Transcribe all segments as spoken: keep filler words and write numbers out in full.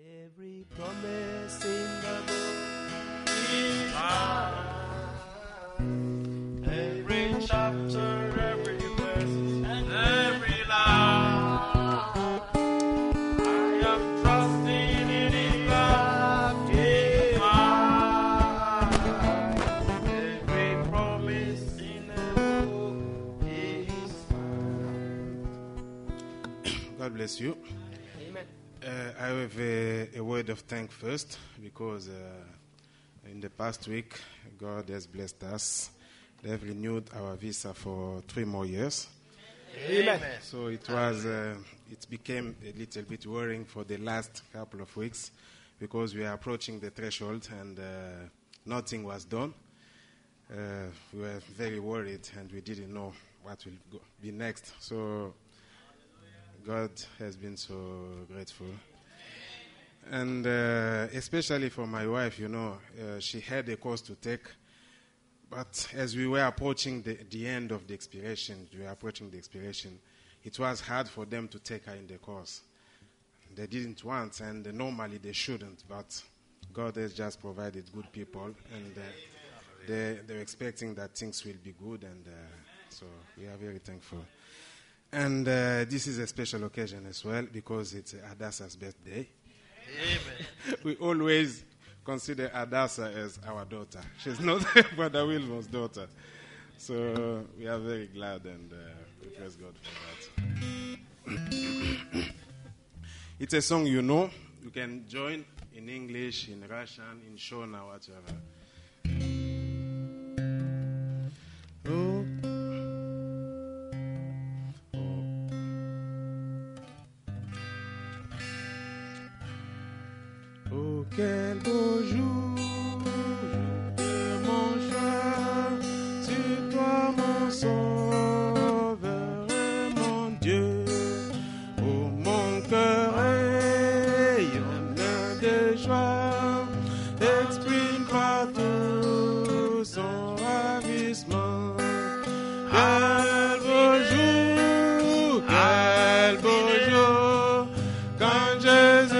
Every promise in the book is mine. Every chapter, every verse, and every line. I am trusting in His love is mine. Every promise in the book is mine. God bless you. Uh, I have a, a word of thanks first because uh, in the past week, God has blessed us. They have renewed our visa for three more years. Amen. So it was, uh, it became a little bit worrying for the last couple of weeks because we are approaching the threshold and uh, nothing was done. Uh, we were very worried and we didn't know what will go, be next. So God has been so grateful. And uh, especially for my wife, you know, uh, she had a course to take. But as we were approaching the, the end of the expiration, we were approaching the expiration, it was hard for them to take her in the course. They didn't want, and normally they shouldn't, but God has just provided good people, and uh, they, they're expecting that things will be good, and uh, so we are very thankful. And uh, this is a special occasion as well because it's Adassa's birthday. Amen. We always consider Adassa as our daughter. She's not Brother Wilmot's daughter. So we are very glad and uh, we praise God for that. It's a song you know. You can join in English, in Russian, in Shona, whatever. Oh. Oh, quel beau jour, jour de mon choix, sur toi mon sauveur et mon Dieu. Oh, mon cœur rayonne de joie, exprime partout son ravissement. Quel beau jour, quel beau jour, quand Jésus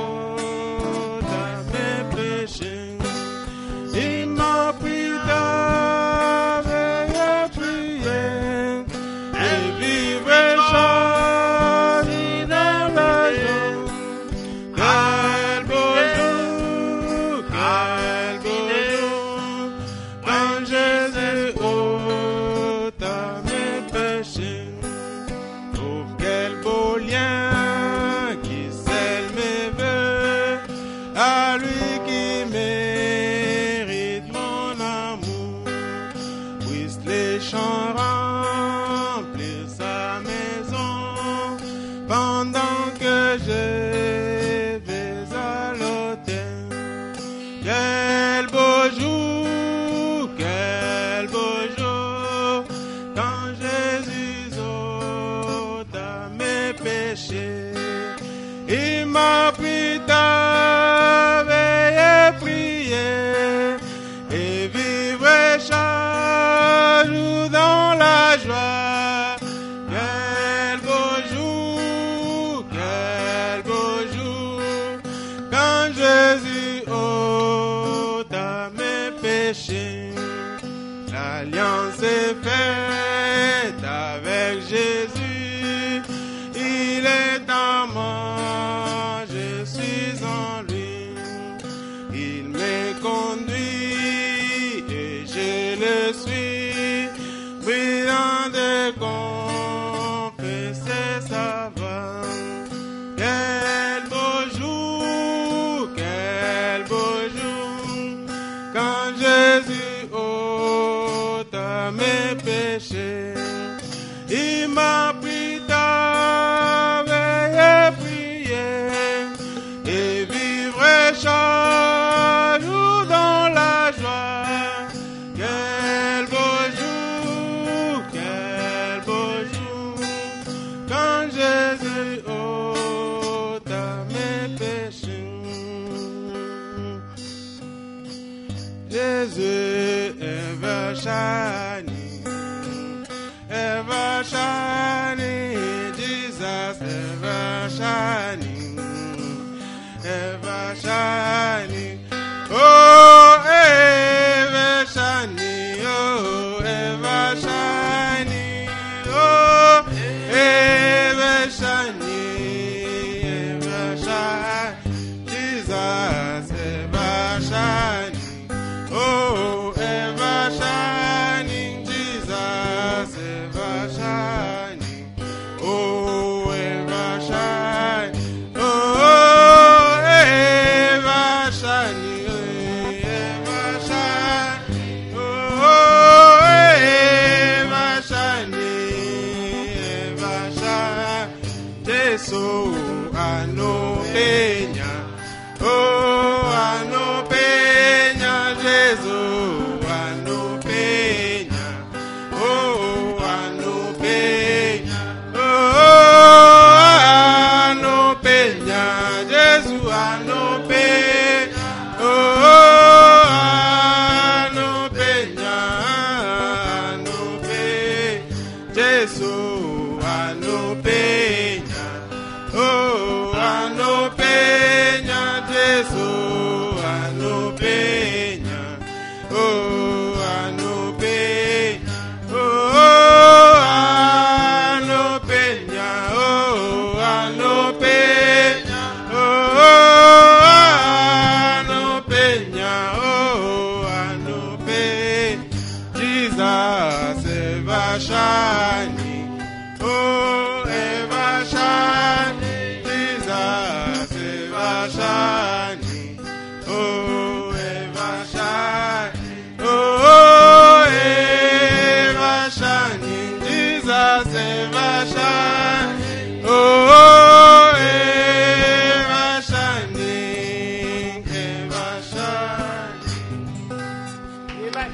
l'alliance est faite avec Jésus, il est en moi, je suis en lui, il me conduit et je le suis, brillant de confesser sa voix. Quel beau jour, quel beau jour, quand Jésus mes péchés, il m'a pris ta veille et prier, et vivre chaque jour dans la joie. Quel beau jour, quel beau jour, quand Jésus ôta mes péchés. Jésus ever shining, ever shining, Jesus ever shining, ever shining. Oh, ever shining, oh, ever shining, oh, ever shining, ever shining, Jesus, ever shining, oh, ever shining, Jesus, ever shining, oh, ever shining, oh, ever shining. So I know peña, oh I know peña, Jesus, I know peña, oh I know peña, oh I know peña, Jesus, I know peña, oh I know peña, I know peña, Jesus, I know peña. Oh, I know peña, Jesus, I know peña. Oh, I know peña. Oh, I know peña. Oh, I know peña. Oh, I know peña. Oh, I know peña. Jesus ever shining. Oh, ever shining. Shining, oh, ever shining, oh, ever shining, Jesus, ever shining, oh, ever shining, ever shining. Amen.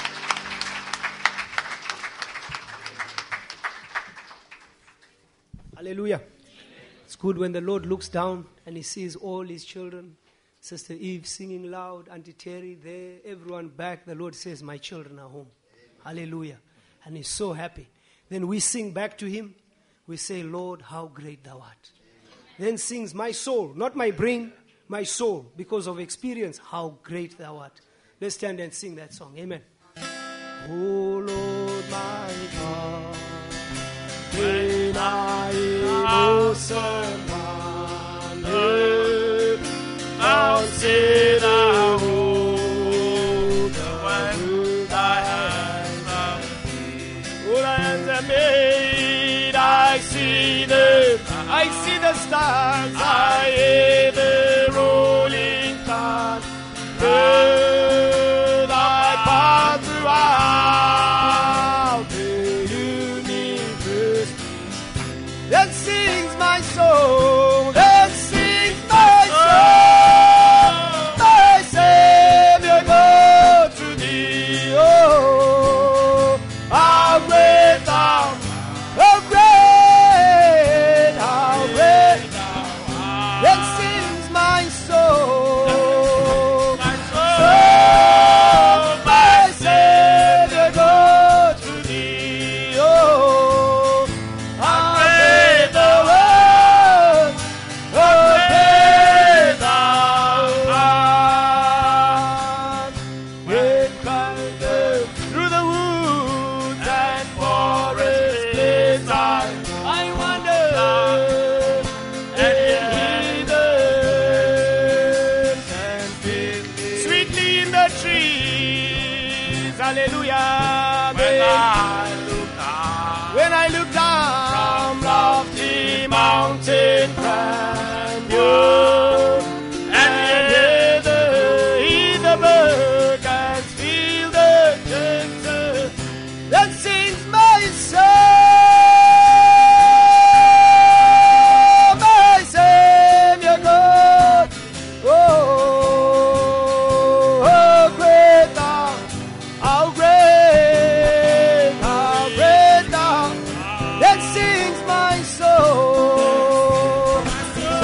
Hallelujah. It's good when the Lord looks down and he sees all his children. Sister Eve singing loud, Auntie Terry there, everyone back. The Lord says, my children are home. Amen. Hallelujah. And he's so happy. Then we sing back to him. We say, Lord, how great thou art. Amen. Then sings my soul, not my brain, my soul, because of experience, how great thou art. Let's stand and sing that song. Amen. Oh Lord my God, when I am awesome wonder, I'll say thou hold the world thy hands have made. All hands are made, I see the, I see the stars, I hear the rolling thunder. Thy path throughout the universe. Then sings my soul, then sings my soul, my Savior God to thee. Oh, how great thou, how great, how great thou art. Then sings my soul, my soul, my Savior God to thee. Oh, how great thou art, how great thou art. When climbed through the woods and forest glades, I, I wandered and heathen and filled sweetly in the trees. Hallelujah. When I look down, when I look down, lofty mountain grandeur, and hear the, hear the bird and feel the gentle, then sings my soul, my Savior God. Oh, how great thou, how great, how great thou, then sings my soul.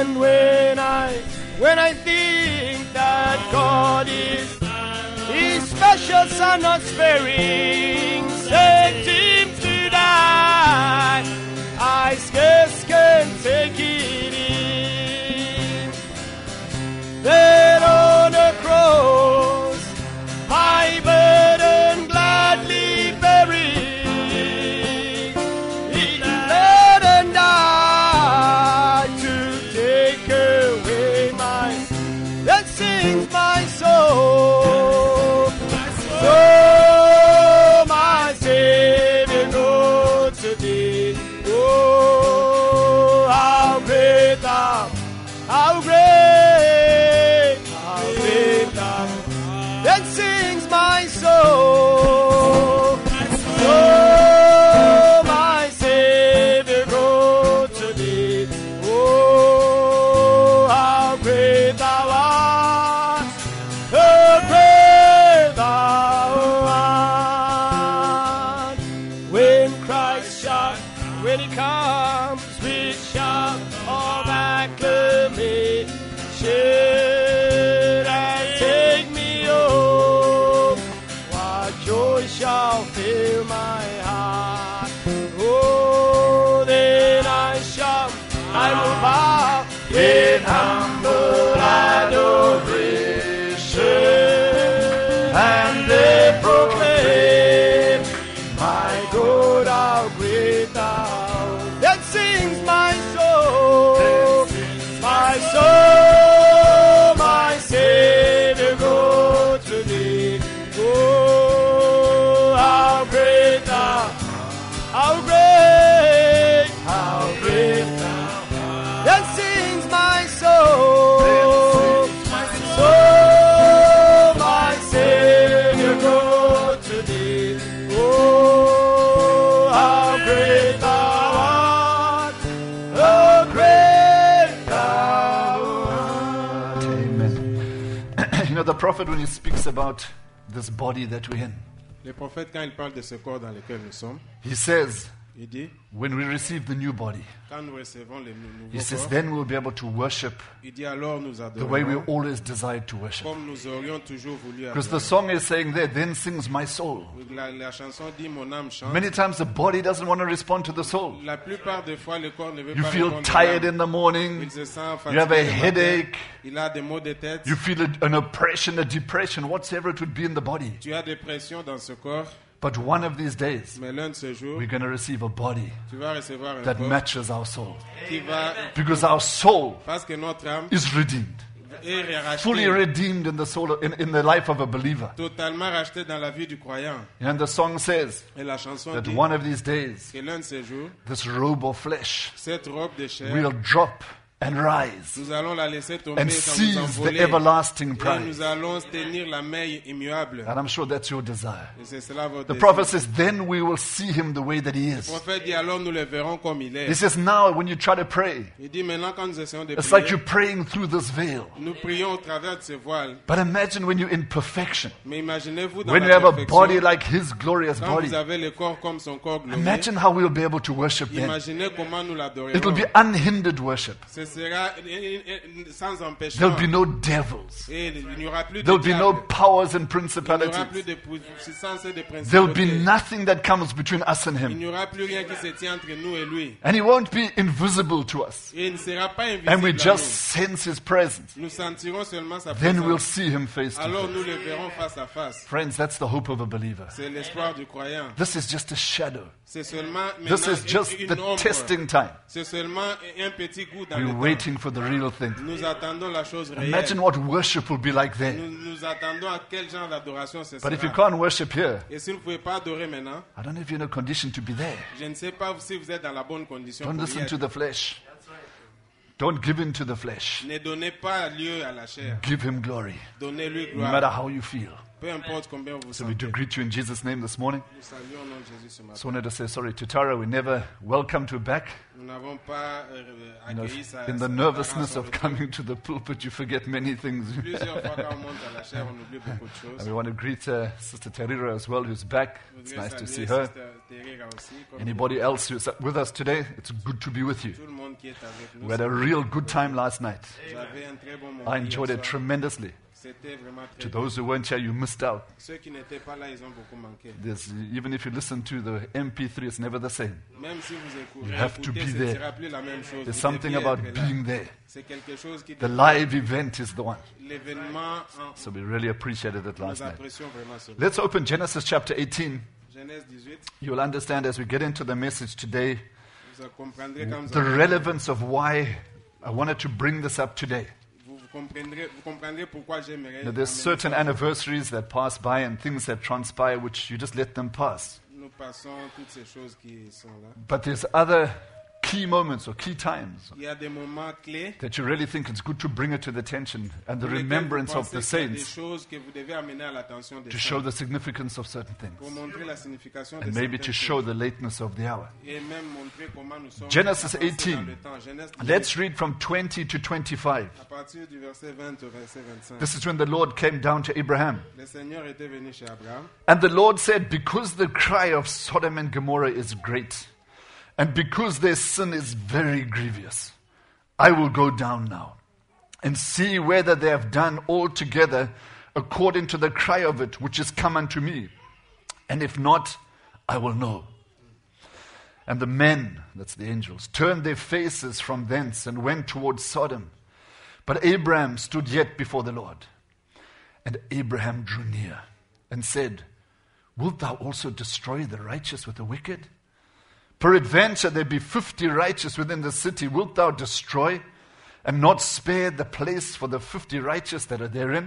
And when I, when I think that God is His special Son not sparing, sent Him to die, I scarce can take it in. Then on the cross, my burden gladly bearing, He bled and died to take away my, that sings my soul. So my Savior goes to thee. Oh, how great thou, how great, how great thou, that sings my soul. So my Savior goes to thee. Oh, how great thou art, how great thou art. When Christ shall, when He comes with shout of acclamation, and take me home, what joy shall fill my heart. Oh, then I shall, I will bow in humble adoration, and they proclaim, my God, how great thou. That sings my soul, my soul, my Savior, go to thee. Oh, how great thou, how great, how great thou. That sings my soul, my soul, my Savior, go to thee. Oh, how great thou art, how great thou art. Amen. You know, the prophet, when he speaks about this body that we're in, Le prophète, quand il parle de ce corps dans lequel nous sommes, he says, il dit, when we receive the new body, quand nous recevons le nou- he nouveau says, corps, then we'll be able to worship il dit alors nous the way we adorerons always desired to worship. comme nous aurions toujours voulu Because the adorer. song is saying there, then sings my soul. La, la chanson dit mon âme chante. Many times the body doesn't want to respond to the soul. La plupart des fois, le corps ne veut You pas feel répondre à tired l'âme. in the morning. Il se sent You have a fatigué le matin. headache. Il a des maux de tête. You feel a- an oppression, a depression, whatsoever it would be in the body. Tu as des pressions dans ce corps, But one of these days, mais l'un de ces jours, we're going to receive a body tu vas recevoir un that corps matches our soul. qui va, Because our soul parce que notre âme is redeemed. est Fully rachetée, redeemed in the soul, in, in the life of a believer. totalement rachetée dans la vie du croyant. And the song says Et la chanson that dit one of these days, que l'un de ces jours, this robe of flesh cette robe de chair, will drop and rise nous allons la laisser tomber and sans nous seize the envoler. everlasting Et prize. nous allons tenir la main immuable. And I'm sure that's your desire. Et c'est cela votre The désir. prophet says, then we will see him the way that he Le is. prophète dit alors nous le verrons comme il est. He says, now when you try to pray, Il dit maintenant quand nous essayons de it's prier, like you're praying through this veil. nous prions au travers de ce voile. But imagine when you're in perfection, Mais imaginez-vous dans when you la have a perfection, body like his glorious quand body. vous avez le corps comme son corps glorieux, Imagine how we'll be able to worship then. imaginez comment nous l'adorerons. It'll be unhindered worship. Ce sera euh, euh, sans empêchement. There'll be no devils. Et il n'y aura plus de There'll be no diables. powers and Il n'y aura plus principalities. de puissance et de There'll be principautés. nothing that comes between us and Il him. n'y aura plus rien qui se tient entre nous et lui. And he won't be invisible to us. Et il ne sera pas invisible And we à just sense his presence. nous. Nous sentirons seulement sa Then we'll présence. see him face to Alors face. nous le verrons face à face. Friends, that's the hope of a believer. C'est l'espoir du croyant. This is just a shadow. C'est seulement This maintenant is just une, the une ombre. testing time. C'est seulement un petit goût dans le We're temps. waiting for the real thing. Nous attendons la chose réelle. Imagine what worship will be like there. Nous, nous attendons à quel genre d'adoration ce But if you sera. can't worship here, Et si vous ne pouvez pas adorer maintenant, I don't know if you're in a condition to be there. je ne sais pas si vous êtes dans la bonne condition Don't pour y listen être. to the flesh. Don't give in to the flesh. Ne donnez pas lieu à la chair. Give him glory. Donnez-lui No matter gloire. how you feel. Peu importe combien vous So we do sentez. greet you in Jesus' name this morning. Nous saluons au nom de Jésus ce matin. So I wanted to say sorry to Tara. We never welcomed her back. Nous n'avons pas euh, You know, accueilli sa, in sa- the sa nervousness grâce of en retour. coming to the pulpit, you forget many things. Plusieurs fois quand on monte à la chair, on oublie beaucoup de And choses. we want to greet uh, Sister Terira as well, who's back. Je It's voudrais nice to saluer see her. Sister Terira aussi, comme Anybody else who's with us today, it's good to be with you. tout le monde qui est avec nous. We had a real good time last night. J'avais un très bon moment I hier enjoyed it soir. tremendously. C'était vraiment To très bon. those who weren't here, you missed out. Ceux qui n'étaient pas là, ils ont beaucoup manqué. There's, even if you listen to the M P three, it's never the same. Même si vous écoutez, You have to écoutez, be ce ne there. sera plus la même chose. There's Vous something deviez about être là. being there. C'est quelque chose qui The live event is the one. l'événement en So we really appreciated it nous last night. apprécions vraiment cela. Let's open Genesis chapter eighteen. Genèse dix-huit, You'll understand as we get into the message today vous comprendrez quand vous, the relevance of why I wanted to bring this up today. vous, vous comprendrez, vous comprendrez pourquoi j'aimerais. Now, there's amener certain ça. anniversaries that pass by and things that transpire which you just let them pass. Nous passons toutes ces choses qui sont là. But there's other key moments or key times Il y a des moments clés that you really think it's good to bring it to the attention and the pour lesquels remembrance vous of the pensez qu'il y a des saints choses que vous devez amener à l'attention des to saints show the significance of certain pour things montrer la signification de and maybe to certaines show choses the lateness of the hour. et même montrer comment nous sommes Genesis avancés dans eighteen. le temps. Genèse dix-huit, Let's read from twenty to twenty-five. à partir du verset vingt au verset vingt-cinq. This is when the Lord came down to Abraham. Le Seigneur était venu chez Abraham. And the Lord said, because the cry of Sodom and Gomorrah is great, and because their sin is very grievous, I will go down now and see whether they have done altogether according to the cry of it which is come unto me. And if not, I will know. And the men, that's the angels, turned their faces from thence and went towards Sodom. But Abraham stood yet before the Lord. And Abraham drew near and said, wilt thou also destroy the righteous with the wicked? Peradventure there be fifty righteous within the city. Wilt thou destroy and not spare the place for the fifty righteous that are therein?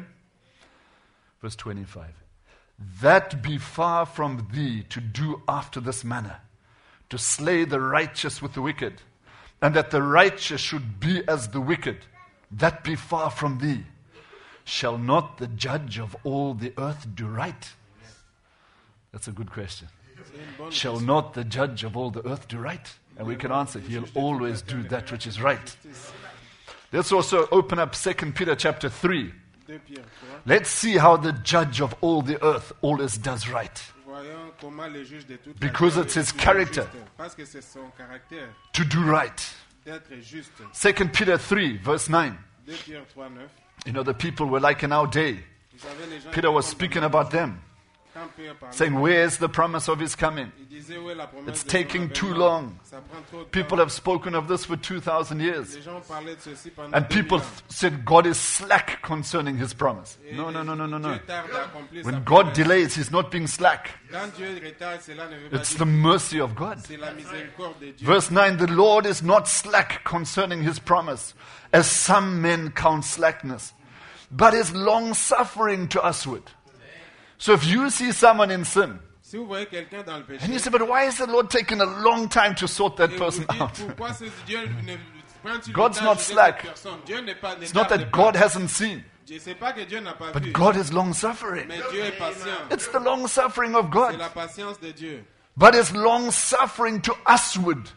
Verse twenty-five. That be far from thee to do after this manner, to slay the righteous with the wicked, and that the righteous should be as the wicked. That be far from thee. Shall not the judge of all the earth do right? That's a good question. C'est une bonne Shall question. not the judge of all the earth do right? And we can answer, he'll always do that which is right. Let's also open up Second Peter chapter three. deux Pierre trois. Let's see how the judge of all the earth always does right. Voyons comment le juge de toute la Because terre it's est his toujours character. juste. Parce que c'est son caractère To do right. d'être juste. Second Peter three, verse nine. deux Pierre trois neuf. You know, the people were like in our day. Vous savez, les gens Peter qui was sont speaking dans- about them, quand Pierre parlait, saying, where's the promise of his coming? il disait, où est la promesse It's de son taking too avènement? long. Ça prend trop de People temps. have spoken of this for two thousand years. Les gens parlaient de ceci pendant And deux mille people ans. th- said God is slack concerning his promise. Et No, no, no, no, no, no. Dieu tarde à accomplir sa When God promesse. delays, he's not being slack. Quand Dieu retarde, cela ne veut pas It's dire the mercy of God. c'est la miséricorde de Dieu. Verse nine, the Lord is not slack concerning his promise, as some men count slackness, but is long-suffering to usward. So if you see someone in sin, Si vous voyez quelqu'un dans le péché, and you say, but why is the Lord taking a long time to sort that et vous person dites, out? pourquoi ce Dieu ne prend-il God's le temps not de juger slack. cette personne? Dieu n'est pas, ne It's not tarde that pas. God hasn't seen, Je sais pas que Dieu n'a pas but vu, God is long-suffering. mais Dieu est patient. It's the long-suffering of C'est God, la patience de Dieu. but is long-suffering to usward.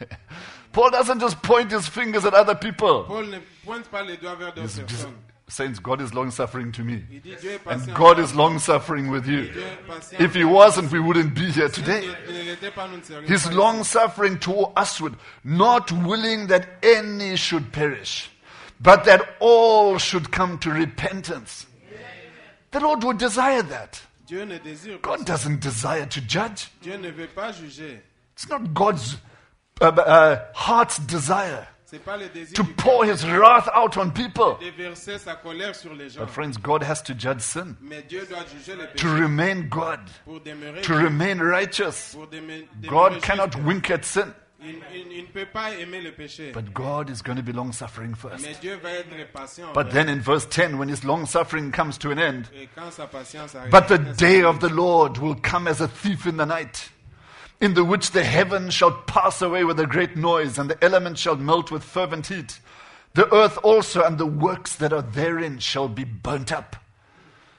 Paul doesn't just point his fingers at other people. Paul ne pointe pas les doigts vers d'autres He's just personnes. saying God is long-suffering to me. Il dit Dieu est And patient. God is long-suffering with you. Dieu est patient. If he wasn't, we wouldn't be here today. Il ne l'était pas, nous ne serions He's pas ici. long-suffering to usward, not willing that any should perish, but that all should come to repentance. The Lord would desire that. Dieu ne désire pas. God doesn't desire to judge. Dieu ne veut pas juger. It's not God's uh, uh, heart's desire C'est pas le désir to du pour cœur his wrath out on people. de verser sa colère sur les gens. But friends, God has to judge sin, Mais Dieu doit juger les to péchés remain God, pour demeurer to remain righteous. pour deme- demeurer God cannot juste. wink at sin, Il, il- il ne peut pas aimer le péché. but God is going to be long-suffering first. Mais Dieu va être patient. But then in verse ten, when his long-suffering comes to an end, Et quand sa patience arrive, but the quand sa day of patience- the Lord will come as a thief in the night, in the which the heavens shall pass away with a great noise, and the elements shall melt with fervent heat. The earth also and the works that are therein shall be burnt up.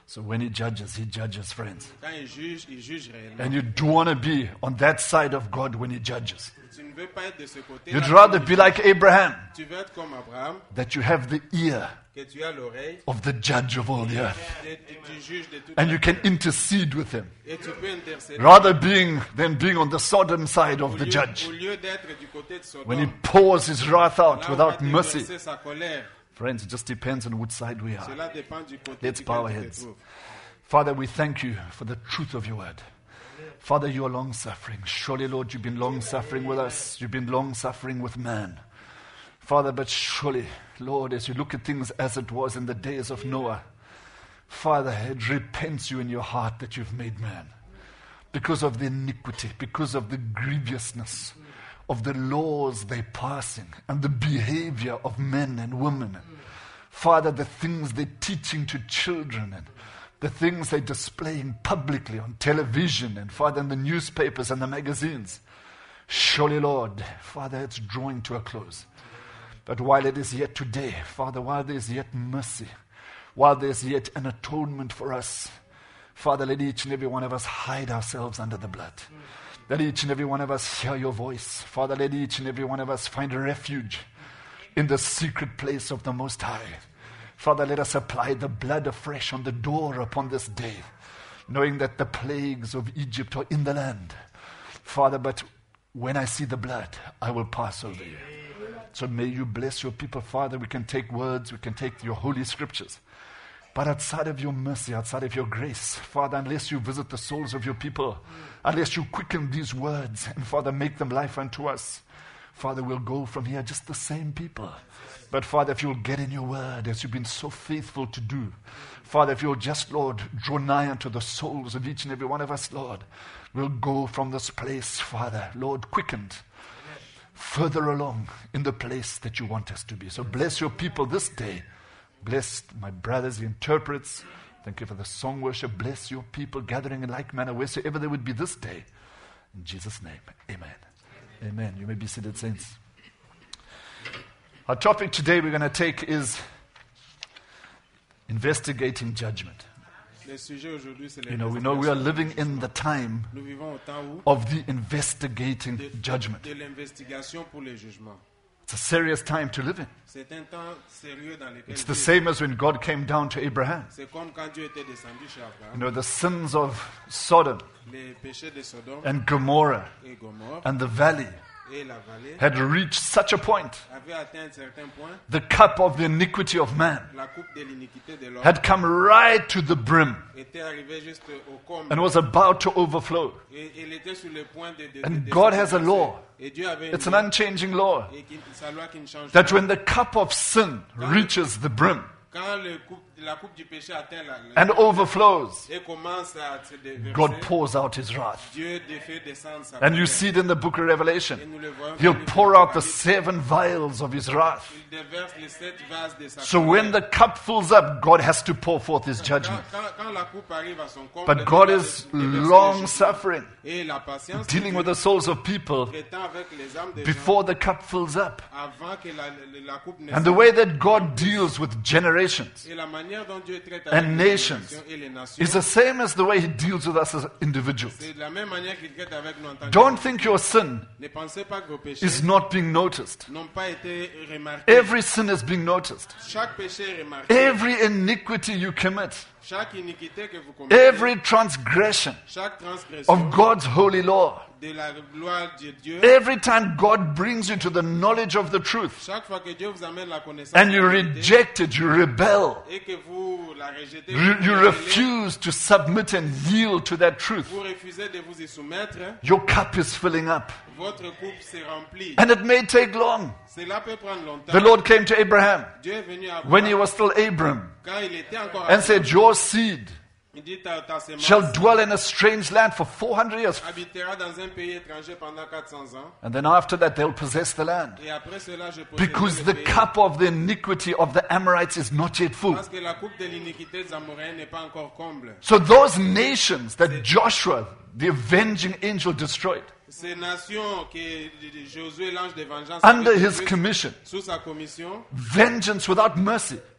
So when he judges, he judges, friends. Quand il juge, il juge réellement. And you don't want to be on that side of God when he judges. Tu ne veux pas être de ce côté. You'd rather be like Abraham, Tu veux être comme Abraham, that you have the ear que tu as l'oreille of the judge of all the earth. de- de- du juge de toute And la you can intercede with him. Et tu peux intercéder. Rather being than being on the Sodom side Au of the lieu, judge. au lieu d'être du côté de Sodome, When he pours his wrath out là, on without va mercy. déverser sa colère. Friends, it just depends on which side we are. Cela dépend du côté Let's duquel bow our tu te heads. trouves. Father, we thank you for the truth of your word. Father, you are long suffering. Surely, Lord, you've been long suffering with us. You've been long suffering with man. Father, but surely, Lord, as you look at things as it was in the days of Noah, Father, it repents you in your heart that you've made man. Because of the iniquity, because of the grievousness of the laws they're passing and the behavior of men and women. Father, the things they're teaching to children and the things they're displaying publicly on television and, Father, in the newspapers and the magazines. Surely, Lord, Father, it's drawing to a close. But while it is yet today, Father, while there's yet mercy, while there's yet an atonement for us, Father, let each and every one of us hide ourselves under the blood. Let each and every one of us hear your voice. Father, let each and every one of us find refuge in the secret place of the Most High. Father, let us apply the blood afresh on the door upon this day, knowing that the plagues of Egypt are in the land. Father, but when I see the blood, I will pass over you. So may you bless your people, Father. We can take words, we can take your holy scriptures. But outside of your mercy, outside of your grace, Father, unless you visit the souls of your people, unless you quicken these words and, Father, make them life unto us, Father, we'll go from here just the same people. But, Father, if you'll get in your word, as you've been so faithful to do, Father, if you'll just, Lord, draw nigh unto the souls of each and every one of us, Lord, we'll go from this place, Father, Lord, quickened, further along in the place that you want us to be. So bless your people this day. Bless my brothers, the interprets. Thank you for the song worship. Bless your people gathering in like manner, wheresoever they would be this day. In Jesus' name, amen. Amen. You may be seated, saints. Our topic today we're going to take is investigating judgment. Le sujet aujourd'hui, c'est You know, we know we are living in the time Nous vivons au temps où of the investigating de, judgment. de l'investigation pour les jugements. It's a serious time to live in. C'est un temps sérieux dans lequel It's the vivre. same as when God came down to Abraham. C'est comme quand Dieu était descendu chez You Abraham. know, the sins of Sodom Les péchés de Sodome and Gomorrah et Gomorrhe and the valley et la vallée had reached such a point. avaient atteint un certain point. The cup of the iniquity of man La coupe de l'iniquité de l'homme had come right to the brim était arrivée juste au comble. and was about to overflow. Et il était sur le point de, de, And de- de God se has a déverser. law. Et Dieu avait une It's an loi, unchanging law et qui, sa loi qui ne change that pas. when the cup of sin reaches the brim Quand le coupe, la coupe du péché atteint la, le- and overflows, et commence à se déverser, God pours out his wrath. Dieu fait descendre sa And you colère. see it in the book of Revelation. Et nous le voyons He'll dans le pour livre out the d'Apocalypse. seven vials of his wrath. Il déverse les sept vases de sa So colère. when the cup fills up, God has to pour forth his Quand, judgment. quand, quand la coupe arrive à son comble, But Dieu God va is déverser les long jugements. suffering, Et la patience de dealing Dieu with the souls of people traitant avec les âmes des before the cup fills up. gens avant que la, la, la coupe ne And the way that God deals with generations Et la manière dont Dieu traite and avec les nations générations et les nations, is the same as the way he deals with us as individuals. c'est de la même manière qu'il traite avec nous en tant Don't que think your sin Ne pensez pas que vos péchés is not being noticed. n'ont pas été remarqués. Every sin is being noticed. Chaque péché est remarqué. Every iniquity you commit, Chaque iniquité que vous commettez, every transgression chaque transgression of God's holy law, de la loi de Dieu, every time God brings you to the knowledge of the truth chaque fois que Dieu vous amène la connaissance and de you la vérité reject it, you rebel, et que vous la rejetez, you, vous, you rebellez, refuse to submit and yield to that truth, vous refusez de vous y soumettre, your cup is filling up. votre coupe s'est remplie. And it may take long. Cela peut prendre longtemps. The Lord came to Abraham Dieu est venu à when he Abraham was still Abram quand il était encore and à said, your seed il dit ta, ta sémence shall dwell in a strange land for four hundred years. habitera dans un pays étranger pendant quatre cents ans. And then after that, they'll possess the land. Et après cela, je Because posséderai the le pays. cup of the iniquity of the Amorites is not yet full. Parce que la coupe de l'iniquité des Amoréens n'est pas encore comble. So those nations that Joshua, the avenging angel, destroyed Ces nations que Josué, l'ange de vengeance, under avait his détruites commission, sous sa commission, vengeance without mercy,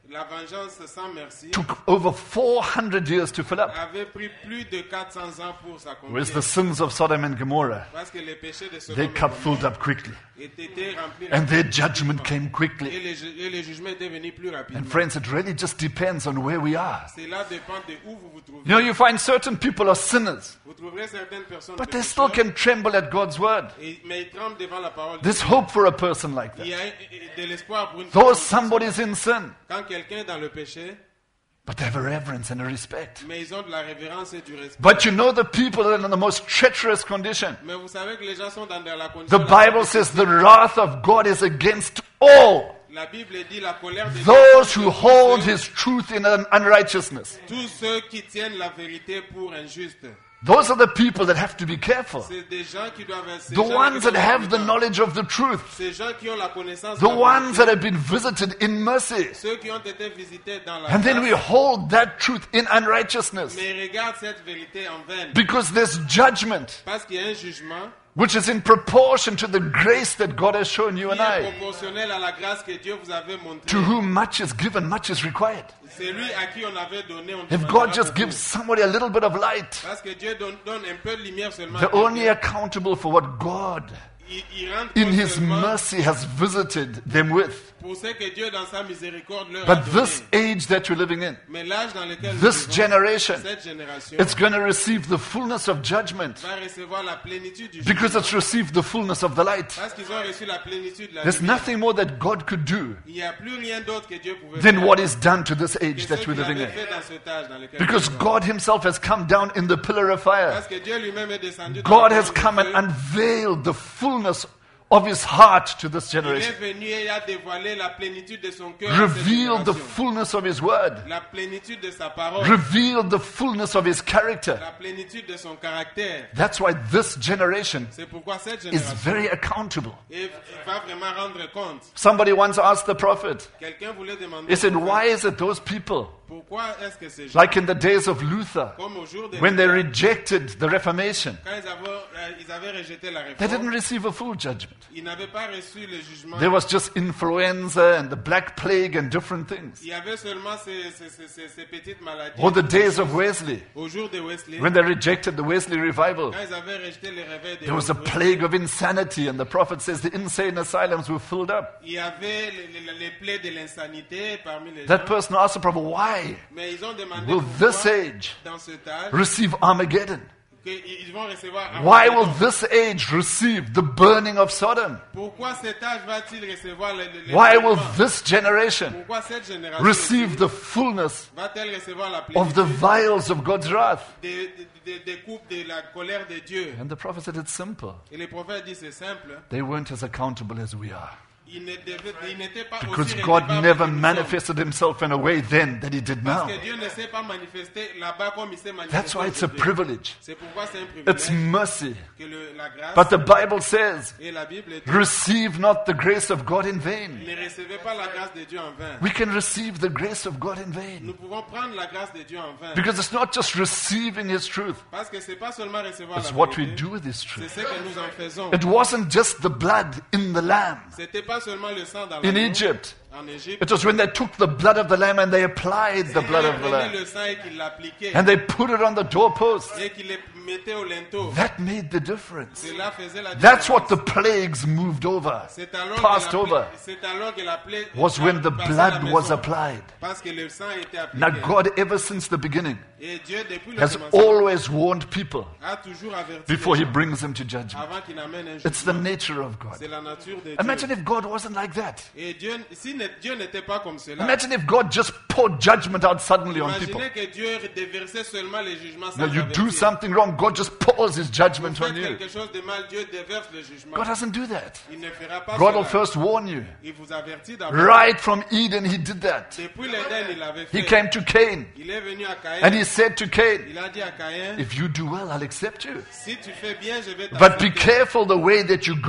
la vengeance sans merci took over four hundred years to fill up. avait pris plus de quatre cents ans pour Whereas the s'accomplir. sins of Sodom and Gomorrah, Parce que les péchés de their Sodome cup et filled Gomorrhe up quickly. étaient remplis And their rapidement. judgment came Et quickly. les, ju- et les jugements étaient venus plus rapidement. And friends, it really just depends on where we are. Cela dépend de où vous vous trouvez. You know, you find certain people are sinners, Vous trouverez certaines personnes but they pécheurs, still can tremble at God's word. et- mais ils tremblent devant la parole de There's Dieu. hope for a person like Il y that. a de l'espoir pour une Though personne. somebody's in sin, Quand quelqu'un est dans le péché, but they have a reverence and a respect. mais ils ont de la révérence et du respect. But you know the people that are in the most treacherous condition. Mais vous savez que les gens sont dans la condition. The la Bible plus says difficile. the wrath of God is against all La Bible dit la colère de Dieu those contre who tous hold ceux- his truth in un- unrighteousness. tous ceux qui tiennent la vérité pour injuste. Those are the people that have to be careful. C'est des gens qui doivent ces The gens ones qui that doivent have the être knowledge of the truth. Ces gens qui ont la connaissance The de la ones vérité. that have been visited in mercy. Ceux qui ont été visités dans la And then grâce, we hold that truth in unrighteousness. mais ils regardent cette vérité en vain. Because there's judgment, Parce qu'il y a un jugement which is in proportion to the grace that God has shown you qui and est I. proportionnel à la grâce que Dieu vous avait montrée. To whom much is given, much is required. C'est lui à qui on avait donné. On If demandera God just beaucoup. gives somebody a little bit of light, Parce que Dieu donne, donne un peu de lumière seulement. à they're only quelqu'un. accountable for what God, Il, il rend in compte His seulement mercy, has visited them with. pour ce que Dieu dans sa miséricorde leur But a donné. this age that you're living in, Mais l'âge dans lequel nous this vivons, generation, cette génération it's going to receive the fullness of judgment va recevoir la plénitude du because jugement. it's received the fullness of the light. Parce qu'ils ont reçu la plénitude de la There's lumière. nothing more that God could do Il n'y a plus rien d'autre que Dieu pouvait than faire what is done to this que age ce that we're qu'il living avait in. fait dans cet âge dans lequel Because nous vivons. God Himself has come down in the pillar of fire. Parce que Dieu lui-même est descendu dans God le has trône de come and Dieu. unveiled the fullness of His heart to this Il est generation. venu et a dévoilé la plénitude de son cœur à cette Revealed the génération. fullness of His word. La plénitude de sa parole. Revealed the fullness of His character. La plénitude de son caractère. That's why this generation C'est pourquoi cette is génération very accountable. il va vraiment rendre compte. Somebody once asked the prophet, Quelqu'un voulait demander he said, pourquoi, why is it those people, pourquoi est-ce que ces gens, like in the days of Luther, comme au jour de when they Luther, rejected the Reformation, quand ils avaient, euh, ils avaient rejeté la they didn't réforme, receive a full judgment. ils n'avaient pas reçu le jugement. There was just influenza and the Black Plague and different things. Il y avait seulement ces, ces, ces, ces, ces petites maladies. Or the days of Wesley, Au jour de Wesley, when they rejected the Wesley revival. quand ils avaient rejeté le réveil de There was a Wesley, plague of insanity, and the prophet says the insane asylums were filled up. il y avait les, les, les plaies de l'insanité parmi les That gens. person asked the prophet, why Mais ils ont demandé will pourquoi, this age dans cet âge, receive Armageddon? qu'ils vont recevoir un Why will Armageddon. this age receive the burning of Sodom? Pourquoi cet âge va-t-il recevoir le, le, le Why will brûlement? this generation Pourquoi cette génération receive aussi the fullness va-t-elle recevoir la of the plénitude vials of God's wrath? des, des, des, des coupes de la colère de Dieu? And the prophet said it's simple. Et le prophète dit c'est simple. They weren't as accountable as we are. Il ne devait- il n'était pas Because aussi God redevable never que nous sommes. manifested himself in a way then that he did Parce now. que Dieu ne s'est pas manifesté là-bas comme il s'est manifesté. That's why it's a aujourd'hui. privilege. C'est pourquoi c'est un It's privilège mercy. que le- la grâce But the Bible says, et la Bible dit, receive not the grace of God in vain. ne recevez pas la grâce de Dieu en vain. We can receive the grace of God in vain. Nous pouvons prendre la grâce de Dieu en vain. Because it's not just receiving his truth, Parce que c'est pas seulement recevoir it's la what we vérité, do with his c'est truth. ce que nous en faisons. It wasn't just the blood in the lamb C'était pas seulement le sang dans in l'agneau. Egypt. En Égypte, It was when they took the blood of the lamb and they applied the blood of the il prenait lamb le sang et qu'il l'appliquait and they put it on the doorpost. et qu'il le mettait au linteau. That made the difference. Cela faisait la That's what différence. the plagues moved over, C'est alors, que passed la over, plaie- c'est alors que la plaie was when the passait à la blood was maison. applied. Parce que le sang était Now, appliqué. God, ever since the beginning, Et Dieu, depuis le has commencement, always warned people a toujours averti before les He gens brings them to judgment. avant qu'il n'amène un It's the jugement. nature of God. C'est la nature de Dieu. Imagine if God wasn't like that. Et Dieu, si ne- Dieu n'était pas comme cela, Imagine if God just poured judgment out suddenly on people. imaginez que Dieu déversait seulement les jugements sans Now, you do avertir. something wrong, God just pours His judgment Vous on faites you. quelque chose de mal, Dieu déverse le jugement. God doesn't do that. Il ne fera pas God will cela. first warn you. Il vous avertit d'abord. Right from Eden, He did that. Depuis l'Éden, il l'avait fait. He came to Cain Il est venu à Caïn. and He said to Cain, Il a dit à Caïn, if you do well, I'll accept you. si tu fais bien, je vais But be t'accepter. careful the way that you're going.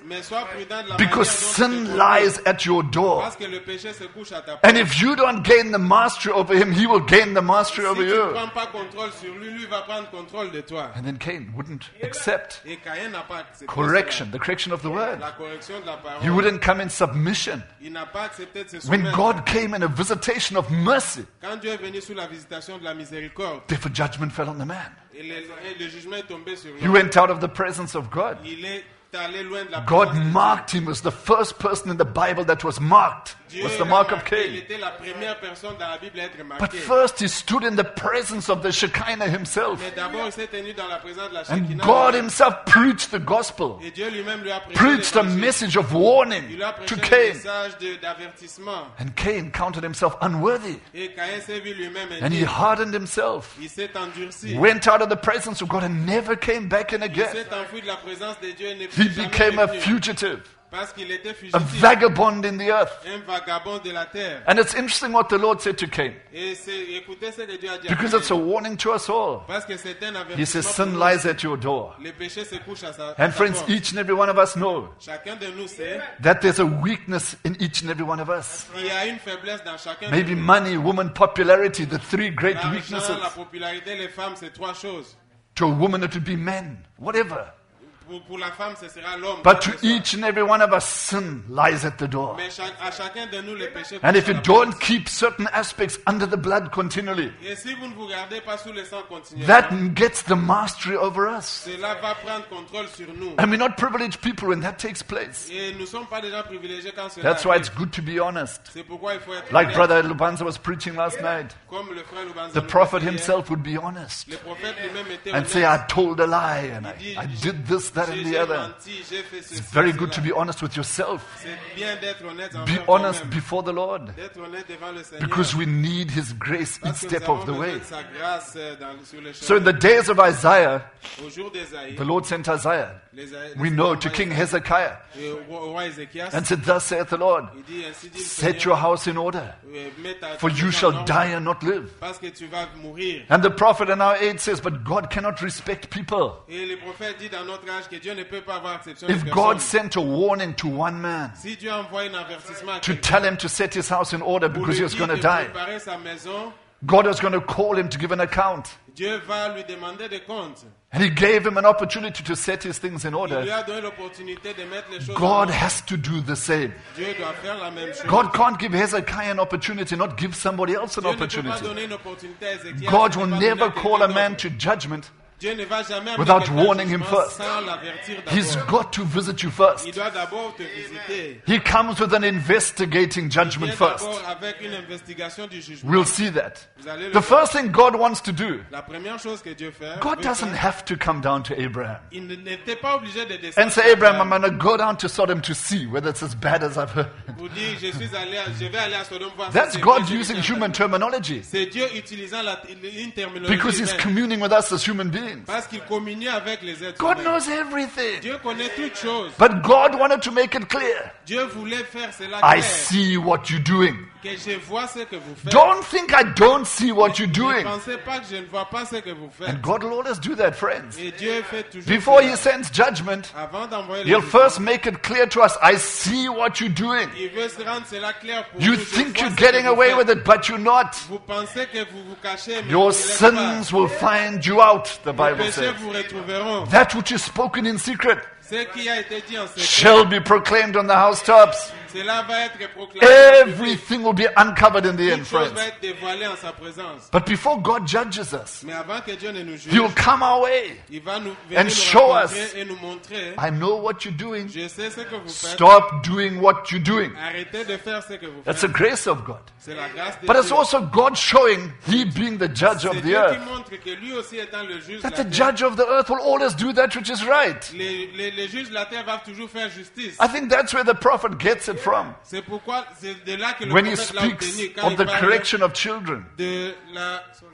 Mais sois prudent de la Because manière dont tu te sin conduis. lies at your door. Parce que le péché se couche à ta porte. And if you don't gain the mastery over him, he will gain the mastery Si over tu ne you. prends pas contrôle sur lui, lui va prendre contrôle de toi. And then Cain wouldn't accept Et Caïn n'a pas accepté correction, cela. the correction of the word. La correction de la parole. He wouldn't come in submission. Il n'a pas accepté de se When soumettre. God came in a visitation of mercy, Quand Dieu est venu sous la visitation de la miséricorde, therefore judgment fell on the man. et le, et le jugement est tombé sur He lui, went out of the presence of God. il est allé loin de la God présence de marked him as the first person in the Bible that was marked. Dieu. Was Dieu the l'a mark of marqué. Il Cain. était la première personne dans la Bible à être But marquée. first he stood in the presence of the Shekinah himself. Mais d'abord, il s'est tenu dans la présence de la And Shekinah. God himself preached the gospel. Et Dieu lui-même lui a prêché Preached a l'évangile. message of Il warning lui a to prêché un Cain. message de- d'avertissement. And Cain counted himself unworthy. Et Caïn s'est vu lui-même And he indigne. hardened himself. Il s'est endurci. Went out of the presence of God and never came back in Il again. s'est enfui de la présence de Dieu et n'est He plus jamais became a revenu. fugitive, Parce qu'il était a fugitif. vagabond in the earth. Un vagabond de la terre. And it's interesting what the Lord said to Cain, Et c'est, écoutez ce que Dieu a dit à because Caïn. it's a warning to us all. Parce que c'est un He says, avertissement sin pour nous. lies at your door. Le péché se couche à sa, à And sa friends, porte. each and every one of us know Chacun de nous sait that there's a weakness in each and every one of us. qu'il y a une faiblesse dans chacun Maybe de nous. money, woman, popularity, the three great L'argent, weaknesses. la popularité, les femmes, c'est trois choses. To a woman, it would be men, whatever. Pour, pour la femme, ce sera l'homme. But quoi to que ce soit. each and every one of us, sin lies at the door. Mais chaque- à chacun de nous, le péché And couche if à you la don't porte. keep certain aspects under the blood continually, Et si vous ne vous gardez pas sous le sang continuellement, that gets the mastery over us. cela va prendre contrôle sur nous. And we're not privileged people when that takes place. Et nous ne sommes pas des gens privilégiés quand cela That's why arrive. it's good to be honest. C'est pourquoi il faut être Like honnête. Brother Lubanza was preaching last night. Comme le frère Lubanza The nous prophet disait hier, himself would be honest le prophète lui-même était and honnête. say, I told a lie and I, Il dit, I did this, that, j'ai- and the j'ai other. menti, j'ai fait ceci, It's very cela. good to be honest with yourself. C'est bien d'être honnête Be envers honest toi-même. before the Lord. D'être honnête devant le Seigneur. Because we need His grace each Parce que step nous avons of the besoin way. de sa grâce euh, dans- sur le So in chemin. the days of Isaiah, Au jour d'Ésaïe, the Lord sent Isaiah, les- les- we les- know, to King Hezekiah et au roi- au roi Ézéchias, and said, Thus saith the Lord, il dit, ainsi dit le set Seigneur, your house in order, euh, mets ta- for ta you maison shall en ordre, die and not live. parce que tu vas mourir. And the prophet in our age says, But God cannot respect people. Et le prophète dit dans notre âge que Dieu ne peut pas avoir exception If de God personne. sent a warning to one man Si Dieu envoie un avertissement à to quelqu'un tell him to set his house in order pour because lui he was dire going to de die, préparer sa maison, God was going to call him to give an account. Dieu va lui demander des comptes. And He gave him an opportunity to set his things in Il lui order. a donné l'opportunité de mettre les choses en God ordre. has to do the same. Dieu doit faire la même chose. God can't give Hezekiah an opportunity, not give somebody else an Dieu ne peut pas opportunity. donner une opportunité à Ézéchias, God il will ne peut pas never donner à call a quelqu'un man d'autre. to judgment. Dieu ne va jamais amener without quelqu'un au warning him jugement first. sans l'avertir He's d'abord. got to visit you first. Il doit d'abord te visiter. He comes with an investigating Il judgment vient first. d'abord avec une investigation du jugement. We'll see that. Vous allez le The voir. first thing God wants to do, La première chose que Dieu fait, God veut doesn't faire, have to come down to Abraham il ne- n'était pas obligé de descendre and say, sur Abraham, I'm Abraham going to go down to Sodom to see whether it's as bad as I've heard. pour dire je suis allé, à- je vais aller à Sodome voir. si That's c'est God vrai, je using vais human terminology C'est Dieu utilisant la, une terminologie because He's humaine. communing with us as human beings. Parce qu'il communie avec les êtres God humains. knows everything. Dieu connaît toutes choses. But God wanted to make it clear. Dieu voulait faire cela I clair. see what you're doing. Que je vois ce que vous faites. Don't think I don't see what you're Ne doing. pensez pas que je ne vois pas ce que vous faites. And God will always do that, friends. Et Dieu fait toujours Before cela. He sends judgment, Avant d'envoyer le He'll jugement, first make it clear to us, I see what you're doing. il veut se rendre cela clair pour You nous. Je think vois you're ce que getting vous away faites. with it, but you're not. Vous pensez que vous vous cachez, mais Your vous ne l'êtes pas. sins will find you out, the Vos Bible péchés says. vous retrouveront. That which is spoken in secret Ce qui a été dit en secret, shall be proclaimed on the housetops. cela va être proclamé. en public. Everything will be uncovered in the end, Toute chose friends. va être dévoilée en sa présence. But before God judges us, Mais avant que Dieu ne nous juge, He will come our way. il va nous venir and nous show rencontrer us. et nous montrer. I know what you're doing. Je sais ce que vous faites. Stop doing what you're doing. Arrêtez de faire ce que vous That's faites. the grace of God. C'est la grâce de But it's Dieu. also God showing, He being the judge C'est of the Dieu earth, qui montre que lui aussi étant le juge de that la the terre, judge of the earth will always do that which is right. les, les, les juges de la terre va toujours faire justice. I think that's where the prophet gets it from. C'est pourquoi c'est de là que le When he prophète l'a speaks obtenu quand of il the parle correction of children. de la sorry.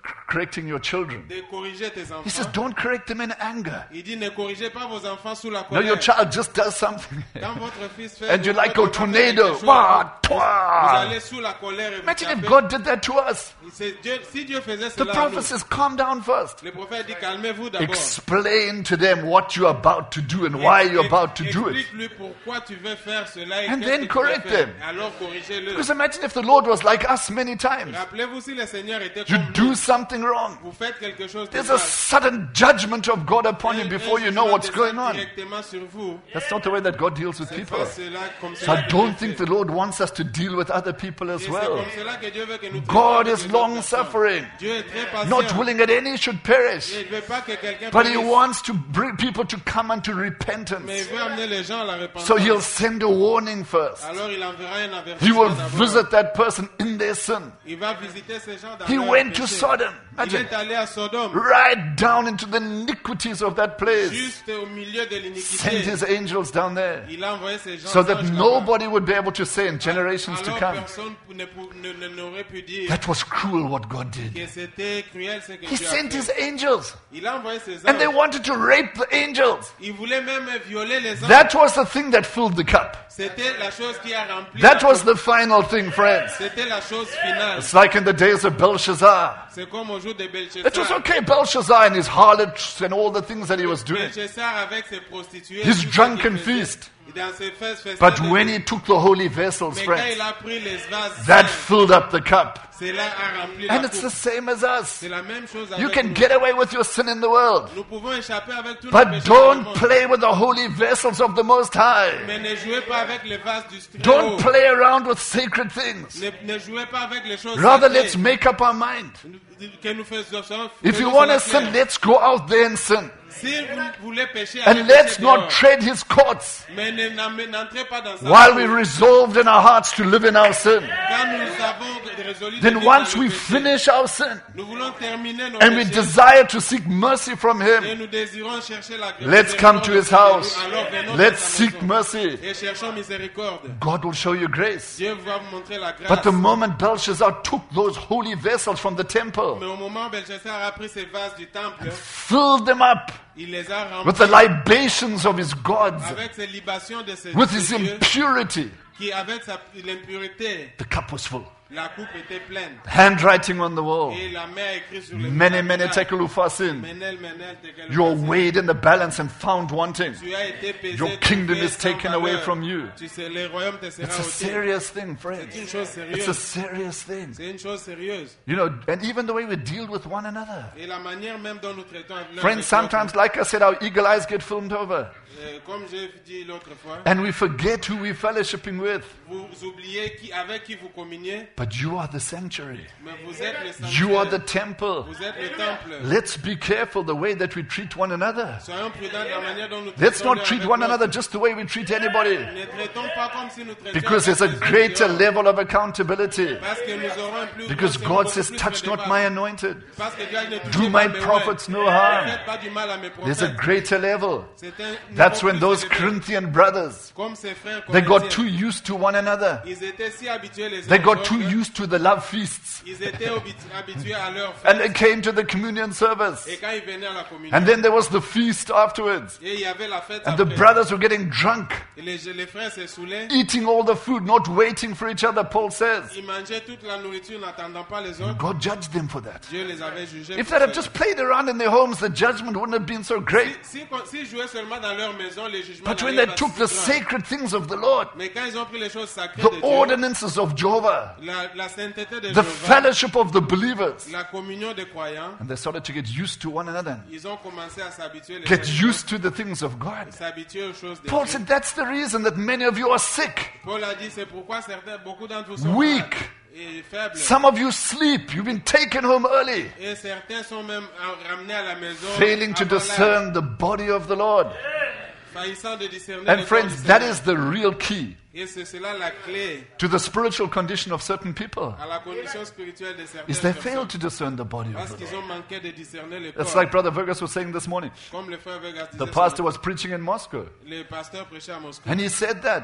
correcting your children. de corriger tes He says, enfants. don't correct them in anger. Il dit, ne corrigez pas vos enfants sous la No, your colère. child just does something. Quand votre fils fait And you like votre go enfant fait tornado. quelque chose, Wah, vous twah. allez sous la colère et vous Imagine if tapez. God did that to us. C'est Dieu- si Dieu faisait The cela à prophet nous, says, calm down first. le prophète dit, calmez-vous d'abord. Explain to them what you're about to do and why you're about to do it. Explique-lui pourquoi tu veux faire cela et And qu'est-ce then que tu veux correct faire. them. Alors corrigez-le. Because imagine if the Lord was like us many times. Rappelez-vous si le Seigneur était You comme do nous, something wrong. vous faites quelque chose de There's mal. a sudden judgment of God upon you Un- before un you know jugement what's descend going on. directement sur vous. That's not the way that God deals with C'est people. pas cela comme So cela I que don't Dieu think fait. the Lord wants us to deal with other people as Et c'est well. comme cela que Dieu veut que nous God traitions is avec les long autres personnes. suffering, Dieu est très patient. not willing that any should perish, Il ne veut pas que quelqu'un but He périsse, wants to bring people to come unto mais il repentance. veut amener les gens à la repentance. So He'll send a warning first. Alors il enverra un He avertissement will d'abord. visit that person in their sin. Il va visiter ces gens dans He leur went to péché. Sodom. Il Imagine. est allé à Sodome, Right down into the iniquities of that place. juste au milieu de Sent l'iniquité. His angels down there Il a envoyé ces gens so that anges là-bas. nobody would be able to say in generations to Alors come, personne ne pou- ne- ne- n'aurait pu dire that was cruel what God did. que c'était cruel ce que He Dieu a sent fait. His angels Il a envoyé ses and they anges. wanted to rape the angels. Il voulait même violer les anges. That was the thing that filled the cup. C'était la chose qui a rempli. That la was coupe. the final thing, friends. C'était la chose finale. It's like in the days of Belshazzar. C'est comme au jour de It was Belshazzar. okay, Belshazzar and his harlots and all the things that he was doing. Belshazzar avec ses prostituées. His tout ce drunken qu'il faisait. feast. Dans ses fesses, festins But de- when he took the holy vessels, Mais quand friends, il a pris les vases, that saints, filled up the cup. cela a rempli And la it's the coupe. same as us. C'est la même chose You avec can nous. get away with your sin in the world, Nous pouvons échapper avec tous nos but péchés dans le don't monde. play with the holy vessels of the Most High. Mais ne jouez pas avec les vases du Très Don't Haut. play around with sacred things. Ne, ne jouez pas avec les choses Rather, sacrées. let's make up our mind. Que nous faisons ça. If you faisons want to cela sin, clair. let's go out there and sin. Si vous voulez pécher, And allez let's pécher not dehors. tread his courts Mais ne- n'am- n'entrez pas dans sa while cour. we resolved in our hearts to live in our sin. Quand nous avons résolu de Then vivre once dans le we péché, finish our sin nous voulons terminer nos and we péchés desire to seek mercy from et him, nous désirons chercher la grâce. let's come to his house. Alors venons Let's dans sa seek maison mercy. et cherchons miséricorde. God will show you grace. Dieu va vous montrer la grâce. But the moment Belshazzar took those holy vessels from the temple, Mais au moment où Belshazzar a pris ses vases du temple, filled them up il les a with remplis the libations of his gods, avec ses libations de ses with de his ses dieux, impurity, qui avec sa l'impureté, the cup was full. la coupe était pleine. Handwriting on the wall. Et la main a écrit sur le Many, mur, many tekel ufasim. Menel, menel, tekel, You're ufasim. weighed in the balance and found wanting. Tu as été pesé, Your tu kingdom fais is sans taken away valeur. from you. Tu sais, le royaume te sera It's a ôté. serious thing, C'est une friends. chose It's a sérieuse. serious thing. C'est une chose sérieuse. You know, and even the way we deal with one another. Et la manière même dont nous traitons l'un Friends, avec sometimes, l'autre. like I said, our eagle eyes get filmed over. Euh, comme j'ai dit l'autre fois, And we forget who we're fellowshipping with. vous oubliez qui, avec qui vous communiez, But you are the sanctuary. mais vous êtes le You are the sanctuaire. temple. Vous êtes le temple. Let's be careful the way that we treat one another. Soyons prudents de la manière dont nous Let's traitons not l'un treat avec one l'autre. another just the way we treat anybody. Ne traitons pas comme si nous traitions Because avec there's a les autres greater dehors. level of accountability. Parce que nous aurons un plus Because grand- God beaucoup says, plus touch de not débat. my anointed. Parce que Dieu a dit, ne touchez Do pas my mes prophets oreilles. no Ne harm. faites pas du mal à mes There's a prophètes. greater level. C'est un That's niveau when plus those élevé. Corinthian brothers, Comme ses frères they got corinthiens. too used to one another. Ils étaient si habitués les uns They aux got autres. too used to the love feasts. Ils étaient habi- habitués à leur And fête. they came to the communion service. Et quand ils venaient à la communion, And then there was the feast afterwards. et il y avait la fête And the après. brothers were getting drunk, Et les, les frères se saoulaient. eating all the food, not waiting for each other, Paul says. Ils mangeaient toute la nourriture n'attendant pas les autres. God judged them for that. Dieu les avait jugés. If pour they'd have cela. just played around in their homes, the judgment wouldn't have been so great. Si, si, si jouaient seulement dans leur maison, les jugements But when n'allaient they pas took si the grand. sacred things of the Lord, Mais quand ils ont pris les choses sacrées the de Dieu, ordinances of Jehovah, la, la sainteté de the Jéhovah, fellowship of the believers, la communion des croyants, and they started to get used to one another, ils ont commencé à s'habituer les get uns aux used to the things of God. autres, s'habituer aux choses de Paul Dieu. said that's the reason that many of you are sick, Paul a dit, c'est pourquoi certains, beaucoup d'entre vous sont weak. malades et faibles. Some of you sleep. You've been taken home early, Et certains sont même euh, ramenés à la maison failing to avant l'âge, discern the body of the Lord. faillissant de discerner And le corps friends, du that Seigneur. is the real key Et c'est cela la clé to the spiritual condition of certain people, à la condition spirituelle de certaines is they personnes. fail to discern the body of Parce the Lord. qu'ils ont manqué de discerner le That's corps. like Brother Vergas was saying this morning. Comme le frère Vegas The disait, pastor was preaching in Moscow, le pasteur prêchait à Moscou. and he said that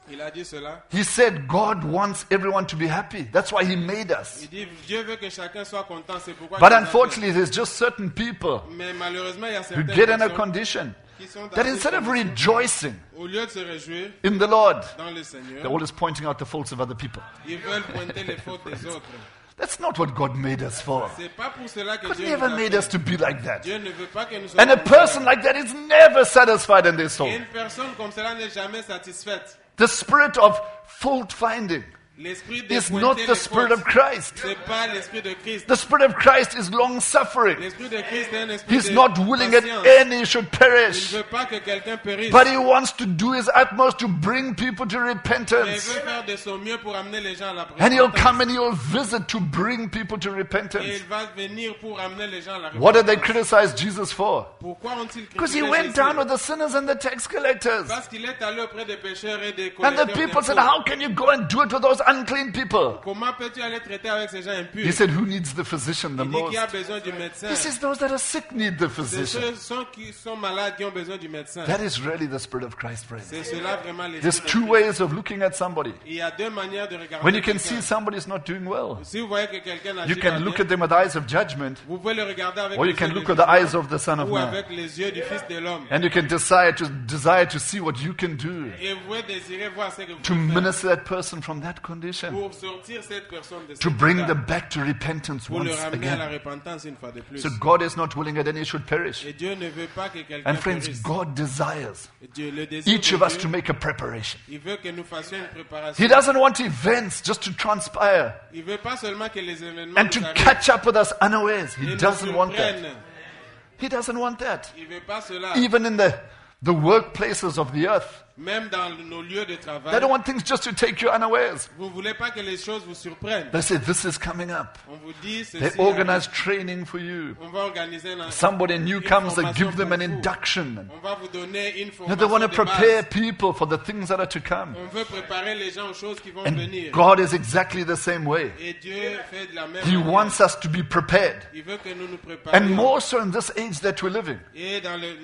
Il a dit cela. He said God wants everyone to be happy. That's why he made us. Il dit Dieu veut que chacun soit content. C'est pourquoi. But il nous a fait. unfortunately, there's just certain people Mais malheureusement, il y a who certaines get in a personnes condition qui sont dans that cette instead of condition, rejoicing au lieu de se réjouir in the Lord, dans le they're Seigneur, always pointing out the faults of other people. ils veulent pointer les fautes des autres. That's not what God made us for. C'est pas pour cela que God Dieu never nous a made fait. us to be like that. Dieu ne veut pas que nous soyons And a comme person cela. like that is never satisfied in their soul. Et une personne comme cela n'est jamais satisfaite. The spirit of fault finding L'esprit de is pointer not les the spirit fautes, of Christ. c'est pas l'esprit de Christ. The spirit of Christ is long suffering. L'esprit de Christ est un esprit He's de not willing that patience. any should Il perish, ne veut pas que quelqu'un périsse. but he wants to do his utmost to bring people to Mais il repentance. veut faire de son mieux pour amener les gens à la And he'll repentance. come and he'll visit to bring people to Et repentance. il va venir pour amener les gens à la What did they repentance. criticize Jesus for? Pourquoi ont-ils Because he critiqué went Jésus? down with the sinners and the tax collectors. Parce qu'il est allé auprès des pécheurs et des And the collecteurs people said, d'impôts. how can you go and do it with those unclean people? Comment peux-tu aller traiter avec ces gens impurs? He said, who needs the physician the Il dit most? qu'il y a besoin du médecin. He says, those that are sick need the C'est physician. ceux ceux qui sont malades qui ont besoin du médecin. That is really the spirit of Christ, friends. C'est cela vraiment l'esprit There's de two Christ. ways of looking at somebody. Il y a deux manières de regarder When you can quelqu'un. see somebody is not doing well, Si vous voyez que quelqu'un you n'agit pas can look bien, at them with eyes of judgment, vous pouvez le regarder avec or les you can yeux look de with the eyes jugement of the Son of ou Man. avec les yeux du Fils de l'homme. And you can desire to desire to see what you can do Et vous pouvez désirer voir ce que vous to pouvez faire minister that person from that condition, pour sortir cette personne de to cet bring état, them back to repentance pour le once ramener à la again. repentance une fois de plus. So God is not willing that any should perish. Et Dieu ne veut pas que quelqu'un And friends, périsse. God desires Et Dieu, le désir each de of us Dieu, to make a preparation. il veut que nous fassions une préparation. He doesn't want events just to transpire Il veut pas seulement que les événements and nous to arrivent catch up with us unawares. et He nous doesn't want that. surprennent. He doesn't want that. Il veut pas cela. Even in the, the workplaces of the earth, Même dans nos lieux de they travail, don't want things just to take you unawares. vous ne voulez pas que les choses vous surprennent. They say, this is coming up. On vous dit ceci. They organize training for you. On va organiser une, Somebody new une comes, they formation give them pour an vous. induction. On va vous donner une You know, they formation want to de prepare base. people for the things that are to come. On veut préparer les gens aux choses qui vont And venir. God is exactly the same way. Et Dieu fait de la même He manière. wants us to be prepared. Il veut que nous nous préparions. And more so in this age that we're living. Et dans le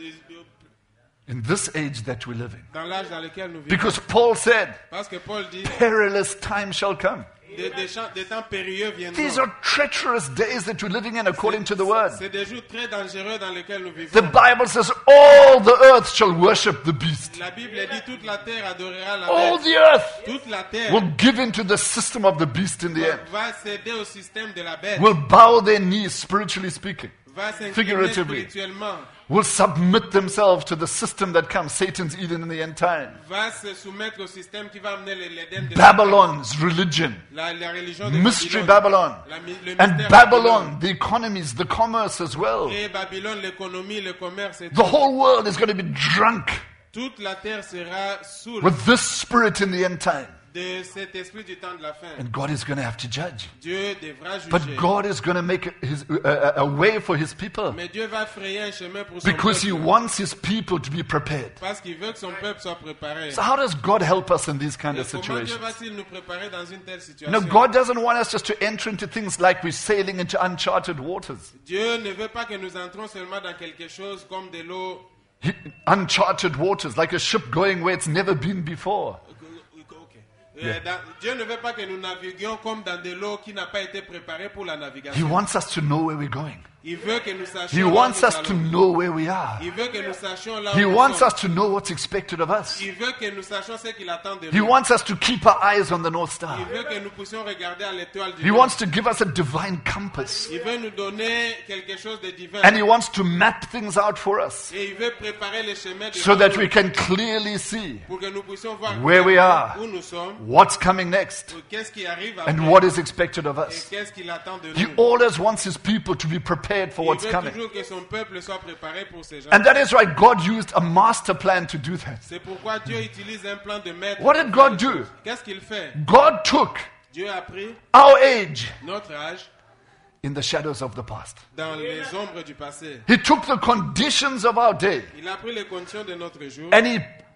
In this age that we're living. dans l'âge dans lequel nous vivons. Because Paul said, Parce que Paul dit, perilous time shall come. des, des, champs- des temps périlleux viendront. These are treacherous days that we're living in according to the word. C'est des jours très dangereux dans lesquels nous The vivons. Bible says all the earth shall worship the beast. La Bible dit toute la terre adorera la All bête. the earth Toute la terre will give into the system of the beast in the va, end. va céder au système de la bête. Will bow their knees, spiritually speaking. Va s'incliner Figuratively. spirituellement. Will submit themselves to the system that comes, Satan's Eden in the end time. Va se soumettre au système qui va amener les- l'Éden de Babylon's religion. la, la religion de Mystery Babylone. Babylon. La mi- le And mystère Babylon, the economies, the commerce as well. Et Babylone, l'économie, le commerce et The tout. whole world is going to be drunk Toute la terre sera saoule with this spirit in the end time. de cet esprit du temps de la fin. And God is going to have to judge. Dieu devra juger. But God is going to make his, uh, a way for his people Mais Dieu va frayer un chemin pour son because he peuple. wants his people to be prepared. Parce qu'il veut que son peuple soit préparé. So how does God help us in these kind Et of comment Dieu situations? va-t-il nous préparer dans une telle You situation? know, God doesn't want us just to enter into things like we're sailing into uncharted waters. Dieu ne veut pas que nous entrons seulement dans quelque chose comme de l'eau. He- uncharted waters, like a ship going where it's never been before. Ok. Euh, dans- Dieu ne veut pas que nous naviguions comme dans de l'eau qui n'a pas été préparée pour la He navigation. wants us to know where we're going. Il veut que nous sachions He là où wants nous us to allons. know where we are. Il veut que nous sachions là He où nous wants sommes. us to know what's expected of us. Il veut que nous sachions ce qu'il attend de He nous. wants us to keep our eyes on the North Star. Il veut que nous puissions regarder à l'étoile du He nord. wants to give us a divine compass. Il veut nous donner quelque chose de divin. And He wants to map things out for us Et il veut préparer les chemins de so that nous we can clearly see pour que nous puissions voir where we are, où nous sommes, what's coming next, qu'est-ce qui arrive après, and what is expected of et us. qu'est-ce qu'il attend de He nous. always wants His people to be prepared for Il what's veut coming. toujours que son peuple soit préparé pour ces gens. And that is why God used a master plan to do that. C'est pourquoi Dieu utilise un plan de maître. What did pour faire God les do? choses. Qu'est-ce qu'il fait? God took Dieu a pris our age notre âge in the shadows of the past. dans les ombres du passé. He took the conditions of our day Il a pris les conditions de notre jour and He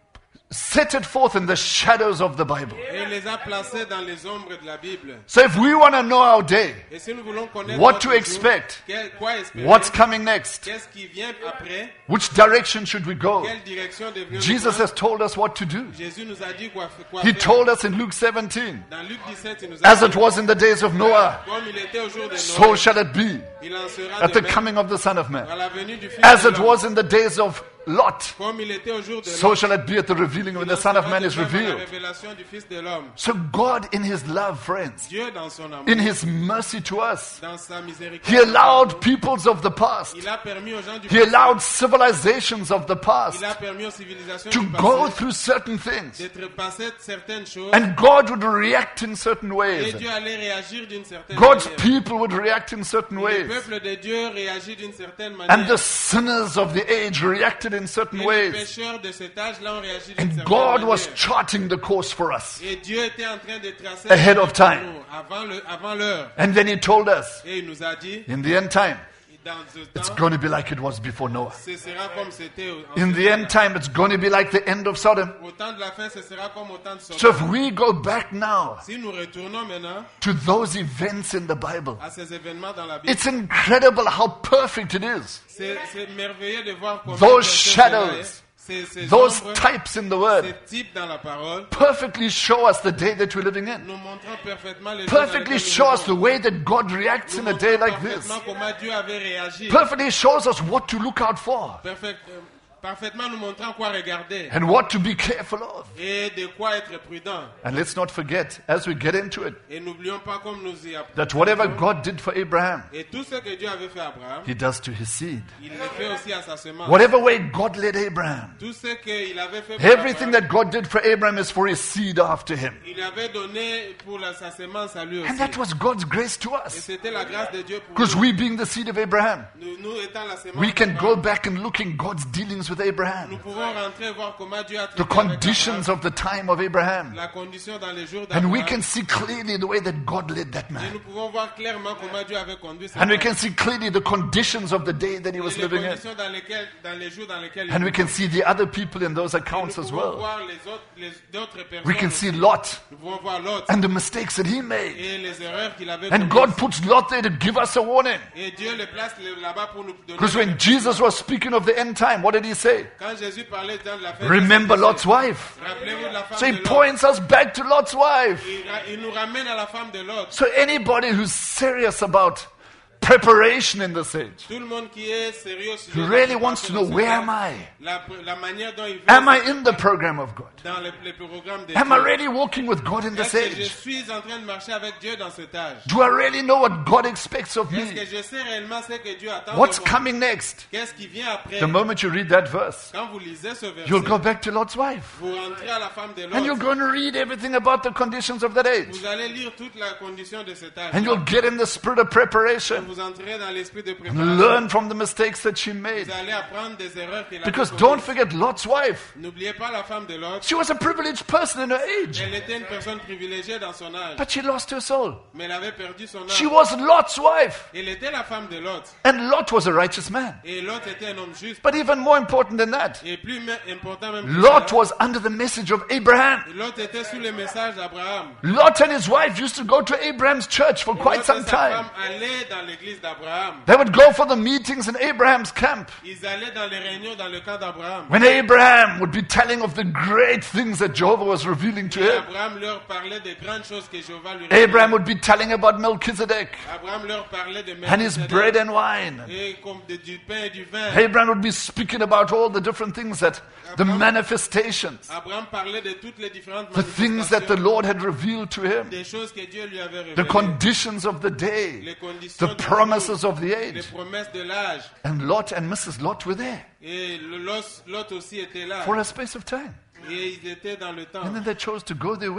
set it forth in the shadows of the Bible. Et il les a placés dans les ombres de la Bible. So if we want to know our day, Et si nous voulons connaître what notre to jour, expect, quel- quoi espérer, what's coming next, qu'est-ce qui vient après, which direction should we go, quelle direction devrions-nous Jesus prendre, has told us what to do. Jésus nous a dit quoi, quoi He faire. told us in Luke seventeen, Dans Luc dix-sept, il nous a as dit, it was in the days of Noah, comme il était au jour de so Noël, shall it be il en sera at de the même coming of the Son of Man. à la venue du Fils As de it l'homme. was in the days of Lot, Comme il était au jour de so Lot, shall it be at the revealing when il en the Son of sera Man de is même à la revealed. révélation du Fils de l'homme. So God in His love, friends, Dieu dans son amour, in His mercy to us, dans sa miséricorde, He allowed peoples of the past, il a permis aux gens du He passé, allowed civilizations of the past il a permis aux civilisations to du go passé through certain things. d'être passées certaines choses, And God would react in certain et ways. Dieu allait réagir d'une certaine God's manière. people would react in certain Le ways. peuple de Dieu réagit d'une certaine manière. And the sinners of the age reacted in certain Et les ways. pécheurs de cet âge-là ont réagi d'une And certaine God was manière. charting the course for us. Et Dieu était en train de tracer Ahead le of chemin time. pour nous, avant le- avant l'heure. And then He told us, Et il nous a dit, in the end time, dans ce it's temps, going to be like it was before Noah. ce sera comme c'était au- en In ce the end temps-là. time, it's going to be like the end of Sodom. Au temps de la fin, ce sera comme au temps de So Sodome. if we go back now Si nous retournons maintenant to those events in the Bible, à ces événements dans la Bible, it's incredible how perfect it is. c'est c'est merveilleux de voir comment Those ces shadows, cela est. ces, ces Those ombres, types in the Word ces types dans la parole, perfectly show us the day that we're living in. nous montrant parfaitement les jours dans Perfectly lesquels nous show us the vivons. way that God reacts Nous in a day montrant like this. parfaitement comment Dieu avait réagi. Perfectly shows us what to look out for Perfect- euh, parfaitement nous montrant quoi regarder and what to be careful of. et de quoi être prudent. And let's not forget, as we get into it, Et n'oublions pas comme nous y apprenons. that whatever God did for Abraham, Et tout ce que Dieu avait fait à Abraham, He does to his seed. il le fait aussi à sa semence. Whatever way God led Abraham, Tout ce qu'il avait fait pour everything Abraham, that God did for Abraham is for his seed after him. il avait donné pour la, sa semence à lui aussi. And that was God's grace to Et us. c'était la grâce de Dieu pour Because nous. we being the seed of Abraham, Nous, nous étant la semence we can d'Abraham, go back and look in God's dealings with nous Abraham. pouvons rentrer et voir comment Dieu a The traité avec conditions Abraham, of the time of Abraham. la condition dans les jours And we d'Abraham. can see clearly the way that God led that Et man. nous pouvons voir clairement comment Dieu avait conduit cet And we homme. can see clearly the conditions of the day that he Et was les living in. conditions dans, lesquelles, dans les jours dans lesquels And il we can see the other people in those nous accounts as pouvons well. voir les autres, les, d'autres personnes. We can aussi. see Lot Nous pouvons voir Lot and the mistakes that he made. et les erreurs qu'il avait And commises. God puts Lot there to give us a warning. Et Dieu le place là-bas pour nous donner. Because when Jesus was speaking of the end time, what did he say? Quand Jésus parlait dans la fin, Remember Lot's wife. rappelez-vous de la femme So he de Lot. points us back to Lot's wife. Il, ra- il nous ramène à la femme de Lot. So anybody who's serious about preparation in this age, Tout le monde qui est sérieux sur who la really préparation wants to know, dans ce where temps, am I? La, la manière dont il veut Am I in the program of God? dans le, le programme de Am I Dieu. really walking with God in this Est-ce que je age? suis en train de marcher avec Dieu dans cet âge? Do I really know what God expects of Est-ce que me? je sais réellement ce que Dieu attend What's de moi? coming next? Qu'est-ce qui vient après? The moment you read that verse, Quand vous lisez ce verset, you'll go back to Lot's wife. vous rentrez à la femme de And you're Lot. going to read everything about the conditions of that age. Vous allez lire toute la condition de cet âge. And you'll get in the spirit of preparation. Vous entrez dans l'esprit de And préparation. learn from the mistakes that she made. Vous allez apprendre des erreurs qu'il a Because commises. don't forget Lot's wife. N'oubliez pas la femme de Lot. She was a privileged person in her age. Elle était une personne privilégiée dans son âge, But she lost her soul. mais elle avait perdu son She âme. was Lot's wife. Elle était la femme de Lot. And Lot was a righteous man. Et Lot était un homme juste. But even more important than that, Et plus me- important même que Lot ça, was under the message of Abraham. Lot était sous le message d'Abraham. Lot and his wife used to go to Abraham's church for quite Lot some et sa time. femme allaient dans l'église d'Abraham. They would go for the meetings in Abraham's camp. Ils allaient dans les réunions dans le camp d'Abraham. When Abraham would be telling of the great things that Jehovah was revealing to Et him, Abraham leur parlait des grandes choses que Jéhovah lui Abraham révélait. would be telling about Melchizedek Abraham leur parlait de and his Melchizedek bread and wine. et comme de- du pain et du vin. Abraham would be speaking about all the different things that, the manifestations, Abraham parlait de toutes les différentes the things that the manifestations, Lord had revealed to him, des choses que Dieu lui avait the révélées, conditions of the day, les conditions the du promises jour, of the les age. promesses de l'âge. And Lot and Missus Lot were there Et le- Lot, Lot aussi était là. for a space of time. Et ils étaient dans le temps. And then they chose to go their way.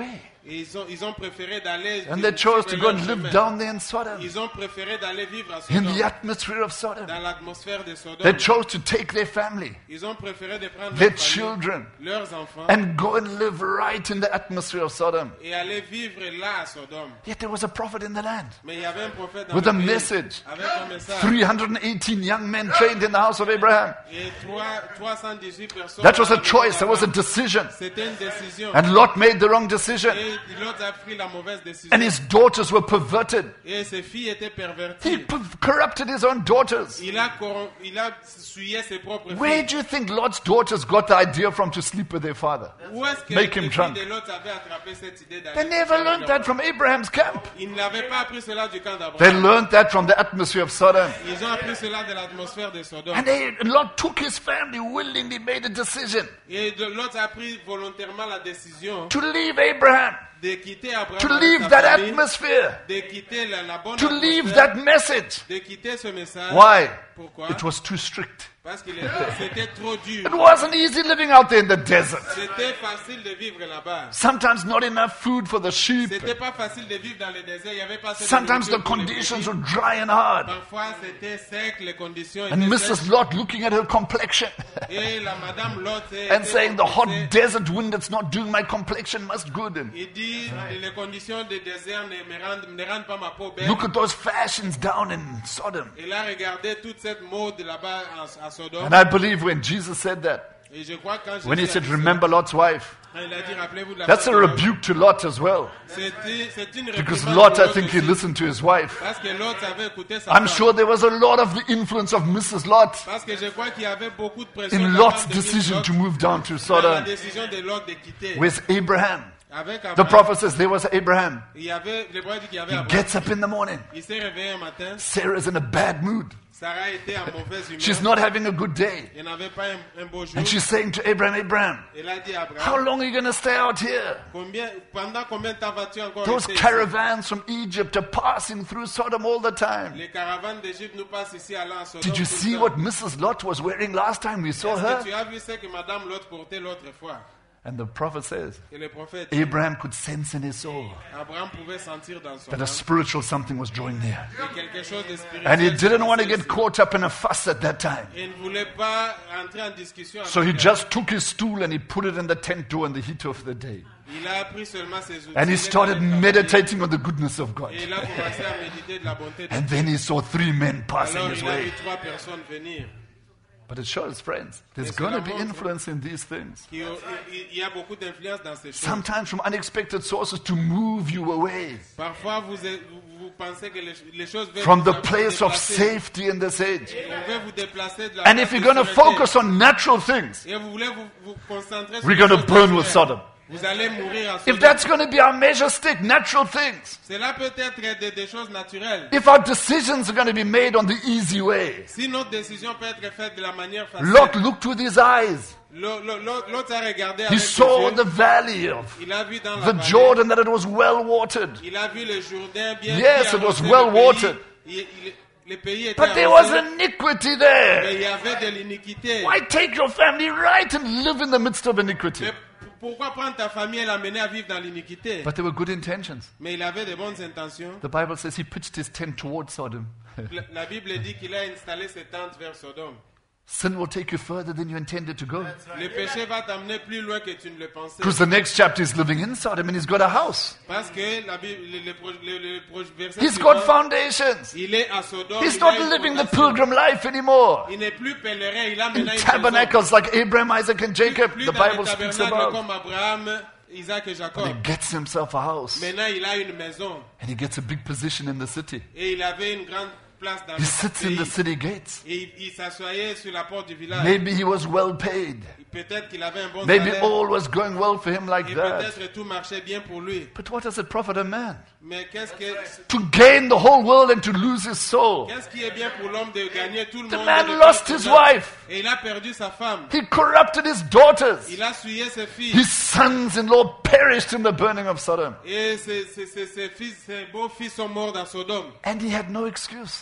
Et ils ont, ils ont préféré d'aller And they chose to suivre go leur and live chemin. down there in Sodom, Ils ont préféré d'aller vivre à in Sodome, the atmosphere of Sodom. dans l'atmosphère de Sodome. They chose to take their family, Ils ont préféré de prendre their leurs familles, children, leurs enfants, and go and live right in the atmosphere of Sodom. et aller vivre là à Sodome. Yet there was a prophet in the land Mais il y avait un prophète dans with le a pays, message. avec un message. three hundred eighteen young men trained in the house of Abraham. Et trois cent dix-huit personnes. That was a dans la choice, that maison was a d'Abraham. decision. C'était une décision. And Lot made the wrong decision. Et l'autre a pris la mauvaise décision. And his daughters were perverted. Et ses filles étaient He perverties. p- corrupted his own daughters. Il a, corrom- il a souillé ses propres Where filles. do you think Lot's daughters got the idea from to sleep with their father? Où est-ce que Make les him filles drunk. de l'autre avaient attrapé cette idée d'aller They never avec learned leur that père? from Abraham's camp. Ils n'avaient pas appris cela du camp They d'Abraham. learned that from the atmosphere of Sodom. Ils ont appris cela de l'atmosphère de Sodome. And they, Lot took his family willingly, made a decision Et de- l'autre a pris volontairement la décision to leave Abraham, de quitter Abraham, to avec leave sa that famille, atmosphere, de quitter la, la bonne to leave atmosphère, that message. de quitter ce message. Why? Pourquoi? It was too strict. Parce que c'était trop dur. It wasn't easy living out there in the desert. C'était facile de vivre là-bas. Sometimes not enough food for the sheep. C'était pas facile de vivre dans le désert. Il y avait pas assez de Sometimes the nourriture pour les conditions brebis. were dry and hard. Parfois c'était sec, les conditions And étaient Missus sèches. Lot looking at her complexion Et la madame Lot and était saying, the hot complexée. desert wind that's not doing my complexion must good. And Il dit les conditions du désert ne me rendent, ne rendent pas ma peau belle. look at those fashions down in Sodom. Il a regardé toute cette mode là-bas à, à Sodome. And I believe when Jesus said that, Et je crois que quand when he Jésus a said, dit cela, remember Lot's wife, quand il a dit rappelez-vous de la that's a femme de Lot, rebuke to Lot as well. c'était- c'est une Because réprimande Lot, pour I Lot think he aussi. listened to his wife. Parce que Lot avait écouté sa I'm femme. sure there was a lot of the influence of Missus Lot Parce que je crois qu'il y avait beaucoup de pression in de la Lot's femme de decision Lot to move down to dans la Sodom. décision de Lot de quitter. Where's Abraham? Avec The Abraham, prophet says there was Abraham. il y avait, le prophète dit qu'il y avait He Abraham. gets up in the morning. Il s'est réveillé un matin. Sarah's in a bad mood. Sarah était en mauvaise humeur. She's not having a good day. Il n'avait pas un, un beau jour. And she's saying to Abraham, Abraham, Il a dit à how Abraham, long are you going to stay out here? combien, pendant combien de temps vas-tu encore Those rester ici? caravans from Egypt are passing through Sodom all the time. Les caravanes d'Égypte nous passent ici allant à Sodome. Did you tout le see temps. what Missus Lot was wearing last time we saw Est-ce que her? tu as vu ce que Madame Lot portait l'autre fois? And the prophet says, Et le prophète, Abraham could sense in his soul Abraham pouvait sentir dans son that âme a spiritual something was drawing near. que quelque chose de spirituel. And he didn't se want to passait get ici. caught up in a fuss at that time. Il ne voulait pas entrer en discussion So avec he elle. just took his stool and he put it in the tent door in the heat of the day. Il a pris seulement ses outils. And he il est started allé travailler. meditating on the goodness of God. Et il a commencé à méditer de la bonté de And Dieu. then he saw three men passing Alors his il a vu way. trois personnes venir. But it shows, friends, there's Et going to cela be montre- influence in these things. Il il y a beaucoup d'influence dans ces choses. Sometimes from unexpected sources to move you away Parfois, vous, êtes- vous, vous pensez que les, les choses veulent from vous the place of déplacer. safety in this age. On veut vous déplacer de la And place if you're de going to sûreté. focus on natural things, Et vous voulez vous, vous concentrer sur we're les going to choses burn with naturelles. Sodom. Vous allez mourir à If Sodome. that's going to be our measure stick, natural things. Cela peut être des, des choses naturelles. If our decisions are going to be made on the easy way. Si notre décision peut être faite de la manière facile. Lot looked with his eyes. L'au- l'au- l'au- L'autre a regardé He avec ses saw yeux. the valley of Il a vu dans la the vallée. Jordan, that it was well watered. Il a vu le Jourdain bien Yes, bien it was arrosé, well le pays. watered. Il- il- le pays était But there was arrosé, iniquity mais there. il y avait de l'iniquité. Why take your family right and live in the midst of iniquity? Mais p- pourquoi prendre ta famille et l'amener à vivre dans l'iniquité? But there were good intentions. Mais il avait de bonnes intentions. The Bible says he pitched his tent towards Sodom. La, la Bible dit qu'il a installé ses tentes vers Sodome. Sin will take you further than you intended to go. Le péché va t'amener plus loin que tu ne le pensais. Because the next chapter is living in Sodom and he's got a house. Parce que la Bible, le, le, pro- le, le pro- verset He's suivant, got foundations. il est à Sodome. He's il a not une living the fondation. pilgrim life anymore. Il n'est plus pèlerin, il a In maintenant une maison. tabernacles like Abraham, Isaac, and Jacob, Plus the dans les Bible speaks tabernacles about. comme Abraham, Isaac et He Jacob. gets himself a house Maintenant, il a une maison and he gets a big position in the city. et il avait une grande place dans He le sits in pays. the city gates. Et il, il s'assoyait sur la porte du village. Maybe he was well paid. Peut-être qu'il avait un bon Maybe salaire. all was going well for him like Et that. peut-être que tout marchait bien pour lui. But what does it profit a man? Mais qu'est-ce que To gain the whole world and to lose his soul. qu'est-ce qui est bien pour l'homme de gagner tout le The monde? man et de lost perdre his son âme? wife. Et il a perdu sa femme. He corrupted his daughters. Il a souillé ses filles. His sons-in-law perished in the burning of Sodom. Et ses, ses, ses, ses fils, ses beaux-fils sont morts dans Sodome. And he had no excuse.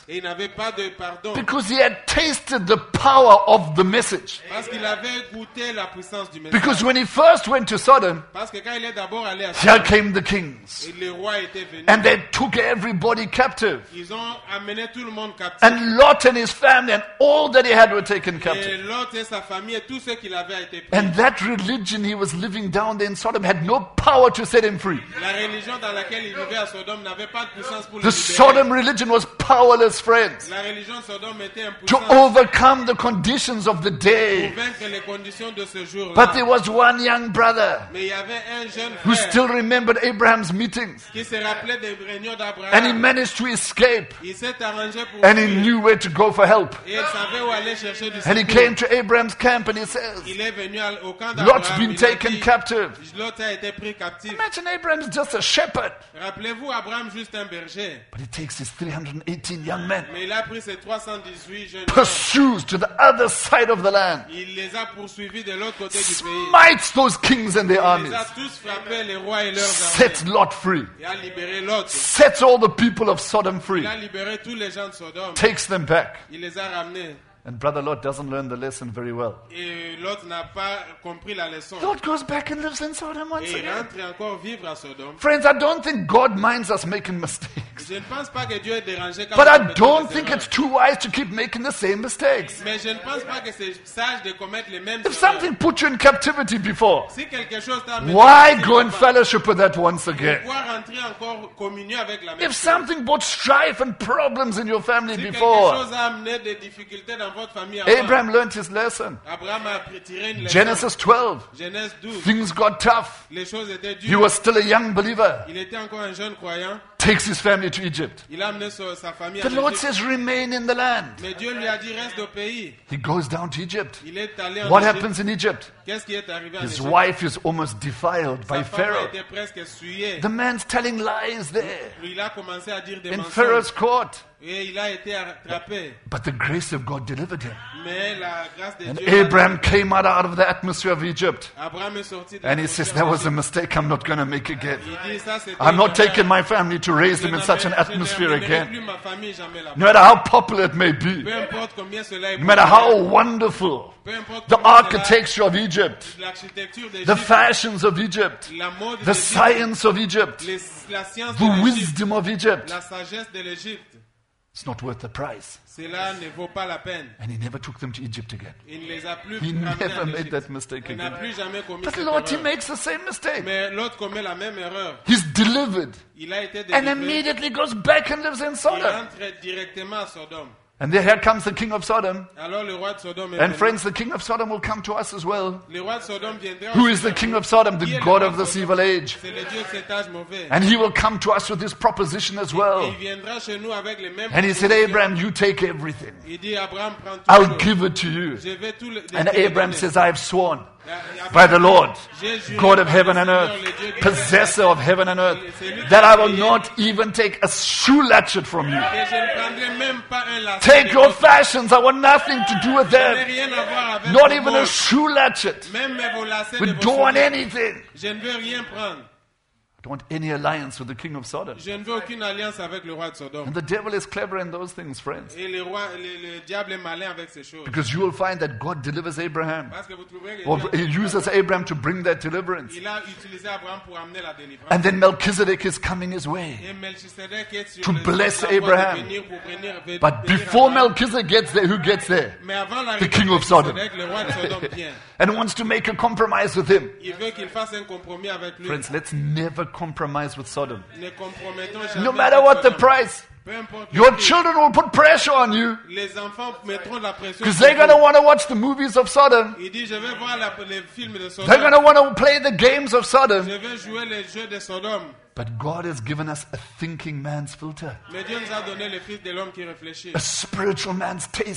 Et il n'avait pas de pardon. Because he had tasted the power of the message. Parce qu'il avait goûté la puissance du message. Because when he first went to Sodom, Parce que quand il est d'abord allé à here Sodome, came the kings. et les rois étaient venus. And they took everybody captive. Ils ont amené tout le monde captif. And Lot and his family and all that he had were taken Et captive. Lot et sa famille et tout ce qu'il avait a été pris. And that religion he was living down there in Sodom had no power to set him free. La religion dans laquelle il vivait à Sodome n'avait pas de puissance pour le The libérer. Sodom religion was powerless, friends, La religion de Sodome était to impuissante overcome the conditions of the pour day. vaincre les conditions de ce jour-là. But there was one young brother Mais il y avait un jeune who frère still remembered Abraham's meetings. qui se rappelait des réunions And he d'Abraham. managed to escape. Il s'est arrangé pour And he fuir. knew where to go for help. Et il savait où aller chercher du And he secours. came to Abraham's camp and he says, Il est venu à- au camp Lot's d'Abraham. been Il a taken dit, captive. Lot a été pris captif. Imagine Abraham's just a shepherd. Rappelez-vous, Abraham, juste un berger. But he takes his three hundred eighteen young men, Mais il a pris ses trois cent dix-huit jeunes hommes. pursues to the other side of the land, Il les a poursuivis de l'autre côté du pays. smites those kings and their Il armies, les a tous frappés, les rois et leurs armées. sets Lot free, Il a libéré Lot. sets all the people of Sodom free, Il a libéré tous les gens de Sodome. takes them back. Il les a ramenés. And Brother Lot doesn't learn the lesson very well. Et l'autre n'a pas compris la leçon. Lot goes back and lives in Sodom once Et il again. rentre et encore vivre à Sodome. Friends, I don't think God minds us making mistakes. Je ne pense pas que Dieu est dérangé quand But on I commet don't des think erreurs. it's too wise to keep making the same mistakes. Mais je ne pense pas que c'est sage de commettre les mêmes If erreurs. something put you in captivity before, Si quelque chose t'a amené why à go in fellowship with that once again? pouvoir rentrer encore communier avec la même If chose. something brought strife and problems in your family Si quelque before, chose a amené des difficultés dans votre famille avant, Abraham learned his lesson. Abraham a pris- tiré une leçon. Genesis twelve, Genèse douze. things got tough. Les choses étaient He dures. was still a young believer. Il était encore un jeune croyant. Takes his family to Egypt. Il a amené sa, sa famille The en Lord Égypte. says, remain in the land. Mais Dieu lui a dit reste au pays. He goes down to Egypt. Il est allé en What Égypte. happens in Egypt? Qu'est-ce qui est arrivé en His Égypte? wife is almost defiled by Sa femme a Pharaoh. été presque souillée. The man's telling lies there Il a commencé à dire des in mensonges. Pharaoh's court. Et il a été attrapé. But the grace of God delivered him. Mais la grâce de And Dieu. l'a Abraham délivré. came out, out of the atmosphere of Egypt. Abraham est sorti de And he la says, frontière that was a d'Égypte. mistake I'm not going to make again. Il dit, ça, c'était I'm une not erreur. taking my family to raise them in Je such an n'amène- je atmosphere n'amènerai again. plus ma famille jamais là-bas. No matter how popular it may be, Peu importe combien cela est no matter populaire, how wonderful, peu importe the combien cela- architecture of Egypt, l'architecture the d'Égypte, fashions of Egypt, la mode the d'Égypte, science of Egypt, les- la science de the l'Égypte, wisdom of Egypt, la sagesse de l'Égypte, it's not worth the price. cela ne vaut pas la peine. And he never took them to Egypt again. Il ne les a plus He ramenés never en made Égypte. that mistake Il n'a again. plus jamais commis But cette Lord, he erreur. makes the same mistake. Mais l'autre commet la même erreur. He's delivered Il a été and délivré. immediately goes back and lives in Il Sodom. rentre directement à Sodome. And there here comes the king of Sodom. Alors le roi de Sodome est And venu. friends, the king of Sodom will come to us as well. Le roi de Sodome viendra Who aussi is the vers king nous. of Sodom? Qui est The le God roi of de this Sodome? evil age. C'est le Dieu de cet âge mauvais. And he will come to us with this proposition as Et well. il viendra chez nous avec les mêmes And he said, propositions. Abraham, you take everything. Il dit Abraham prend tout. I'll give it to you. Je vais tout le, And te le Abraham donner. says, I have sworn Abraham by the Lord, J'ai juré God of par heaven le and Seigneur, earth, le Dieu du possessor of heaven and earth, C'est lui qui that a I will créé. not even take a shoe latchet from you. Et je ne prendrai même pas un lacet Take de your votre- fashions. I want nothing to do with Je n'ai them. rien à voir avec Not vos even a modes. shoe latchet. Même vos lacets We de vos don't want souliers. anything. Je ne veux rien prendre. I don't want any alliance with the king of Sodom. Je ne veux aucune alliance avec le roi de Sodome. And the devil is clever in those things, friends. Et le, roi, le, le diable est malin avec ces choses. Because you will find that God delivers Abraham. Parce que vous trouverez que Or Dieu- he uses Abraham to bring that deliverance. il a utilisé Abraham pour amener la délivrance. And then Melchizedek is coming his way. Et Melchisedec est sur To le- bless la voie de Abraham. venir pour bénir- bé- But bénir before Abraham. Melchizedek gets there, who gets there? Mais avant la The king of Sodom. le roi de Sodome vient. And wants to make a compromise with him. Il veut qu'il fasse un compromis avec lui. Friends, let's never compromise with Sodom. Ne compromettons jamais No matter avec what the Sodome. price, Peu importe your le prix. children will put pressure on you Les enfants mettront de la pression. because sur they're going to vous. want to watch the movies of Sodom. Il dit, je vais voir la- les films de They're going Sodome. to want to play the games of Sodom. Je vais jouer les jeux de Sodome. But God has given us a thinking man's filter, Mais Dieu nous a donné le fils de l'homme qui réfléchit. a spiritual man's taste.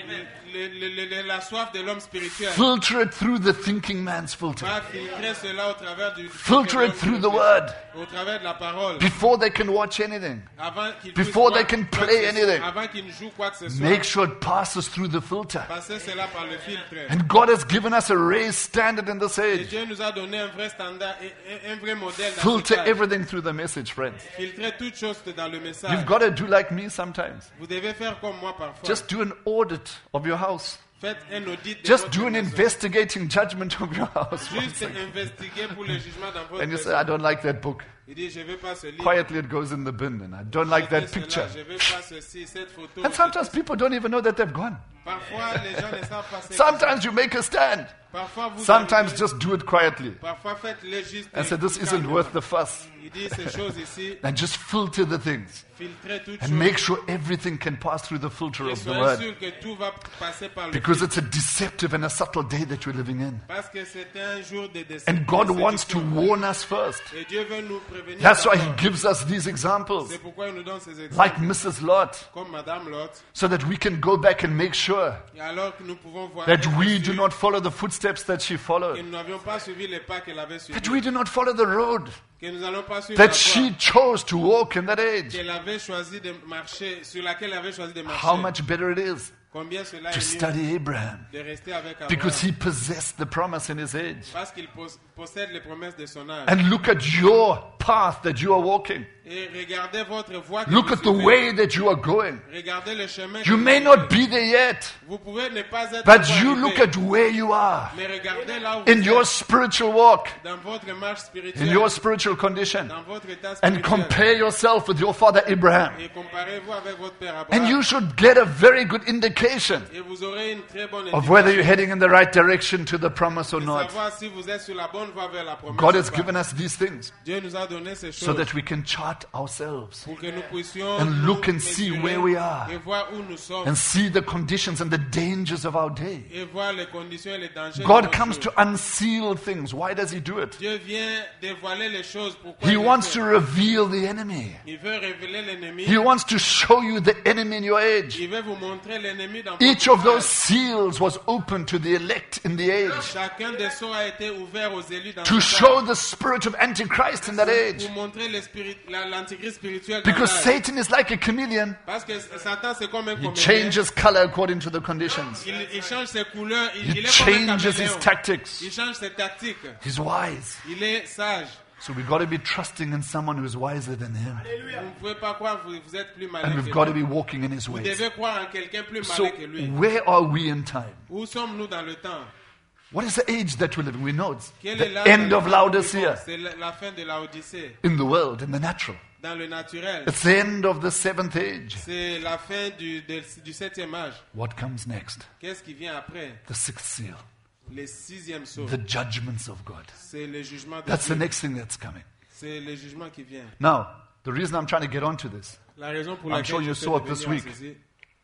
le- le- le- la soif de l'homme spirituel. Filter it through the thinking man's filter. Va filtrer cela au travers du Filter it through the word. au travers de la parole. Before they can watch anything, Avant qu'il Before puisse they voir can quoi play que ce soit, anything. avant qu'il ne joue quoi que ce soit, make sure it passes through the filter. passez cela par le filtre. And God has given us a raised standard in this Et age. Dieu nous a donné un vrai standard, et- et un vrai modèle dans Filter cet âge. everything through the message, friends. Filtrez toutes choses dans le message. You've got to do like me sometimes. Vous devez faire comme moi parfois. Just do an audit of your house. Faites un audit de Just votre do an maison. investigating judgment of your house. Juste investiguer pour le jugement dans votre And you maison. say, I don't like that book. Il dit, je veux pas ce livre. Quietly it goes in the bin, and I don't like that Je veux picture. cela, Je veux pas ceci, cette photo. And sometimes people don't even know that they've gone. Parfois, les gens ne savent pas ce que Sometimes you make a stand. Parfois, vous Sometimes arrivez- just do it quietly. Parfois, faites-le juste. And say, this isn't calmement. worth the fuss. Il dit ces choses ici, And just filter the things. filtrez toutes And choses. make sure everything can pass through the filter Et of the soyez word. sûr que tout va passer par le Because filtre. it's a deceptive and a subtle day that we're living in. Parce que c'est un jour de décès. And God wants to warn us first. Et Dieu veut nous prévenir. That's why He d'abord. gives us these examples, C'est pourquoi il nous donne ces exemples. like Missus Lot, Comme Madame Lot. so that we can go back and make sure Et alors que nous pouvons voir that être we sûrs do not follow the footsteps that she que followed, nous n'avions pas suivi les pas qu'elle avait suivis. that we do not follow the road Que nous n'allons pas suivre that la she voie chose to walk in that age. qu'elle avait choisi de marcher, sur laquelle elle avait choisi de marcher. How much better it is Combien cela to est mieux study Abraham, de rester avec Abraham. because he possessed the promise in his age. Parce qu'il pos- possède les promesses de son âge. And look at your path that you are walking. Et regardez votre voie que Look vous at the suivez. way that you are going. Regardez le chemin. You que may vous not suivez. be there yet, Vous pouvez ne pas être but encore you arrivé, look at where you are mais regardez là où in vous your êtes, spiritual walk, dans votre marche in spirituelle, your spiritual condition, dans votre état and spirituel. compare yourself with your father Abraham. Et comparez-vous avec votre père And Abraham. you should get a very good indication Et vous aurez une très bonne of whether indication you're heading in the right direction to the promise or de not. savoir si vous êtes sur la bonne voie vers la promesse. God ou has pas. given us these things Dieu nous a donné ces choses so that we can chart ourselves pour que nous puissions and nous look and see mesurer where we are et voir où nous sommes and see the conditions and the dangers of our day. et voir les conditions et les dangers. de God nos comes jours. to unseal things. Why does He do it? Dieu vient dévoiler les choses. Pourquoi He il le wants fait? to reveal the enemy. Il veut révéler l'ennemi. He wants to show you the enemy in your age. Il veut vous montrer l'ennemi dans Each votre of those âge. seals was open to the elect in the age Chacun des sceaux a été ouvert aux élus dans to cet show âge. the spirit of Antichrist in that age. Pour montrer le spirit- la- l'antichrist spirituel dans Because l'âge. Satan is like a chameleon. Parce que Satan c'est comme un He comédien. changes color according to the conditions. Il, il change ses couleurs. Il, He il est comme un changes his caméléon. tactics. Il change ses tactiques. He's wise. Il est sage. So we've got to be trusting in someone who's wiser than him. Vous ne pouvez pas croire que vous, vous êtes plus malin And que we've lui. got to be walking in his Vous ways. devez croire en quelqu'un plus So malin que lui. where are we in time? Où sommes-nous dans le temps? What is the age that we live in? We know it's Quel est the l'âge end de of la- Laodicea C'est la, la fin de la Odyssée. in the world, in the natural. Dans le naturel. It's the end of the seventh age. C'est la fin du, de- du septième âge. What comes next? Qu'est-ce qui vient après? The sixth seal. Le sixième saut. The judgments of God. C'est le jugement de That's the Dieu. next thing that's coming. C'est le jugement qui vient. Now, the reason I'm trying to get onto this, La raison pour I'm laquelle sure you j'essaie saw de it this venir week. ici,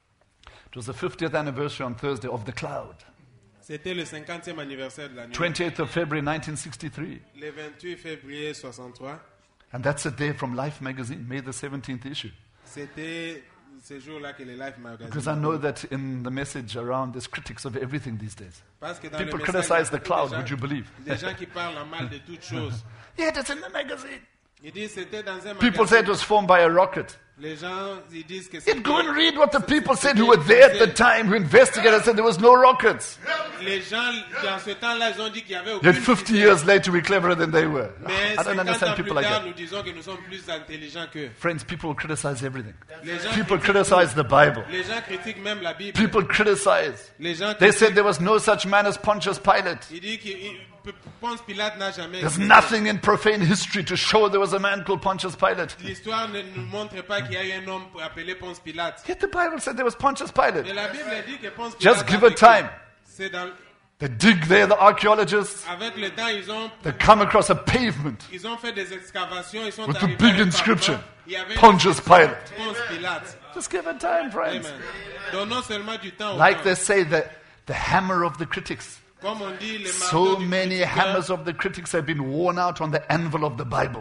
it was the fiftieth anniversary on Thursday of the cloud. c'était le cinquantième anniversaire de la nuit. twenty-eighth of February nineteen sixty-three. Le vingt-huit février soixante-trois. And that's a day from Life magazine, May the seventeenth issue. C'était ce jour-là que les Life Magazine. Because I know that in the message around, there's critics of everything these days. Parce que dans People le criticize message, the il y a cloud, des gens- would you believe? Des gens qui parlent en mal de toutes choses. Yeah, that's in the magazine. Ils disent c'était dans un People say magazine. it was formed by a rocket. Les gens ils disent que Yet c'était. go and read what the people said who were there at the time, who investigated, said there was no rockets. Les gens dans ce temps-là ils ont dit qu'il y avait aucune. Yet fifty years later, we're cleverer than they were. Mais I don't cinquante understand ans plus people like tard, that. nous disons que nous sommes plus intelligents qu'eux. Friends, people criticize everything. Les gens People critiquent criticize the Bible. tout. Les gens critiquent même la Bible. People criticize. Les gens They critiquent. said there was no such man as Pontius Pilate. Il dit que il- P- Ponce Pilate n'a jamais. There's existé. nothing in profane history to show there was a man called Pontius Pilate. L'histoire ne nous montre pas qu'il y a eu un homme appelé Ponce Pilate. Yet the Bible said there was Pontius Mais Pilate. la Bible dit que Ponce Pilate. Just a give it vécu. time. C'est dans. They dig there, the archaeologists. Avec le temps, ils ont. They come across a pavement Ils ont fait des excavations. Ils sont with a arrivés big à un inscription. pavement. Il y avait Pontius Pilate. Ponce Pilate. Just give it time, friends. Amen. Donnons seulement du temps. au Like temps. they say, the, the hammer of the critics Comme on dit, les marteaux So du many critiqueur, hammers of the critics have been worn out on the anvil of the Bible.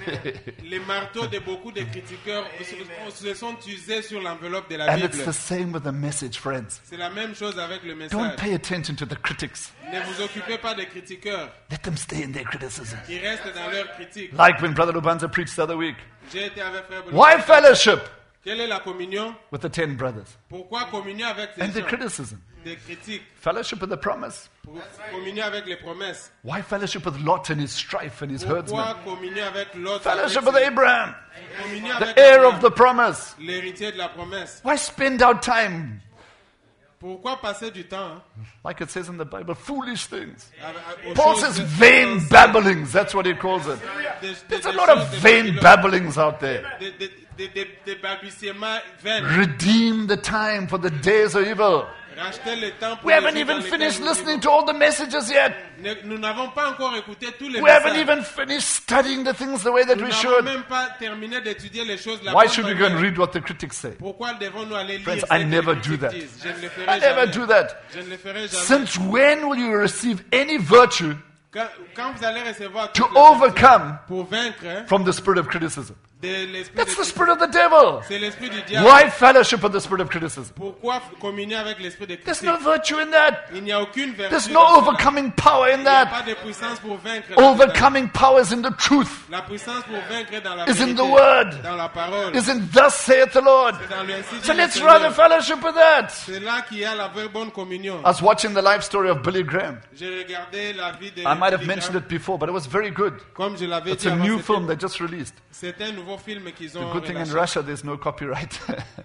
les marteaux de beaucoup de critiqueurs se- se sont usés sur l'enveloppe de la And Bible. it's the same with the message, friends. C'est la même chose avec le Don't message. pay attention to the critics. Ne vous occupez pas des critiqueurs. Let them stay in their criticism. Ils restent dans leur critique. Like when Brother Lubanza preached the other week. J'ai été avec Frère Boulou. Why fellowship Quelle est la communion? with the ten brothers? Pourquoi communier avec ces And the gens? criticism. Des critiques. Fellowship with the promise. Pour communier avec les promesses. Why fellowship with Lot and his strife and his herdsmen? Pourquoi communier avec l'autre? Fellowship avec with ses- Abraham, communier the avec heir Abraham, of the promise. l'héritier de la promesse. Why spend our time, Pourquoi passer du temps hein, like it says in the Bible, foolish things? à- aux Paul choses says vain babblings. That's what he calls it. des- des- There's a des lot of choses, des vain babylons- babblings out there. des- des- des- des- des balbutiements vains. Redeem the time, for the days are evil. Racheter le temps pour We les haven't jours dans even lesquels finished nous listening vivons. to all the messages yet. Ne- Nous n'avons pas encore écouté tous les We haven't messages. even finished studying the things the way that Nous we n'avons should. même pas terminé d'étudier les choses de la Why bonne should we go and manière. read what the critics say? Pourquoi devons-nous aller lire Friends, ce I que never les do critiques that. disent? Je ne le ferai I never jamais. do that. Je ne le ferai jamais. Since when will you receive any virtue Quand, quand vous allez recevoir to toutes les overcome vertus pour vaincre hein, from the spirit of criticism? de l'esprit That's de the spirit of the devil. c'est l'esprit du diable. Why fellowship with the spirit of criticism? Pourquoi f- communier avec l'esprit de There's critique? no virtue in that. Il n'y a aucune vertu. There's dans no cela. overcoming power in Il n'y a that. pas de puissance pour vaincre. dans Overcoming power is in the truth. cela. La puissance pour vaincre dans la Is in vérité, the word. dans la parole. Is in thus saith the Lord. C'est dans le ainsi dit So le let's Seigneur. rather fellowship with that. C'est là qu'il y a la vraie bonne communion. I was watching the life story of Billy Graham. J'ai regardé la vie de I might have Billy mentioned Graham. it before, but it was very good. Comme je l'avais It's dit a avant, new c'était- film they just released. c'était un nouveau film qu'ils The ont good thing in relâché. Russia, there's no copyright.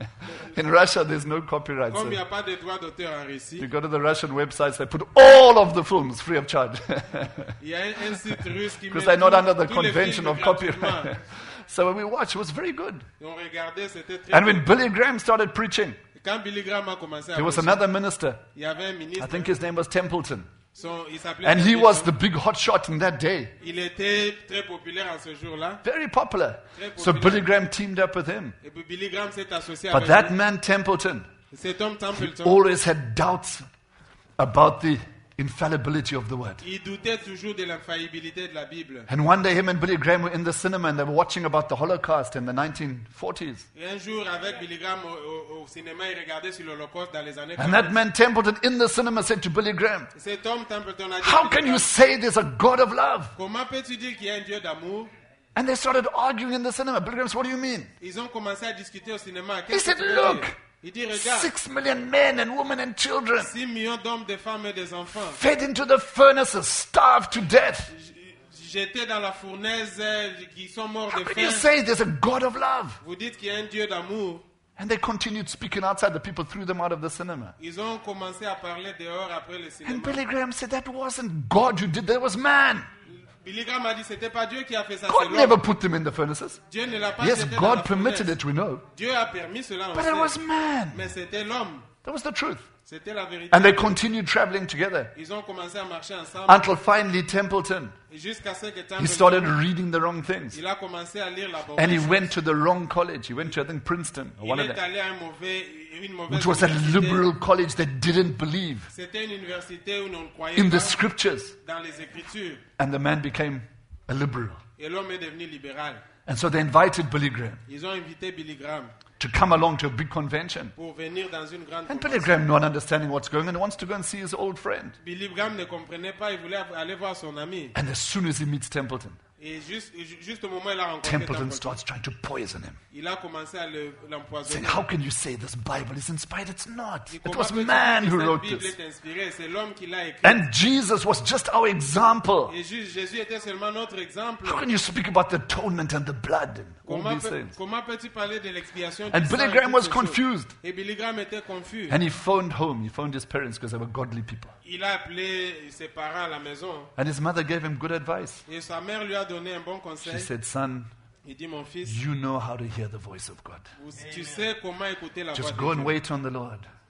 In Russia, there's no copyright. Comme il n'y So a pas de droit d'auteur en récit, you go to the Russian websites, they put all of the films free of charge. il y a un, un site russe qui met Because they're not tous- under the tous les convention films of gratuitement. copyright. So when we watched, it was very good. Et on regardait, c'était très And bon. when Billy Graham started preaching, Et quand Billy Graham a commencé à there was prêcher, another minister. il y avait un ministre, I think his name was Templeton. son- il s'appelait And he Templeton. was the big hot shot in that day. Il était très populaire en ce jour-là. Very popular. Très So populaire. Billy Graham teamed up with him. Et puis Billy Graham s'est associé But avec that lui. man, Templeton, Cet homme Templeton, always had doubts about the infallibility of the word. il doutait toujours de l'infaillibilité de la Bible. And one day, him and Billy Graham were in the cinema and they were watching about the Holocaust in the nineteen forties. Et un jour, avec Billy Graham au, au- au cinéma, il regardait sur l'Holocauste dans les années And that quarante. man, Templeton, in the cinema said to Billy Graham, Cet homme Templeton a dit, "How Billy can you Graham, say there's a God of love?" comment peux-tu dire qu'il y a un Dieu d'amour? And they started arguing in the cinema. Billy Graham said, "What do you mean?" Ils ont commencé à discuter au cinéma. He Qu'est-ce said, que tu veux "Look, dire? Il dit, regarde, six million men and women and children six millions d'hommes, de femmes et des enfants. fed into the furnaces, starved to death. J'étais dans la fournaise, euh, qui sont morts How de can you faim. say there's a God of love?" Vous dites qu'il y a un Dieu d'amour. And they continued speaking outside. The people threw them out of the cinema. Ils ont commencé à parler dehors après le cinéma. And Billy Graham said, "That wasn't God who did that, it was man. Billy Graham a dit, c'était pas Dieu qui a fait ça, c'est God l'homme. never put them in the furnaces. Dieu ne l'a pas Yes, jeté dans la God permitted fournaise. it, we know. Dieu a permis cela, on But it was sait. man. Mais c'était l'homme. That was the truth. C'était la vérité. And they continued traveling together Ils ont commencé à marcher ensemble. until finally Templeton, Et jusqu'à ce que he Templeton, started reading the wrong things. il a commencé à lire la bonne And he chose. went to the wrong college. He went to, I think, Princeton, or Il one of est them, allé à un mauvais, une mauvaise which was a université. liberal college that didn't believe C'était une université où on ne croyait in pas the scriptures. dans les Écritures. And the man became a liberal. Et l'homme est devenu libéral. And so they invited Billy Graham Ils ont invité Billy Graham to come along to a big convention. pour venir dans une grande And Billy convention. Graham, not understanding what's going on, wants to go and see his old friend. Billy Graham ne comprenait pas, il voulait aller voir son ami. And as soon as he meets Templeton, Et juste, ju- juste au moment où il a rencontré Templeton Templeton, starts trying to poison him, il a commencé à le- saying, l'empoisonner. "How can you say this Bible is inspired? It's not. Et It comment was peux-tu man dire who que wrote cette Bible this." est inspirée? C'est l'homme qui l'a écrit. And Jesus was just our example. Et ju- Jésus était seulement notre exemple. How can you speak about the atonement and the blood and all Comment, these peut- things? comment peux-tu parler de l'expiation And du Billy sang et Graham toutes was ces choses? confused. Et Billy Graham était confus. And he phoned home. He phoned his parents because they were godly people. Il a appelé ses parents à la maison. And his mother gave him good advice. Et sa mère lui a donné un bon She conseil. said, "Son, Il dit, mon fils, you know how to hear the voice of God. vous- tu sais comment écouter la voix Just de go and Dieu. wait on the Lord.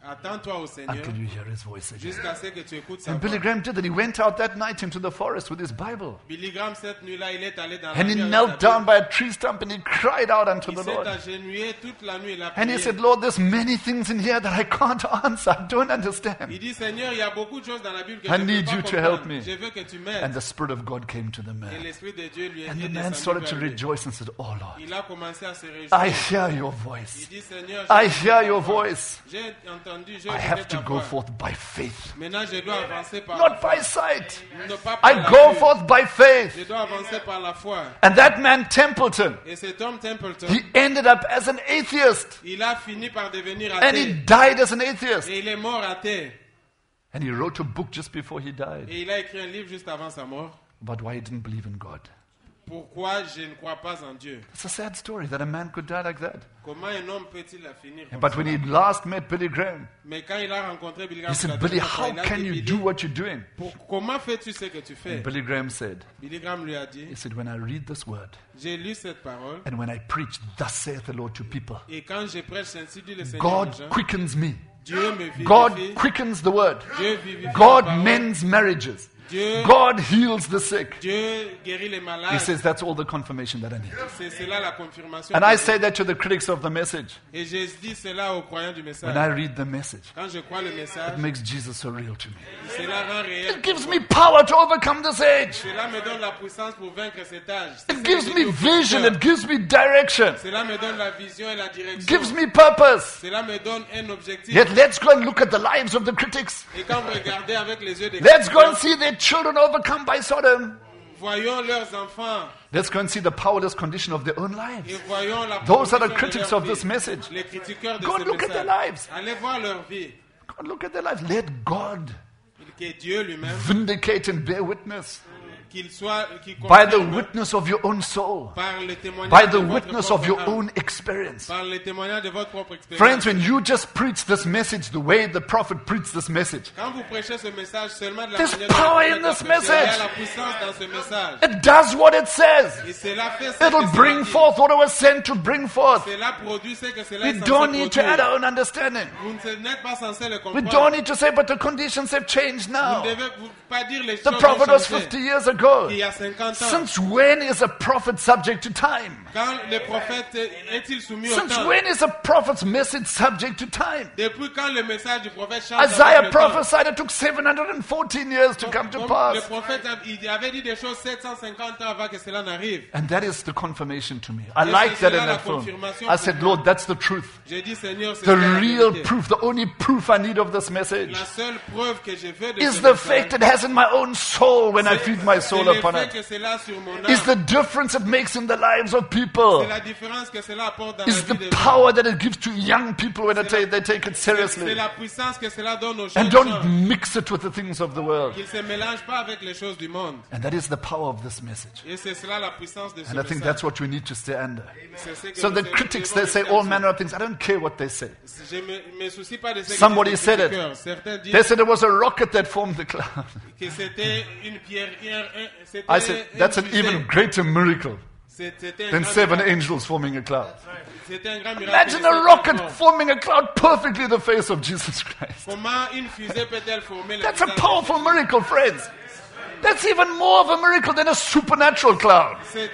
Attends-toi au Seigneur until you hear his voice again. jusqu'à ce que tu écoutes sa And Billy voix. Graham did that. He went out that night into the forest with his Bible. Billy Graham, cette nuit-là, il est allé dans la And he nuit avec knelt sa down Bible. by a tree stump and he cried out unto Il the s'est Lord. agenouillé toute la nuit, il a And he prié. said, Lord, there's many things in here that I can't answer. I don't understand. Il dit, Seigneur, il y a beaucoup de choses dans la Bible que I je ne need peux pas you to help comprendre. me. Je veux que tu And m'aides. the Spirit of God came to the Et man. l'Esprit de Dieu lui And the est man descendu started to vers lui. rejoice and said, Oh Lord, Il a commencé à se réjouir. I hear your Il voice. dit, Seigneur, I j'ai hear entendu your ta voix. voice. J'ai entendu, j'ai I écouté have ta to go voix. forth by faith, Maintenant, je dois avancer par la not foi. by sight. Ne pas par I la go vue. forth by faith. Je dois avancer par la foi. And that man, Templeton, Et cet homme Templeton, he ended up as an atheist. il a fini par devenir And he athée. died as an atheist. Et il est mort athée. And he wrote a book just before he died Et il a écrit un livre juste avant sa mort. about why he didn't believe in God. Pourquoi je ne crois pas en Dieu? It's a sad story that a man could die like that. Comment un homme peut-il la finir comme But ça? when he last met Billy Graham, Mais quand il a rencontré Billy he Graham, pour la said, Billy, dernière fois, how il a can dit, you Billy, do what you're doing? pour- comment fais-tu ce que tu fais? And Billy Graham said, Billy Graham lui a dit, he said, when I read this word j'ai lu cette parole and when I preach, thus saith the Lord to people, et quand je prêche ainsi dit le Seigneur God aux gens, quickens me. Dieu me vivifie, God quickens the word. Dieu vivifie la God parole, mends marriages. Dieu, God heals the sick. Dieu guérit les He malades. says that's all the confirmation that I need. C'est cela la confirmation. And que I j'ai. say that to the critics of the message. Et je dis cela aux croyants du When message. I read the message, Quand je crois le message, it makes Jesus so real to me. cela rend réel. It gives me power to overcome this age. Cela me donne la puissance pour vaincre cet âge. C'est ce It que gives j'ai me dit au vision. producteur. It gives me direction. Cela me donne la vision et la It direction. gives me purpose. Cela me donne un objectif. Yet let's go and look at the lives of the critics. Et quand vous regardez avec les yeux des Let's go and critiques, see their children overcome by Sodom. voyons leurs enfants Let's go and see the powerless condition of their own et lives. voyons la Those are the condition de critics leur of this vie. message. Les critiqueurs de Go ce and look at their message. lives. Allez voir leur vie. Go and look at their lives. Let God Que Dieu lui-même, vindicate and bear witness qu'il soit, qu'il by the confirme witness of your own soul, par le témoignage by the de votre witness propre of your âme, own experience. par le témoignage de votre propre expérience. Friends, when you just preach this message the way the prophet preached this message, Quand vous prêchez ce message seulement de la There's manière dont power le in prophète this a prêché, il y a message. la puissance dans ce message. it does what it says. Et cela fait ce It'll que cela bring dit. forth what it was sent to bring forth. Cela produit ce que cela We est censé don't need to produire. add our own understanding. Vous ne- n'êtes pas censé le We comprendre. don't need to say, but the conditions have changed Vous now. ne devez vous- pas dire les The choses prophet ont was changé. fifty years ago. Il y a cinquante ans. Since when is a prophet subject to time? Quand le prophète est-il soumis au Since temps? when is a prophet's message subject to time? Depuis quand le message du prophète change Isaiah avec le temps? prophesied it took seven hundred fourteen years to come to Comme pass. le prophète a- il avait dit des choses sept cent cinquante ans avant que cela n'arrive. And that is the confirmation to me. I Et like c'est that in cela la that film. confirmation I pour said, moi. Lord, that's the truth. J'ai dit, Seigneur, c'est The ça la real vérité. proof, the only proof I need of this message La seule preuve que je veux de is ce the message, fact it has in my own soul when I feed my c'est soul upon l'effet it. que cela a sur mon âme. Is the difference it makes in the lives of people. C'est la différence que cela apporte dans Is la the vie des gens. power that it gives to young people when they take, they take it C'est seriously. la puissance que cela donne aux And jeunes don't gens. mix it with the things of the world. Qu'ils ne se mélangent pas avec les choses du monde. And that is the power of this message. Et c'est cela la puissance de ce And I think message. that's what we need to stay under. C'est ce que So nous the devons- critics, devons they say rester all en manner of things. I don't care what they say. Je me, me soucie pas de ce que Somebody disent les said it. critiqueurs. Certains disent They said it was a rocket that formed the cloud. que c'était une pierre. un- un- c'était I said, une that's an fusée. even greater miracle C'était un than grand seven miracle. angels forming a cloud. C'était un grand miracle. Imagine de a sept rocket enfants. forming a cloud perfectly the face of Jesus Christ. Comment une fusée peut-elle former le That's a visage de powerful Jésus? miracle, friends. That's even more of a miracle than a supernatural cloud. C'est-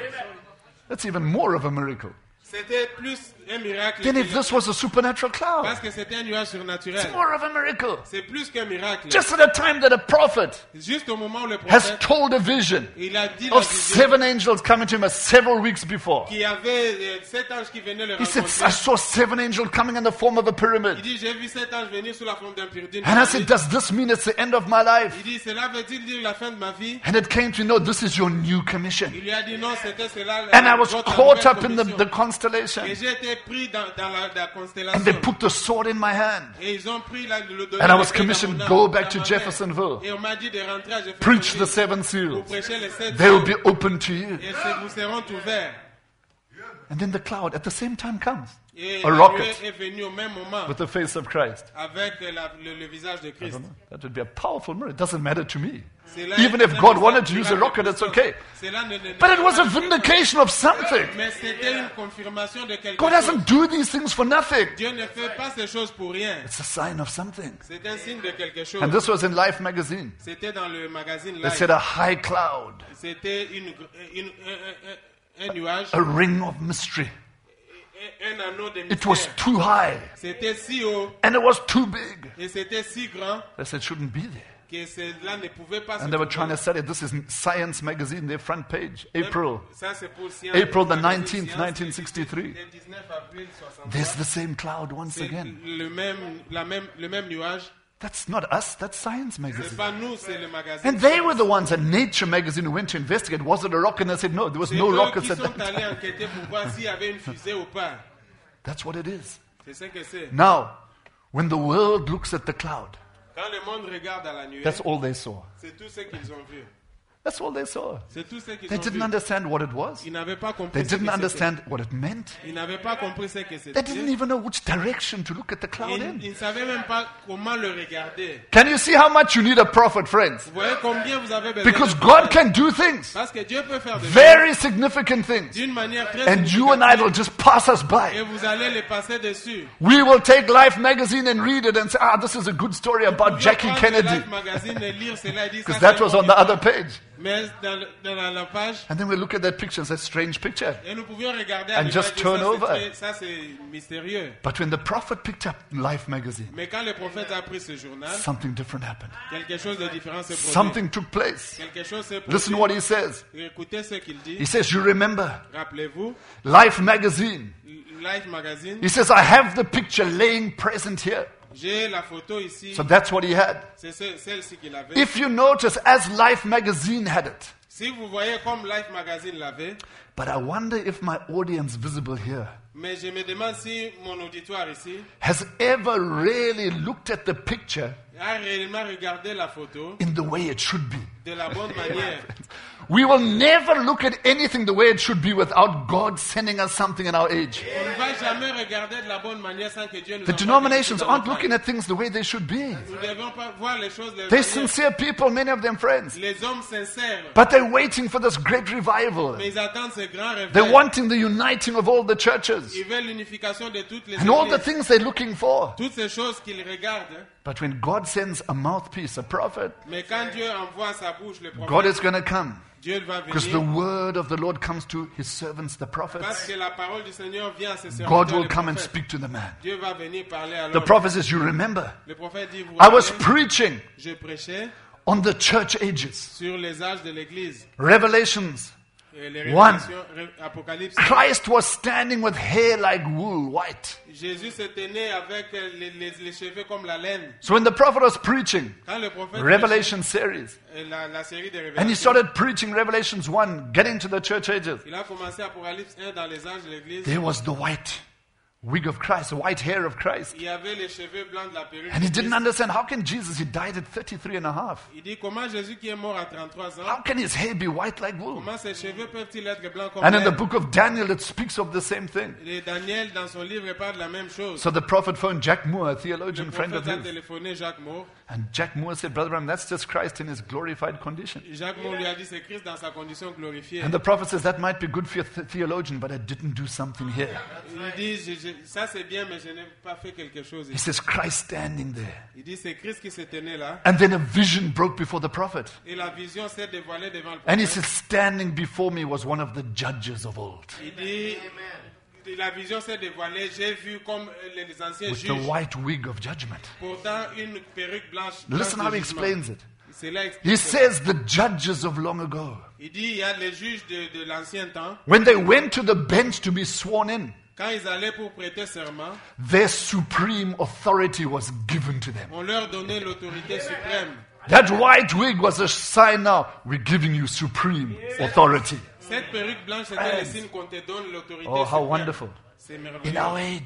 That's even more of a miracle. C'était plus un miracle. Then que if le- this was a supernatural cloud, Parce que c'était un nuage surnaturel. it's more of a miracle. C'est plus qu'un miracle. Just at a time that a prophet Juste au moment où le has prophète told a vision il a dit la of vision seven angels coming to him as several weeks before. qu'il y avait euh, sept anges qui venaient le He said, I rencontrer. saw seven angels coming in the form of a Il pyramid. dit, j'ai vu sept anges venir sous la forme d'un pyramide. d'une And I said, pyramide. does this mean it's the end of my life? Il dit, cela veut-il dire la fin de ma vie? And it came to know this is your new commission. Il lui a dit non, c'était cela. And I was votre caught nouvelle up in the, commission. the constellation. Et j'ai été pris dans, dans la, la constellation. And they put the sword in my hand. Et ils ont pris la, le donné And I was l'épée commissioned, dans mon go arme, back dans to ma main. Jeffersonville. Et on m'a dit de rentrer à Preach the Jeffersonville seven pour seals. prêcher les sept They will seals. be open to you. Et c'est- vous seront ouverts. And then the cloud at the same time comes. Et A la rocket. nuée est venue au même moment With the face of Christ. avec la- le, le visage de I Christ. don't know. That would be a powerful miracle. It doesn't matter to me. C'est là- Even if c'est God là- wanted to use a miracle rocket, it's Christos. okay. C'est là- ne- ne- But it ne- was a ne- vindication of something. Mais c'était une confirmation de quelque God chose. doesn't do these things for nothing. Dieu ne fait pas ces choses pour rien. It's a sign of something. C'est un signe de quelque chose. And this was in Life magazine. C'était dans le magazine They Life. said a high cloud, C'était une, une, un, un- un nuage, a ring of mystery. un anneau de It was mystère. too high C'était si haut and it was too big. et c'était si grand They said it shouldn't be there. que cela ne pouvait pas se And they were trouver. trying to sell it. This is Science magazine, their front page, April. Ça, c'est pour Science. April the Magazine nineteenth, Science, nineteen sixty-three. le dix-neuf avril soixante-trois. There's the same cloud once C'est again. le même, la même, le même nuage. That's not us, that's Science C'est magazine. pas nous, c'est le magazine. And they were the ones at Nature magazine who went to investigate. Was it a rocket? And they said, no, there was C'est no eux rockets qui at sont that allés time. enquêter pour voir s'il y avait une fusée ou pas. That's what it is. C'est ce que c'est. Now, when the world looks at the cloud, Quand le monde regarde à la nuée, that's all they saw. c'est tout ce qu'ils ont vu. That's all they saw. C'est tout ce qu'ils They ont didn't vu. understand what it was. Ils n'avaient pas They compris ce que didn't c'était. understand what it meant. Ils n'avaient pas compris ce que They c'était. didn't even know which direction to look at the cloud Ils, in. ils ne savaient même pas comment le regarder. Can you see how much you need a prophet, friends? Vous voyez combien vous avez besoin Because de God prophètes? can do things, Parce que Dieu peut faire des choses very significant things, d'une manière très and you and I will significative just pass us et by. vous allez les passer dessus. We will take Life magazine and read it and say, ah, this is a good story about Vous Jackie pouvez prendre le Kennedy, Life magazine et lire cela et dire ça, because that c'est was une on the bonne other histoire. page. Mais dans, le- dans la, la page, And then we look at that picture and say, strange picture. et nous pouvions regarder And à just l'image de turn ça, over. c'est très- ça c'est mystérieux. But when the prophet picked up Life magazine, Mais quand le prophète a pris ce journal, something different happened. quelque chose de différent s'est produit. Something took place. Quelque chose s'est produit. Listen what he says. Écoutez ce qu'il dit. He says, you remember Rappelez-vous, Life magazine. Life Magazine, He says, I have the picture laying present here. j'ai la photo ici. So that's what he had. C'est ce- celle-ci qu'il avait. If you notice, as Life magazine had it, Si vous voyez comme Life Magazine l'avait, but I wonder if my audience visible here mais je me demande si mon auditoire ici has ever really looked at the picture a réellement regardé la photo in the way it should be. de la bonne manière. We will never look at anything the way it should be without God sending us something in our age. On ne va jamais regarder de la bonne manière sans que Dieu nous The envoie denominations quelque chose dans aren't notre looking vie. at things the way they should be. Nous ne devons pas voir les choses de They're manière- sincere people, many of them friends. Les hommes sincères, But they're waiting for this great revival. mais ils attendent ce grand They're réveil. wanting the uniting of all the churches Ils veulent l'unification de toutes les and all the églises. things they're looking for. Toutes ces choses qu'ils regardent. hein. But when God sends a mouthpiece, a prophet, Mais quand Dieu envoie sa bouche le God prophète, is going to come. Dieu va Because the venir. word of the Lord comes to his servants, the Parce prophets. que la parole du Seigneur vient à ses God serviteurs, will les come and prophètes. speak to the man. Dieu va venir parler à The l'homme. prophet says, you remember, Le prophète dit, vous I was rappelez, preaching je prêchais on the church ages. sur les âges de l'Église. Revelations. Et les One. révélations, Ré- Apocalypse. Christ was standing with hair like wool, white. Jésus s'était né avec euh, les, les- les cheveux comme la laine. So when the prophet was preaching, Quand le prophète Revelation series, prêchait, euh, la, la série des and he révélations, started preaching Revelations one, getting to the church ages, il a commencé Apocalypse un dans les âges de l'Église. there was the white wig of Christ, the white hair of Christ. Il y avait les cheveux blancs de la perruque. And he de didn't Christ. understand, how can Jesus, he died at thirty-three and a half. Il dit comment Jésus qui est mort à trente-trois ans, How can his hair be white like wool? comment ses cheveux peuvent-ils être blancs comme And in the laine? book of Daniel, it speaks of the same thing. Et Daniel, dans son livre, parle de la même chose. So the prophet phoned Jack Moore, a Le theologian friend of prophète a his. téléphoné Jacques Moore. And Jack Moore said, Brother Bram, that's just Christ in his glorified condition. Jacques Moore lui a dit c'est Christ dans sa condition glorifiée. And the prophet says, that might be good for your th- theologian, but I didn't do something here. Il dit je- je- ça c'est bien, mais je n'ai pas fait quelque chose. He says, Christ standing there. Il dit c'est Christ qui s'est tenu là. And then a vision broke before the prophet. Et la vision s'est dévoilée devant le And he prophète. says, standing before me was one of the judges of old, Il dit la vision s'est dévoilée. J'ai vu comme les les anciens with the juges. white wig of judgment. Pourtant une perruque blanche. Listen blanche how de he jugement. explains it. C'est là He expliqué. says, the judges of long ago, Il dit il y a les juges de, de l'ancien temps. when they went to the bench to be sworn in, Quand ils allaient pour prêter serment, their supreme authority was given to them. on leur donnait l'autorité suprême. That white wig was a sign now, we're giving you supreme authority. Cette perruque blanche était le signe qu'on te donne l'autorité Oh, how suprême. wonderful. C'est In merveilleux. our age,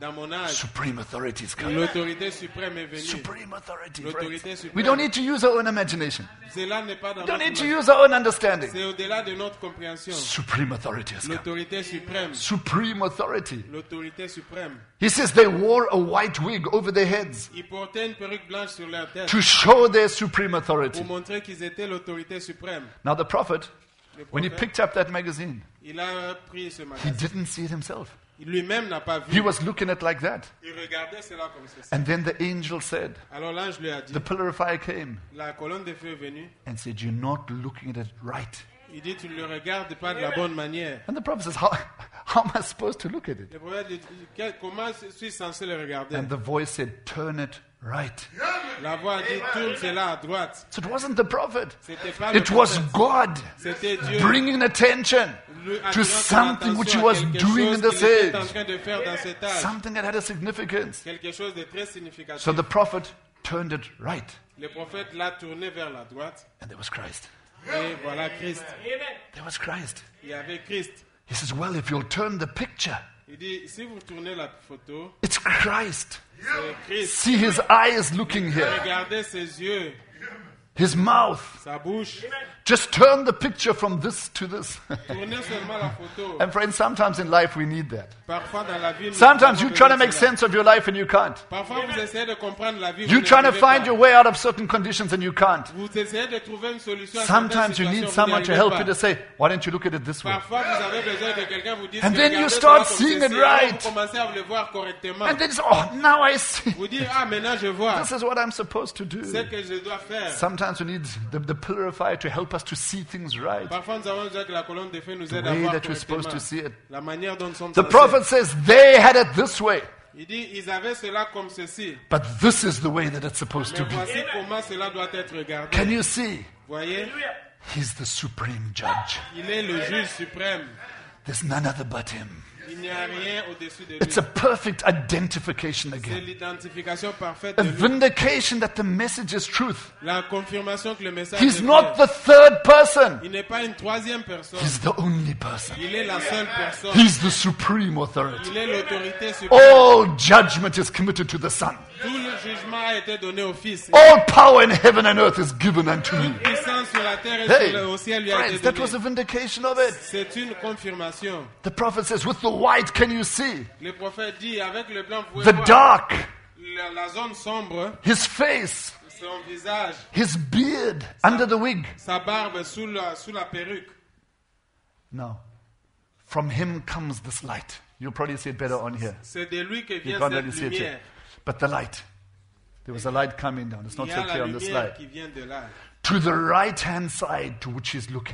dans mon âge, Supreme authority is coming. l'autorité suprême est venue. Supreme authority, L'autorité friends. suprême. We don't need to use our own imagination. Cela n'est pas dans We don't notre need to imaginaire. use our own understanding. C'est au-delà de notre compréhension. Supreme authority has come. L'autorité suprême. Supreme authority. L'autorité suprême. He says they wore a white wig over their heads Ils portaient une perruque blanche sur leur tête to show their supreme authority. pour montrer qu'ils étaient l'autorité suprême. Now the prophet, Le when he prophète, picked up that magazine, il a pris ce he magazine. didn't see it himself. Lui-même n'a pas He vu. was looking at it like that. Il regardait cela comme ceci. And then the angel said, Alors l'ange lui a dit, the pillar of fire came la colonne de feu est venue. and said, you're not looking at it right. Il dit, tu ne le regardes pas de la bonne manière. And the prophet says, how, how am I supposed to look at it? Le prophète dit, quel- comment suis-je censé le regarder? And the voice said, turn it right. La voix a dit, tourne cela à droite. So it wasn't the prophet. C'était pas le It was prophète. God C'était Dieu. bringing attention Lui to attirant son something which he attention à was quelque doing in chose this qu'il était en age. train de faire dans cet âge. Something that had a significance. Quelque chose de très significatif. So the prophet turned it right. Le prophète l'a tourné vers la droite. And there was Christ. Et voilà Christ. There was Christ. Il y avait Christ. He says, well, if you'll turn the picture, Il dit, si vous tournez la photo, it's Christ. c'est Christ. See his eyes looking here, Regardez ses yeux, his mouth. sa bouche. Just turn the picture from this to this. Tournez seulement la photo. And friends, sometimes in life we need that. Parfois dans la vie, nous Sometimes avons you try to besoin make de cela. sense of your life and you can't. Parfois vous essayez de comprendre la vie. You vous trying to n'arrivez find pas. your way out of certain conditions and you can't. Vous essayez de trouver une solution à certaines Sometimes you need situations, vous someone to n'y help arrivez you to pas. say, why don't you look at it this way? Parfois vous avez besoin que quelqu'un vous dise And que then you regardez start cela comme seeing ceci, it et alors right. vous commencez à le voir correctement. And then it's, oh, now I see. Vous dites, ah maintenant je vois. This is what I'm supposed to do. C'est ce que je dois faire. Sometimes we need the, the pillar of fire to help us to see things right. Parfois nous avons besoin que la colonne de feu nous The aide à way voir that we're supposed to correctement. see it. La manière dont nous sommes The censés. prophet says they had it this way, Il dit, ils avaient cela comme ceci. but this is the way that it's supposed to Mais be. voici comment cela doit être regardé. Can you see? Voyez, He's the supreme judge. il est le juge suprême. There's none other but him. Il n'y a rien au-dessus de lui. It's a perfect identification C'est again. l'identification parfaite A de lui. vindication that the message is truth. La confirmation que le message He's est not vrai. the third person. Il n'est pas une troisième personne. He's the only person. Il est la seule personne. He's the supreme authority. Il est l'autorité suprême. All judgment is committed to the Son. Tout le jugement a été donné au Fils. All power in heaven and earth is given unto me. Puissance sur la terre et Hey, sur le, au ciel lui a friends, été that was a donnée. vindication of it. C'est une confirmation. The prophet says, with the white can you see? Le prophète dit, avec le blanc, vous pouvez The voir dark, la, la zone sombre, his face, son visage, his beard under the wig. sa barbe sous la, sous la perruque. No. From him comes this light. You'll probably see it better on here. C'est de lui que You vient can't cette really see it lumière. here. But the light. There was a light coming down. It's Il not y so a la clear on the lumière slide. qui vient de là. To the right hand side to which he's looking.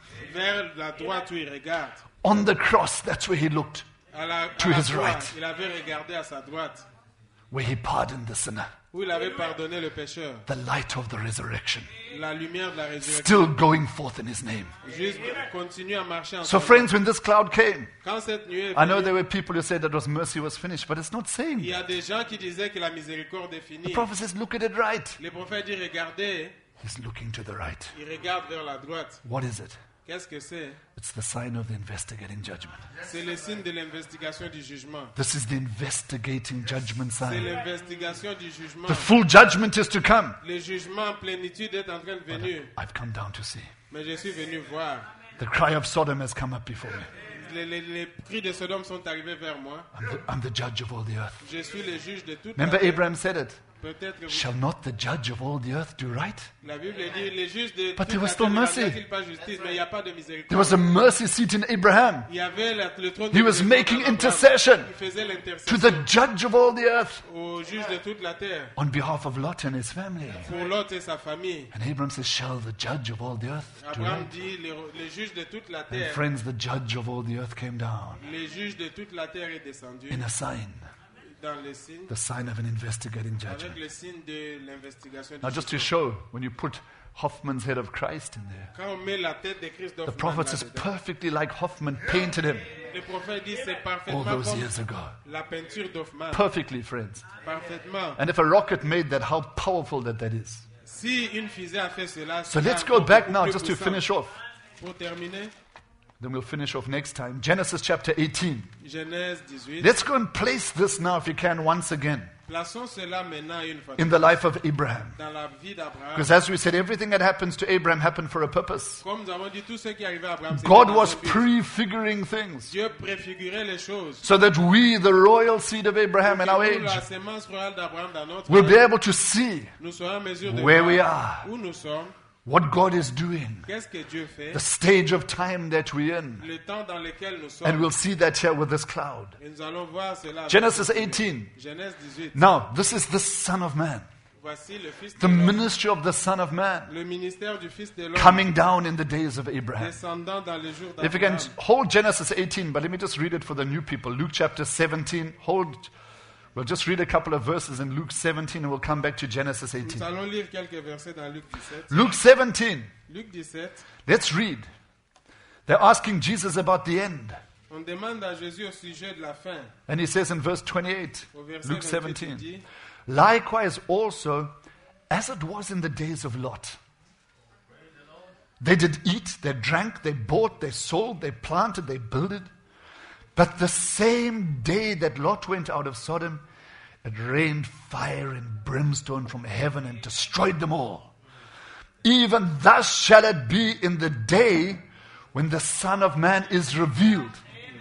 Vers la droite où il regarde. On the cross, that's where he looked. À la, à To la his croix, right. il avait regardé à sa droite, Where he pardoned the sinner. où il avait pardonné le pécheur. The light of the resurrection. La lumière de la résurrection. Still going forth in his name. Juste continue à marcher en So son nom. friends, when this cloud came, Quand cette nuée est I know venue, there were people who said that was mercy was finished, but it's not saying. il y a des gens qui disaient que la miséricorde est The finie. prophet says, look at it right. Le prophète dit, regardez, He's looking to the right. il regarde vers la droite. What is it? Qu'est-ce que c'est? It's the sign of the investigating judgment. C'est le signe de l'investigation du jugement. This is the investigating judgment C'est sign. l'investigation du jugement. The full judgment is to come. Le jugement en plénitude est en train de venir. I've come down to see. Mais je suis venu voir. The cry of Sodom has come up before me. Les, les- les cris de Sodome sont arrivés vers moi. I'm the, I'm the judge of all the earth. Je suis le juge de toute Remember, la terre. Abraham said it. Peut-être que vous- Shall not the judge of all the earth do right? la Bible dit les juges de But toute there was la still terre ne mercy. rendent-ils pas justice, mais il n'y a pas de miséricorde. There was a mercy seat in Abraham. Il y avait la- le trône He de was miséricorde making d'Abraham. intercession Il faisait to l'intercession the judge of all the earth au juge de toute la terre on behalf of Lot and his family. pour Lot et sa famille. And Abraham says, shall the judge of all the earth do Abraham right? dit les, les juges de toute la And terre. friends, the judge of all the earth came down Les juges de toute la terre est descendu in a sign, dans le signe, the sign of an investigating avec judgment. le signe de l'investigation. Now, du just to jugement. show, when you put Hoffman's head of Christ in there, Quand on met la tête de Christ the d'Hoffmann prophet says là-dedans, perfectly like Hoffman painted him le prophète dit c'est all parfaitement those comme years ago. la peinture d'Hoffmann. Perfectly, friends. Parfaitement. And if a rocket made that, how powerful that that is. Si une fusée a fait cela, So cela let's est go beaucoup back now plus just to puissant. finish off. Pour terminer, Then we'll finish off next time. Genesis chapter eighteen. Genèse dix-huit. Let's go and place this now, if you can, once again, Plaçons cela maintenant une fois in the life of Abraham. dans la vie d'Abraham. Because as we said, everything that happens to Abraham happened for a purpose. Comme nous avons dit, tout ce qui arrivait à Abraham, c'était God dans was un but. prefiguring things Dieu préfigurait les choses. so that we, the royal seed of Abraham in our Pour que nous, age, la sémence royale d'Abraham dans notre will be âge, able to see nous serons en mesure de where voir we are. où nous sommes, what God is doing, qu'est-ce que Dieu fait, the stage of time that we're in. le temps dans lequel nous sommes. And we'll see that here with this cloud. Et nous allons voir cela. avec Genesis ce- eighteen. Genèse dix-huit. Now, this is the Son of Man, Voici le Fils de the l'homme, ministry of the Son of Man, le ministère du Fils de l'homme, coming down in the days of Abraham. descendant dans les jours If you can d'Abraham. hold Genesis eighteen, but let me just read it for the new people. Luke chapter seventeen. Hold. We'll just read a couple of verses in Luke seventeen and we'll come back to Genesis Nous eighteen. allons lire quelques versets dans Luc dix-sept. Luke seventeen. Luc dix-sept, Let's read. They're asking Jesus about the end. on demande à Jésus au sujet de la fin. And he says in verse twenty-eight, Au verset Luke vingt-huit, il seventeen, dit, likewise also, as it was in the days of Lot. They did eat, they drank, they bought, they sold, they planted, they builded. But the same day that Lot went out of Sodom, it rained fire and brimstone from heaven and destroyed them all. Even thus shall it be in the day when the Son of Man is revealed.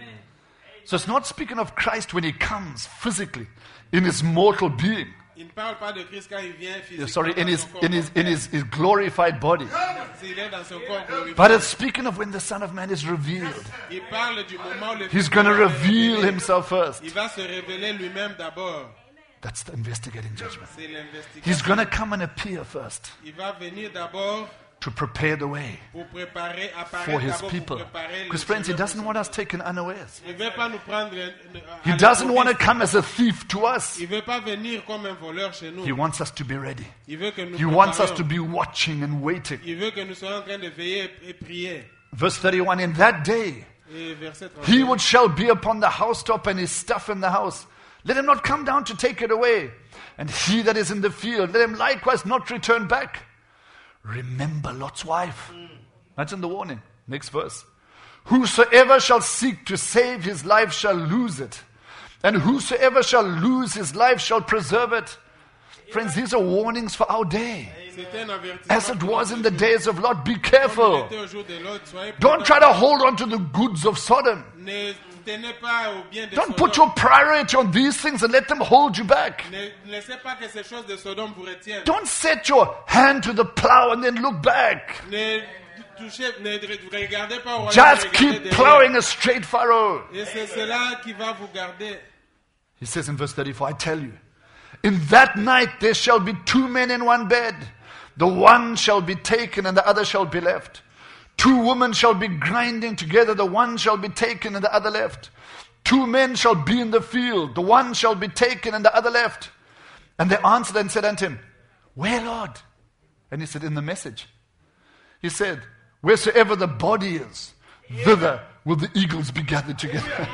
So it's not speaking of Christ when he comes physically in his mortal being. il ne parle pas de Christ quand il vient physiquement Sorry, in dans his son corps in his in mortel. his, his glorified body. S'il est dans son corps glorifié. But it's speaking of when the Son of Man is revealed. Il parle du moment où le He's Fils going to de l'homme est reveal révélé. himself first. Il va se révéler lui-même d'abord. That's the investigating judgment. C'est l'investigation. He's going to come and appear first Il va venir d'abord to prepare the way pour préparer, apparaître for his d'abord people. pour préparer le Because friends, he chemin doesn't pour want son us taken unawares. Il ne veut pas nous prendre à He l'improviste. doesn't want to come as a thief to us. Il ne veut pas venir comme un voleur chez nous. He wants us to be ready. Il veut que nous He wants us préparions. to be watching and waiting. Il veut que nous soyons en train de veiller et prier. Verse thirty-one, in that day, Et verset trente. he which shall be upon the housetop and his stuff in the house, let him not come down to take it away. And he that is in the field, let him likewise not return back. Remember Lot's wife. Imagine the warning. Next verse. Whosoever shall seek to save his life shall lose it. And whosoever shall lose his life shall preserve it. Friends, these are warnings for our day. C'est un avertissement As it pour was in nous. the days of Lot, be Comme il careful. était au jour de Lot, soyez Don't prudents. try to hold on to the goods of Sodom. Ne tenez pas au bien de Don't Sodome. put your priority on these things and let them hold you back. Ne ne laissez pas que ces choses de Sodome vous retiennent. Don't set your hand to the plow and then look back. Ne touchez, ne regardez pas au royaume, Just regardez keep derrière. plowing a straight furrow. Et c'est cela qui va vous garder. He says in verse thirty-four, I tell you, in that night there shall be two men in one bed. The one shall be taken and the other shall be left. Two women shall be grinding together. The one shall be taken and the other left. Two men shall be in the field. The one shall be taken and the other left. And they answered and said unto him, Where, Lord? And he said, in the message. He said, wheresoever the body is, thither will the eagles be gathered together.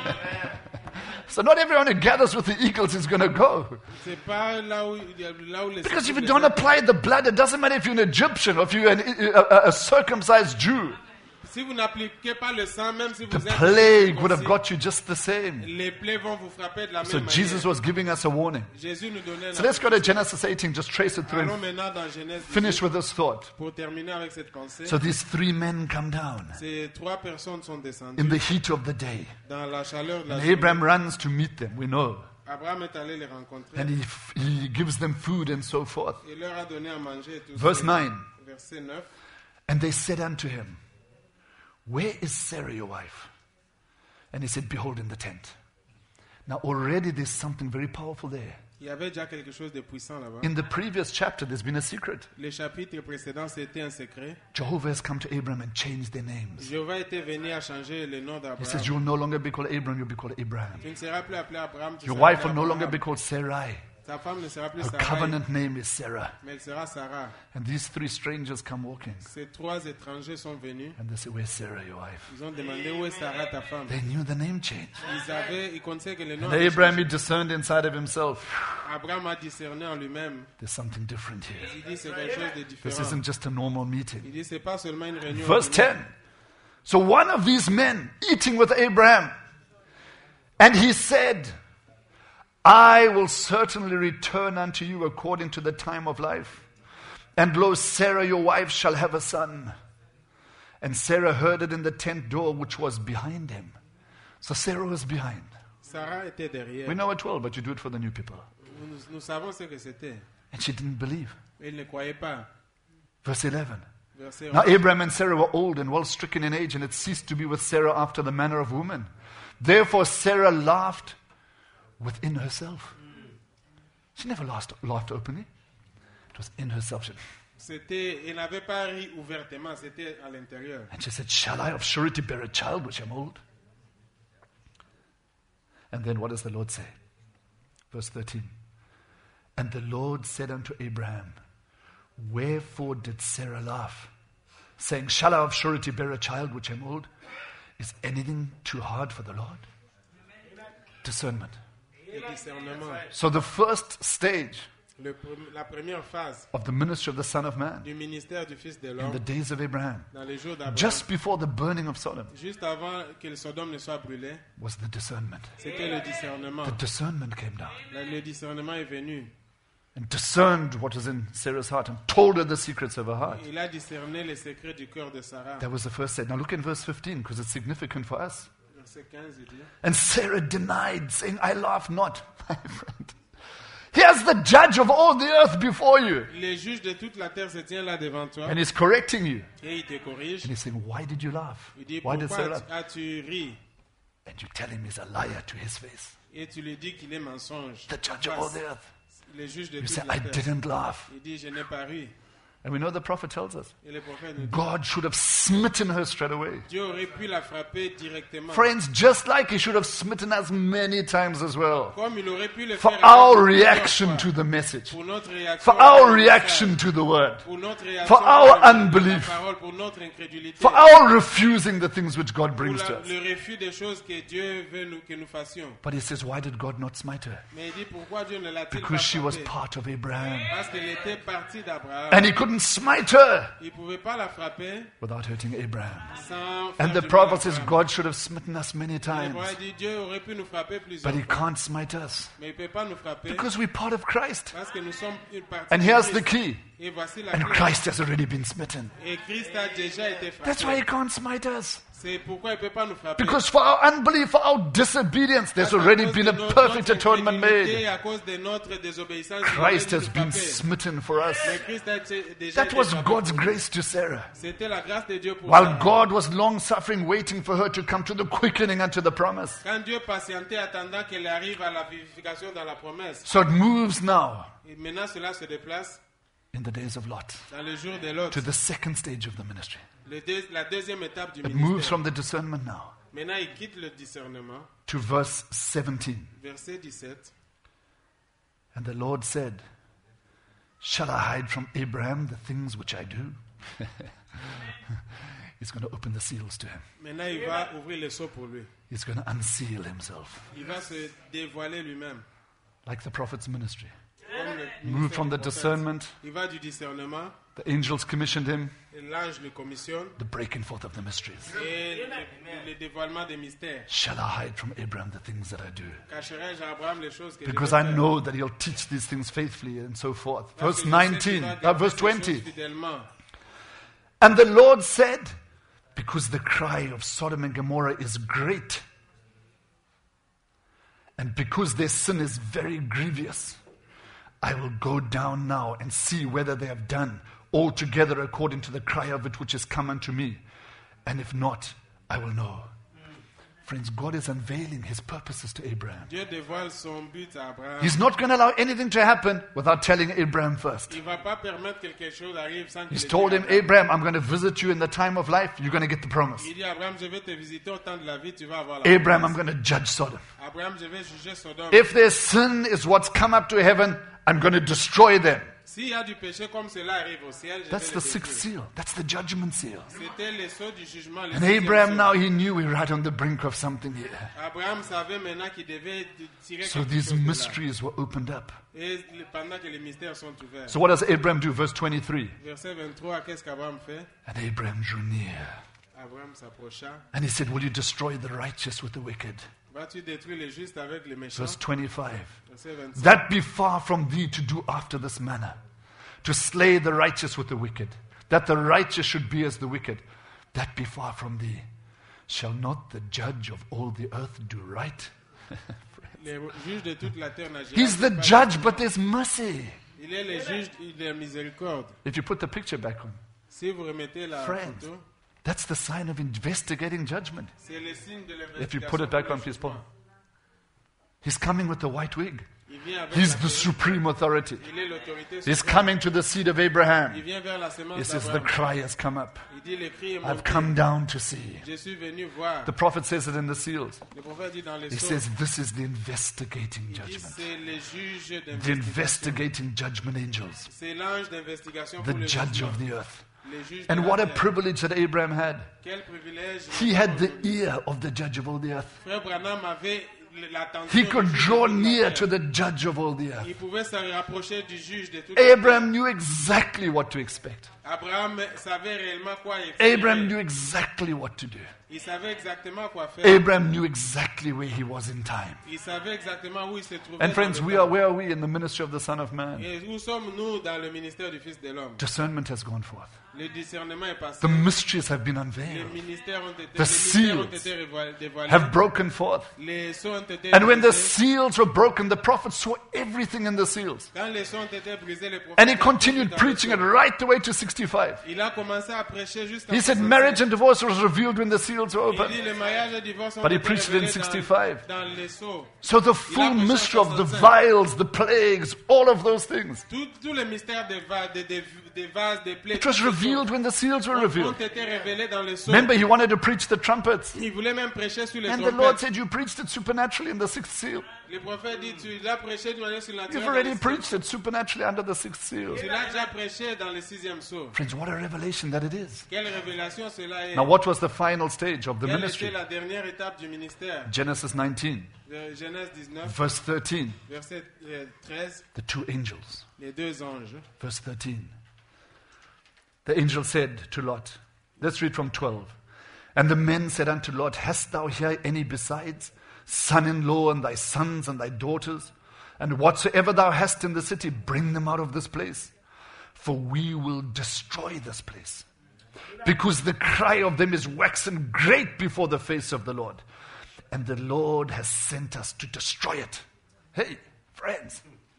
So not everyone who gathers with the eagles is going to go. C'est pas là où, là où les Because if you les- don't apply the blood, it doesn't matter if you're an Egyptian or if you're an, a, a, a circumcised Jew. Si vous n'appliquez pas le sang, même si The vous êtes plague would have circoncis, got you just the same. les plaies vont vous frapper de la So même Jesus manière. was giving us a warning. Jésus nous donnait So la let's go to Genesis eighteen, just trace it through Allons and maintenant dans Genèse finish dix-huit with this thought. pour terminer avec cette pensée. So these three men come down Ces trois personnes sont descendues in the heat of the day. dans la chaleur de la And journée. Abraham runs to meet them, we know. Abraham est allé les rencontrer. And he, he gives them food and so forth. Il leur a donné à manger et tout Verse ça. nine. Verset neuf. And they said unto him, Where is Sarah your wife? And he said, Behold, in the tent. Now already there's something very powerful there. Il y avait déjà quelque chose de puissant là-bas. In the previous chapter, there's been a secret. Les chapitres précédents, c'était un secret. Jehovah has come to Abraham and changed their names. Jéhovah était venu à changer le nom He d'Abraham. says, You will no longer be called Abraham, you'll be called Abraham. Tu ne seras plus appelé Abraham, tu Your seras wife appelé will no longer Abraham. be called Sarai. Ta femme ne sera plus Her Sarai, covenant name is Sarah. mais elle sera Sarah. And these three strangers come walking. Ces trois étrangers sont venus. And they say, Where's Sarah, your wife? Ils ont demandé où est Sarah, ta femme. They knew the name change. Ils avaient, ils connaissaient que le nom And avait Abraham, changé. he discerned inside of himself, Abraham a discerné en lui-même. There's something different here. Il dit c'est quelque chose de This différent. isn't just a normal meeting. Il dit c'est pas seulement une réunion. Verse ordinaire. ten. So one of these men eating with Abraham, and he said, I will certainly return unto you according to the time of life. And lo, Sarah your wife shall have a son. And Sarah heard it in the tent door which was behind him. So Sarah was behind. Sarah était derrière. We know it well, but you do it for the new people. Nous, nous savons ce que c'était. And she didn't believe. Elle ne croyait pas. Verse eleven. Verset Now onze. Abraham and Sarah were old and well stricken in age, and it ceased to be with Sarah after the manner of women. Therefore Sarah laughed within herself. She never laughed, laughed openly. It was in herself. She, C'était, elle n'avait pas ri ouvertement, c'était à l'intérieur. and she said, shall I of surety bear a child which am old? And then what does the Lord say? Verse thirteen. And the Lord said unto Abraham, wherefore did Sarah laugh, saying, shall I of surety bear a child which am old? Is anything too hard for the Lord? Discernment. Le discernement. So the first stage Le pre- la première phase of the ministry of the Son of Man du ministère du Fils de in l'homme the days of Abraham, dans les jours d'Abraham, just before the burning of Sodom, juste avant que le Sodome ne soit brûlé, was the discernment. c'était le discernement. The discernment came down Le, le discernement est venu. and discerned what was in Sarah's heart and told her the secrets of her heart. Il a discerné les secrets du cœur de Sarah. That was the first stage. Now look in verse fifteen because it's significant for us. Verset quinze, il dit. And Sarah denied, saying, I laugh not, my friend. Here's the judge of all the earth before you. Les juges de toute la terre se tiennent là devant toi And he's correcting you. et il te corrige. And he's saying, why did you laugh? Il dit, Why did pourquoi Sarah as- laugh? as-tu ri? And you tell him he's a liar to his face. Et tu lui dis qu'il est mensonge. The judge of all the earth. Les juges de You toute say, la I terre. didn't laugh. Il dit, je n'ai pas ri. And we know the prophet tells us, Et le prophète nous dit, God should have smitten her straight away. Dieu aurait pu la frapper directement. Friends, just like he should have smitten us many times as well. Comme il aurait pu le For faire our avec plusieurs reaction fois. to the message. Pour notre réaction For à our la reaction message. to the word. Pour notre réaction For à our la unbelief. parole, pour notre incrédulité. For our refusing the things which God Pour brings la- to us. le refus des choses que Dieu veut nous, que nous fassions. But he says, why did God not smite her? Mais il dit, pourquoi Dieu ne l'a-t-il pas Because she was frappée? part of Abraham. Parce qu'elle était partie d'Abraham. And he couldn't smite her Il ne pouvait pas la frapper without hurting Abraham. sans faire And the du mal à prophet says, Abraham. God should have smitten us many Le times. prophète dit, Dieu aurait pu nous frapper plusieurs But he fois. can't smite us. Mais il ne peut pas nous frapper Because we're part of Christ. parce que nous sommes une partie And de here's the Christ. key. Et voici la And clé. Christ has already been smitten. Et Christ a déjà été frappé. That's why he can't smite us. C'est pourquoi il ne peut pas nous frapper. Because for our unbelief, for our disobedience, there's Parce qu'à already cause been de a no- perfect notre atonement incrédulité, made. à cause de notre désobéissance, il Christ aurait has dû been nous frapper. smitten for us. Mais Christ a été- déjà That été was frappé God's pour nous. grace to Sarah. C'était la grâce de Dieu pour While Sarah. God was long suffering, waiting for her to come to the quickening unto the promise. Quand Dieu patientait, attendant qu'elle arrive à la vivification dans la promesse. So it moves now Et maintenant, cela se déplace in the days of Lot dans le jour de l'autre. to the second stage of the ministry. Le deux- la deuxième étape du It moves ministère. from the discernment now Maintenant, il quitte le discernement. to verse seventeen. Verset dix-sept. And the Lord said, shall I hide from Abraham the things which I do? He's going to open the seals to him. Maintenant, il va ouvrir le sceau pour lui. He's going to unseal himself. Il va se dévoiler lui-même. Like the prophet's ministry. Comme le Move ministère from du the prophète. discernment. Il va du discernement. The angels commissioned him. Et l'ange le commissionne. The breaking forth of the mysteries. Et le, le dévoilement des mystères. Shall I hide from Abraham the things that I do? Cacherai-je à Abraham les choses que Because je I vais faire? know that he'll teach these things faithfully and so forth. Parce Verse que je sais qu'il nineteen, va uh, garder verse ces twenty. choses fidèlement. And the Lord said, because the cry of Sodom and Gomorrah is great, and because their sin is very grievous, I will go down now and see whether they have done altogether according to the cry of it which has come unto me. And if not, I will know. Friends, God is unveiling his purposes to Abraham. Dieu dévoile son but à Abraham. He's not going to allow anything to happen without telling Abraham first. Il ne va pas permettre que quelque chose arrive sans qu'il He's le told dise him, à Abraham. Abraham, I'm going to visit you in the time of life. You're going to get the promise. Il dit à Abraham, je vais te visiter au temps de la vie, tu vas avoir la Abraham, I'm promesse. going to judge Sodom. Abraham, je vais juger Sodome. If their sin is what's come up to heaven, I'm going to destroy them. S'il y a du péché comme cela arrive au ciel, je That's vais the le sixth détruire. seal. That's the judgment seal. C'était le sceau du jugement. Le And sixième Abraham sceau. now, he knew we're right on the brink of something here. Abraham savait maintenant qu'il devait tirer So quelque these chose de là. mysteries were opened up. Et le- pendant que les mystères sont ouverts. So what does Abraham do? Verse twenty-three. Verset vingt-trois, qu'est-ce qu'Abraham fait? And Abraham drew near Abraham s'approcha. and he said, will you destroy the righteous with the wicked? Vas-tu détruire les justes avec les méchants? Verse twenty-five. Verset vingt-cinq. That be far from thee to do after this manner, to slay the righteous with the wicked, that the righteous should be as the wicked. That be far from thee. Shall not the judge of all the earth do right? Les juges de toute la terre n'agiront He's the pas. judge, but there's mercy. Il est le juge de miséricorde. If you put the picture back on, Si vous remettez la Friends. photo, that's the sign of investigating judgment. c'est le signe de l'investigation. If you put it back pour on, le please, jugement. Paul. He's coming with the white wig. Il vient avec He's la the perruque. supreme authority. Il est l'autorité He's suprême. coming to the seed of Il Abraham. vient vers la semence He says, the d'Abraham. cry has come up. Il dit, le cri est I've monté. come down to see. Je suis venu voir. The prophet says it in the seals. Le prophète dit dans les He sceaux, says, this is the investigating il dit, judgment. c'est le juge The d'investigation. investigating judgment angels. C'est l'ange d'investigation The pour le judge jugement. of the earth. Les juges And de la what a terre. privilege that Abraham had. Quel privilège. He had the ear of the judge of all the earth. Frère Branham avait l'attention. He du could juge draw de toute la near terre. to the judge of all the earth. Il pouvait se rapprocher du juge de toute la terre. Abraham knew exactly what to expect. Abraham savait réellement quoi espérer. Abraham knew exactly what to do. Il savait exactement quoi faire. Abraham knew exactly where he was in time. Il savait exactement où il se trouvait. And dans friends, le we temps. are where are we in the ministry of the Son of Man? Et où sommes-nous dans le ministère du Fils de l'homme? Discernment has gone forth. Le discernement est passé. The mysteries have been Les unveiled, ministères ont été, The les mystères ont seals été révoil- dévoilés. have broken forth. Les sceaux ont été And when the brisés. seals were broken, the prophet saw everything in the seals. Quand les sceaux ont été brisés, les prophètes And he ont tout continued dans preaching les it sceaux. right the way to sixty-five. Il a commencé à prêcher jusqu'à He said soixante-cinq. marriage and divorce was revealed when the seals were Il open. dit le mariage et le divorce ont But he été preached it in révélés sixty-five. dans, dans les sceaux. So the full mystery of the vials, the plagues, all of those things. Tout, tous les mystères des, va- des, des, des vases, des plaies, It was revealed when the seals were ont, ont revealed. été révélés dans les sceaux. Remember, he wanted to preach the trumpets. Il voulait même prêcher sur les And the Lord trompettes. said, you preached it supernaturally in the sixth seal. Le prophète dit, tu l'as prêché d'une manière You've surnaturelle. already dans les- preached it supernaturally under the sixth seal. Tu l'as déjà prêché dans le sixième sceau. Friends, what a revelation that it is. Quelle révélation cela est. Now, what was the final stage of the Quelle ministry? était la dernière étape du ministère? Genesis nineteen, De Genèse dix-neuf, verse thirteen. verset euh, treize, The two angels. les deux anges. Verse thirteen. The angel said to Lot, let's read from twelve. And the men said unto Lot, hast thou here any besides, son-in-law and thy sons and thy daughters? And whatsoever thou hast in the city, bring them out of this place. For we will destroy this place. Because the cry of them is waxen great before the face of the Lord. And the Lord has sent us to destroy it. Hey, friends.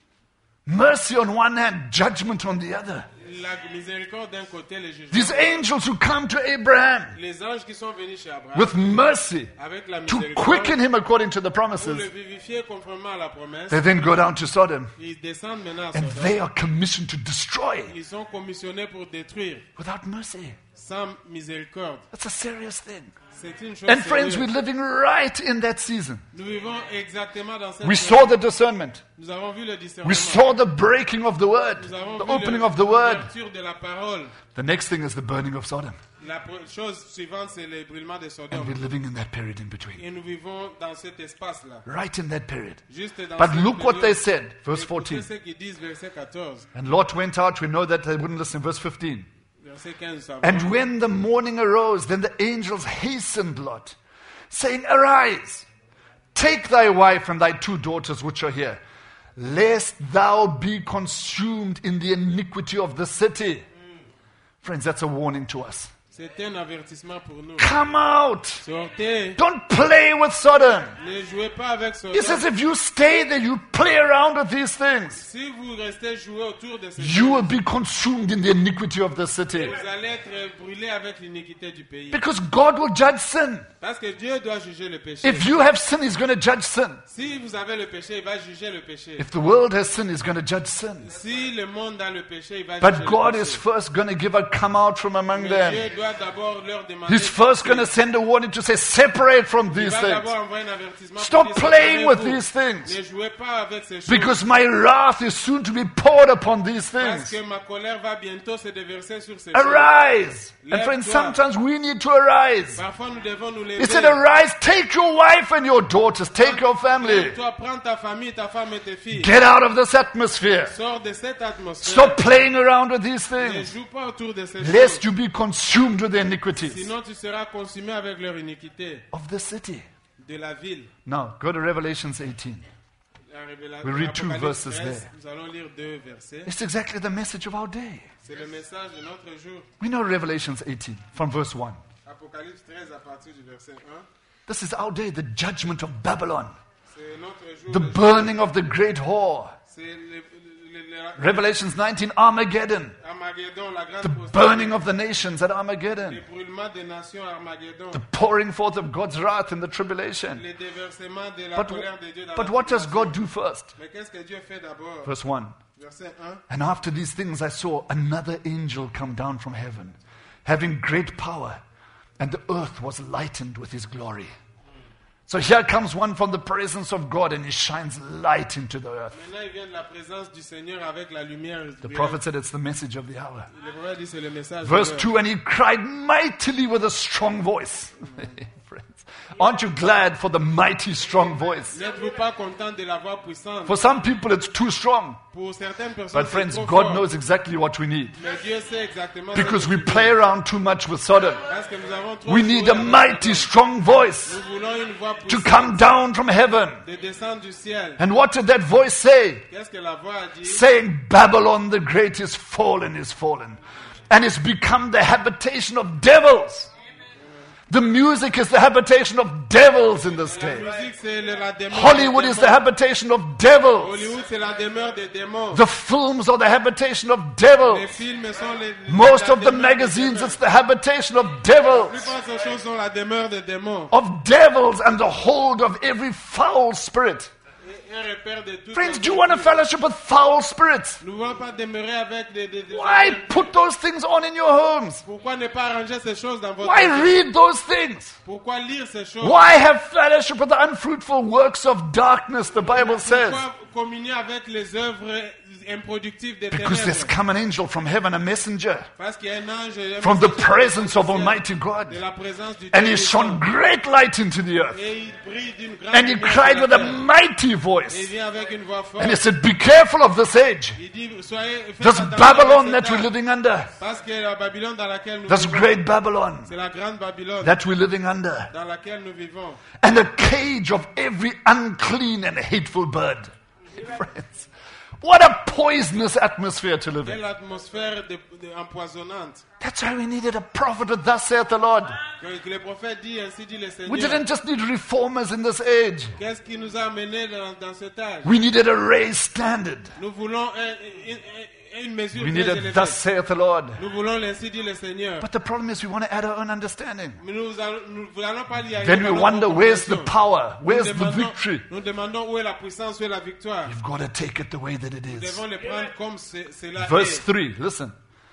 Mercy on one hand, judgment on the other. La miséricorde d'un côté, les jugements. These angels who come to Abraham Les anges qui sont venus chez Abraham with mercy avec la to miséricorde quicken him according to the pour promises, le vivifier conformément à la promesse. they then go down to Sodom Ils descendent maintenant à and Sodome. they are commissioned to destroy Ils sont commissionnés pour détruire without mercy. sans miséricorde. That's a serious thing. C'est une chose And friends, sérieuse. we're living right in that season. Nous vivons exactement dans cette We période. saw the discernment. Nous avons vu le discernement. We saw the breaking of the word, Nous avons the vu opening le- of the word. l'ouverture de la parole. The next thing is the burning of Sodom. La pro- chose suivante, c'est le brûlement de And Sodome. we're living in that period in between. Et nous vivons dans cet espace-là. Right in that period. Juste dans But cette look what période. they said, verse Écoutez fourteen. ce qu'ils disent, verset quatorze. And Lot went out. We know that they wouldn't listen. Verse fifteen. Verset quinze, ça va. And when the morning arose, then the angels hastened Lot, saying, arise, take thy wife and thy two daughters which are here, lest thou be consumed in the iniquity of the city. Friends, that's a warning to us. C'est un avertissement pour nous. Come out. Sortez. Don't play with Sodom. Ne jouez pas avec He says Sodome. if you stay there, you play around with these things, Si vous restez jouer autour de ces you will choses, be consumed in the iniquity of the city. vous allez être brûlés avec l'iniquité du pays. Because God will judge sin. Parce que Dieu doit juger le péché. If you have sin, He's going to judge sin. Si vous avez le péché, il va juger le péché. If the world has sin, He's going to judge sin. Si le monde a le péché, il va But juger God le is péché. first going to give a come out from among Mais them. Dieu doit d'abord leur demander. He's first going to send a warning to say, separate from Il these va things. d'abord envoyer un avertissement Stop pour dire, playing with séparez-vous. these things. Ne jouez pas avec ces choses. Because my wrath is soon to be poured upon these Parce things. que ma colère va bientôt se déverser sur ces choses. Arise. And friends, Lève-toi. sometimes we need to arise. Parfois, nous devons nous lever. He said, arise, take your wife and your daughters, take your family. Toi, prends ta famille, ta femme et tes filles. Get out of this atmosphere. Sors de cette atmosphère. Stop playing around with these Ne things. joue pas autour de ces Lest choses. you be consumed consumed with the iniquities Sinon, tu seras consumé avec leur iniquité of the city. de la ville. Now, go to Revelations eighteen. La Révéla- We read two Apocalypse verses treize, there. nous allons lire deux versets. It's exactly the message of our day. C'est le message de notre jour. We know Revelations eighteen from verse one. Apocalypse treize à partir du verset un. This is our day, the judgment of Babylon, C'est notre jour. the le jour- burning of the great whore. C'est le, le- le- le- Revelations nineteen, Armageddon, Armageddon, la grande the postérité. burning of the nations at Le Armageddon, brûlement des nations Armageddon. the pouring forth of God's wrath in the tribulation. Le déversement de la But, colère de Dieu dans but la what does tribulation. God do first? Mais qu'est-ce que Dieu fait d'abord? Verse one. Verset un. And after these things I saw another angel come down from heaven, having great power, and the earth was lightened with his glory. So here comes one from the presence of God, and he shines light into the earth. Maintenant, il vient de la présence du Seigneur avec la lumière. The prophet said it's the message of the hour. Le prophète dit c'est le message. de Verse l'heure. two, and he cried mightily with a strong voice. Friends, aren't you glad for the mighty strong voice? N'êtes-vous pas content de la voix puissante? For some people it's too strong. Pour certaines personnes, But c'est friends, trop God fort. knows exactly what we need. Mais Dieu sait exactement Because ce we que nous play around too much with Sodom. Parce que nous avons trop We joué need a avec mighty Satan. strong voice Nous voulons une voix to puissante come down from heaven. de descendre du ciel. And what did that voice say? Qu'est-ce que la voix a dit? Saying, Babylon the great is fallen, is fallen, and it's become the habitation of devils. The music is the habitation of devils in this La day. musique, c'est le- la demeure Hollywood des is the démons. habitation of devils. Hollywood, c'est la demeure des démons. The films are the habitation of Les devils. films sont les. Most la of the demeure des magazines, démons. it's the habitation of La devils. plupart de ces choses sont la demeure des démons. Of devils and the hold of every foul spirit. Et un repère de tout. Friends, do you want to fellowship with foul spirits? Nous ne voulons pas demeurer avec des. des, des Why put those things on in your homes? Pourquoi ne pas arranger ces choses dans votre Why vie? read those things? Pourquoi lire ces choses? Why have fellowship with the unfruitful works of darkness, the Bible says? Pourquoi communier avec les œuvres improductives des Because there's ténèbres? come an angel from heaven, a messenger, Parce qu'il y a un ange un from the messager presence of du ciel, Almighty God. de la présence du And Dieu he shone vivant. great light into the earth. Et il brille d'une grande And he lumière cried sur with la a terre. mighty Et il voice. vient avec une voix forte. And he said, Be careful of this age. Il dit, soyez, faites This attention Babylon à that cet we're âge. living under, Parce que la Babylone dans laquelle nous this vivons, great Babylon c'est la grande Babylone that we're living under, dans laquelle nous vivons. and a cage of every unclean and hateful bird. Friends, what a poisonous atmosphere to live Quelle in. atmosphère de, de- empoisonnante. That's why we needed a prophet with thus saith the Lord. Que, que le prophète dit, ainsi dit le We Seigneur. didn't just need reformers in this age. Qu'est-ce qui nous a amenés dans, dans cet âge? We needed a raised standard. Nous voulons un- un- un- une mesure We très needed élevée. thus saith the Lord. Nous voulons ainsi dit le Seigneur. But the problem is we want to add our own understanding. Mais nous allons, nous n'allons pas y arriver Then we par notre wonder, where's the compréhension. power? Nous Where's the demandons- victory? Nous demandons où est la puissance, où est la victoire. You've got to take it the way that it Nous is. devons le prendre comme c'est- cela Verse est. three, listen.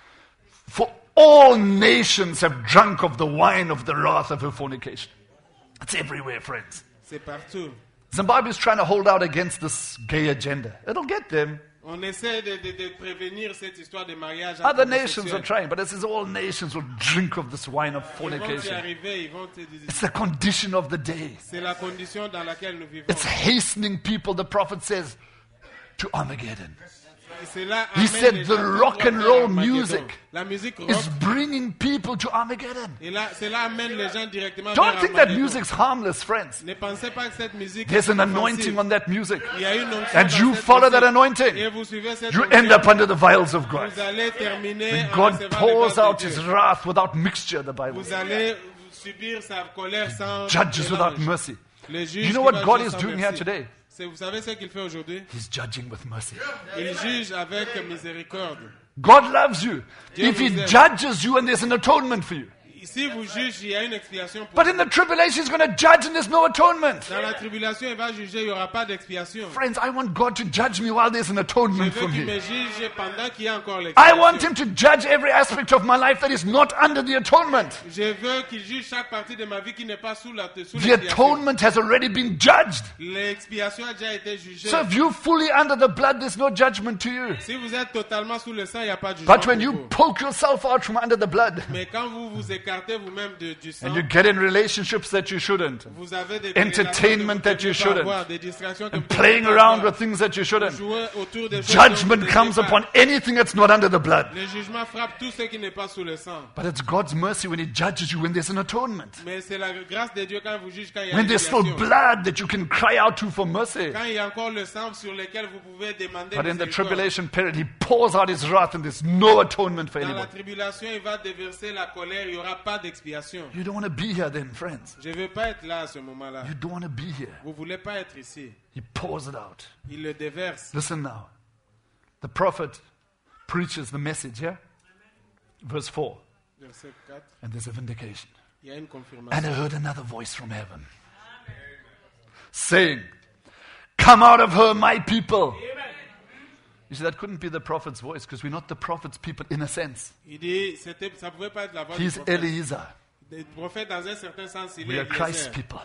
For all nations have drunk of the wine of the wrath of her fornication. It's everywhere, friends. C'est partout. Zimbabwe is trying to hold out against this gay agenda. It'll get them. On essaie de, de, de prévenir cette histoire de mariage. entre Other nations are homosexuels. trying, but it says all nations will drink of this wine of Ils vont y fornication. arriver, ils vont te- It's the condition of the day. C'est la condition dans laquelle nous vivons. It's hastening people, the prophet says, to Armageddon. Et cela He amène said les the gens rock vers and roll Armageddon. music La musique rock. It's bringing people to Armageddon. Et là, cela amène les gens directement Don't vers think that Armageddon. music's harmless, friends. Ne pensez pas que cette musique There's est an anointing offensive. on that music. Il y a une onction And dans you cette follow that musique. anointing. Et vous suivez cette You onction. end up under the vials of God. Vous allez terminer en God recevant le pours grâce de out Dieu. his wrath without mixture, the Bible Vous says. allez subir sa colère sans Judges without mélange. mercy. Le juge You know qui what va God juger is sans doing merci. here today? C'est- Vous savez ce qu'il fait aujourd'hui? He's judging with mercy. Il juge avec miséricorde. God loves you. Dieu If he vous aime. judges you and there's an atonement for you. Si vous jugez, il y a une expiation pour But vous. in the tribulation, he's going to judge and there's no atonement. Dans la tribulation, il va juger, il n'y aura pas d'expiation. Friends, I want God to judge me while there's an Je atonement veux for qu'il me. me juge pendant qu'il y a encore I want l'expiation. him to judge every aspect of my life that is not under the atonement. Je veux qu'il juge chaque partie de ma vie qui n'est pas sous la sous The l'expiation. atonement has already been judged. L'expiation a déjà été jugée. So if you're fully under the blood, there's no judgment to you. Si vous êtes totalement sous le sang, il n'y a pas de jugement But when pour you vous. poke yourself out from under the blood, Mais quand vous vous écartez écartez vous-même de- du sang. And you get in relationships that you shouldn't. Vous avez des Entertainment relations que that vous you devez pas shouldn't. avoir, des distractions que And vous devez playing pas around avoir. with things that you shouldn't. Jouer autour des choses que vous ne Judgment devez comes pas. upon anything that's not under the blood. Le jugement frappe tout ce qui n'est pas sous le sang. But it's God's mercy when He judges you when there's an atonement. Mais c'est la grâce de Dieu quand vous juge, quand il y a When une there's still expiation. blood that you can cry out to for mercy. Quand il y a encore le sang sur lequel vous pouvez demander But in the miséricorde. tribulation period, He pours out His wrath and there's no atonement for Dans la anybody. tribulation, il va déverser la colère, il n'y aura pas d'expiation. You don't want to be here then, friends. Je ne veux pas être là à ce moment-là. You don't want to be here. Vous ne voulez pas être ici. He pours it out. Il le déverse. Listen now. The prophet preaches the message here. Verse four. Verset quatre. And there's a vindication. Il y a une And confirmation. I heard another voice from heaven saying, "Come out of her, my people." You see, that couldn't be the prophet's voice because we're not the prophet's people in a sense. Il dit, c'était, ça ne pouvait pas être la voix He's du prophète. Eliezer. Le prophète, dans un certain sens, il We est are Christ's Eliezer. people.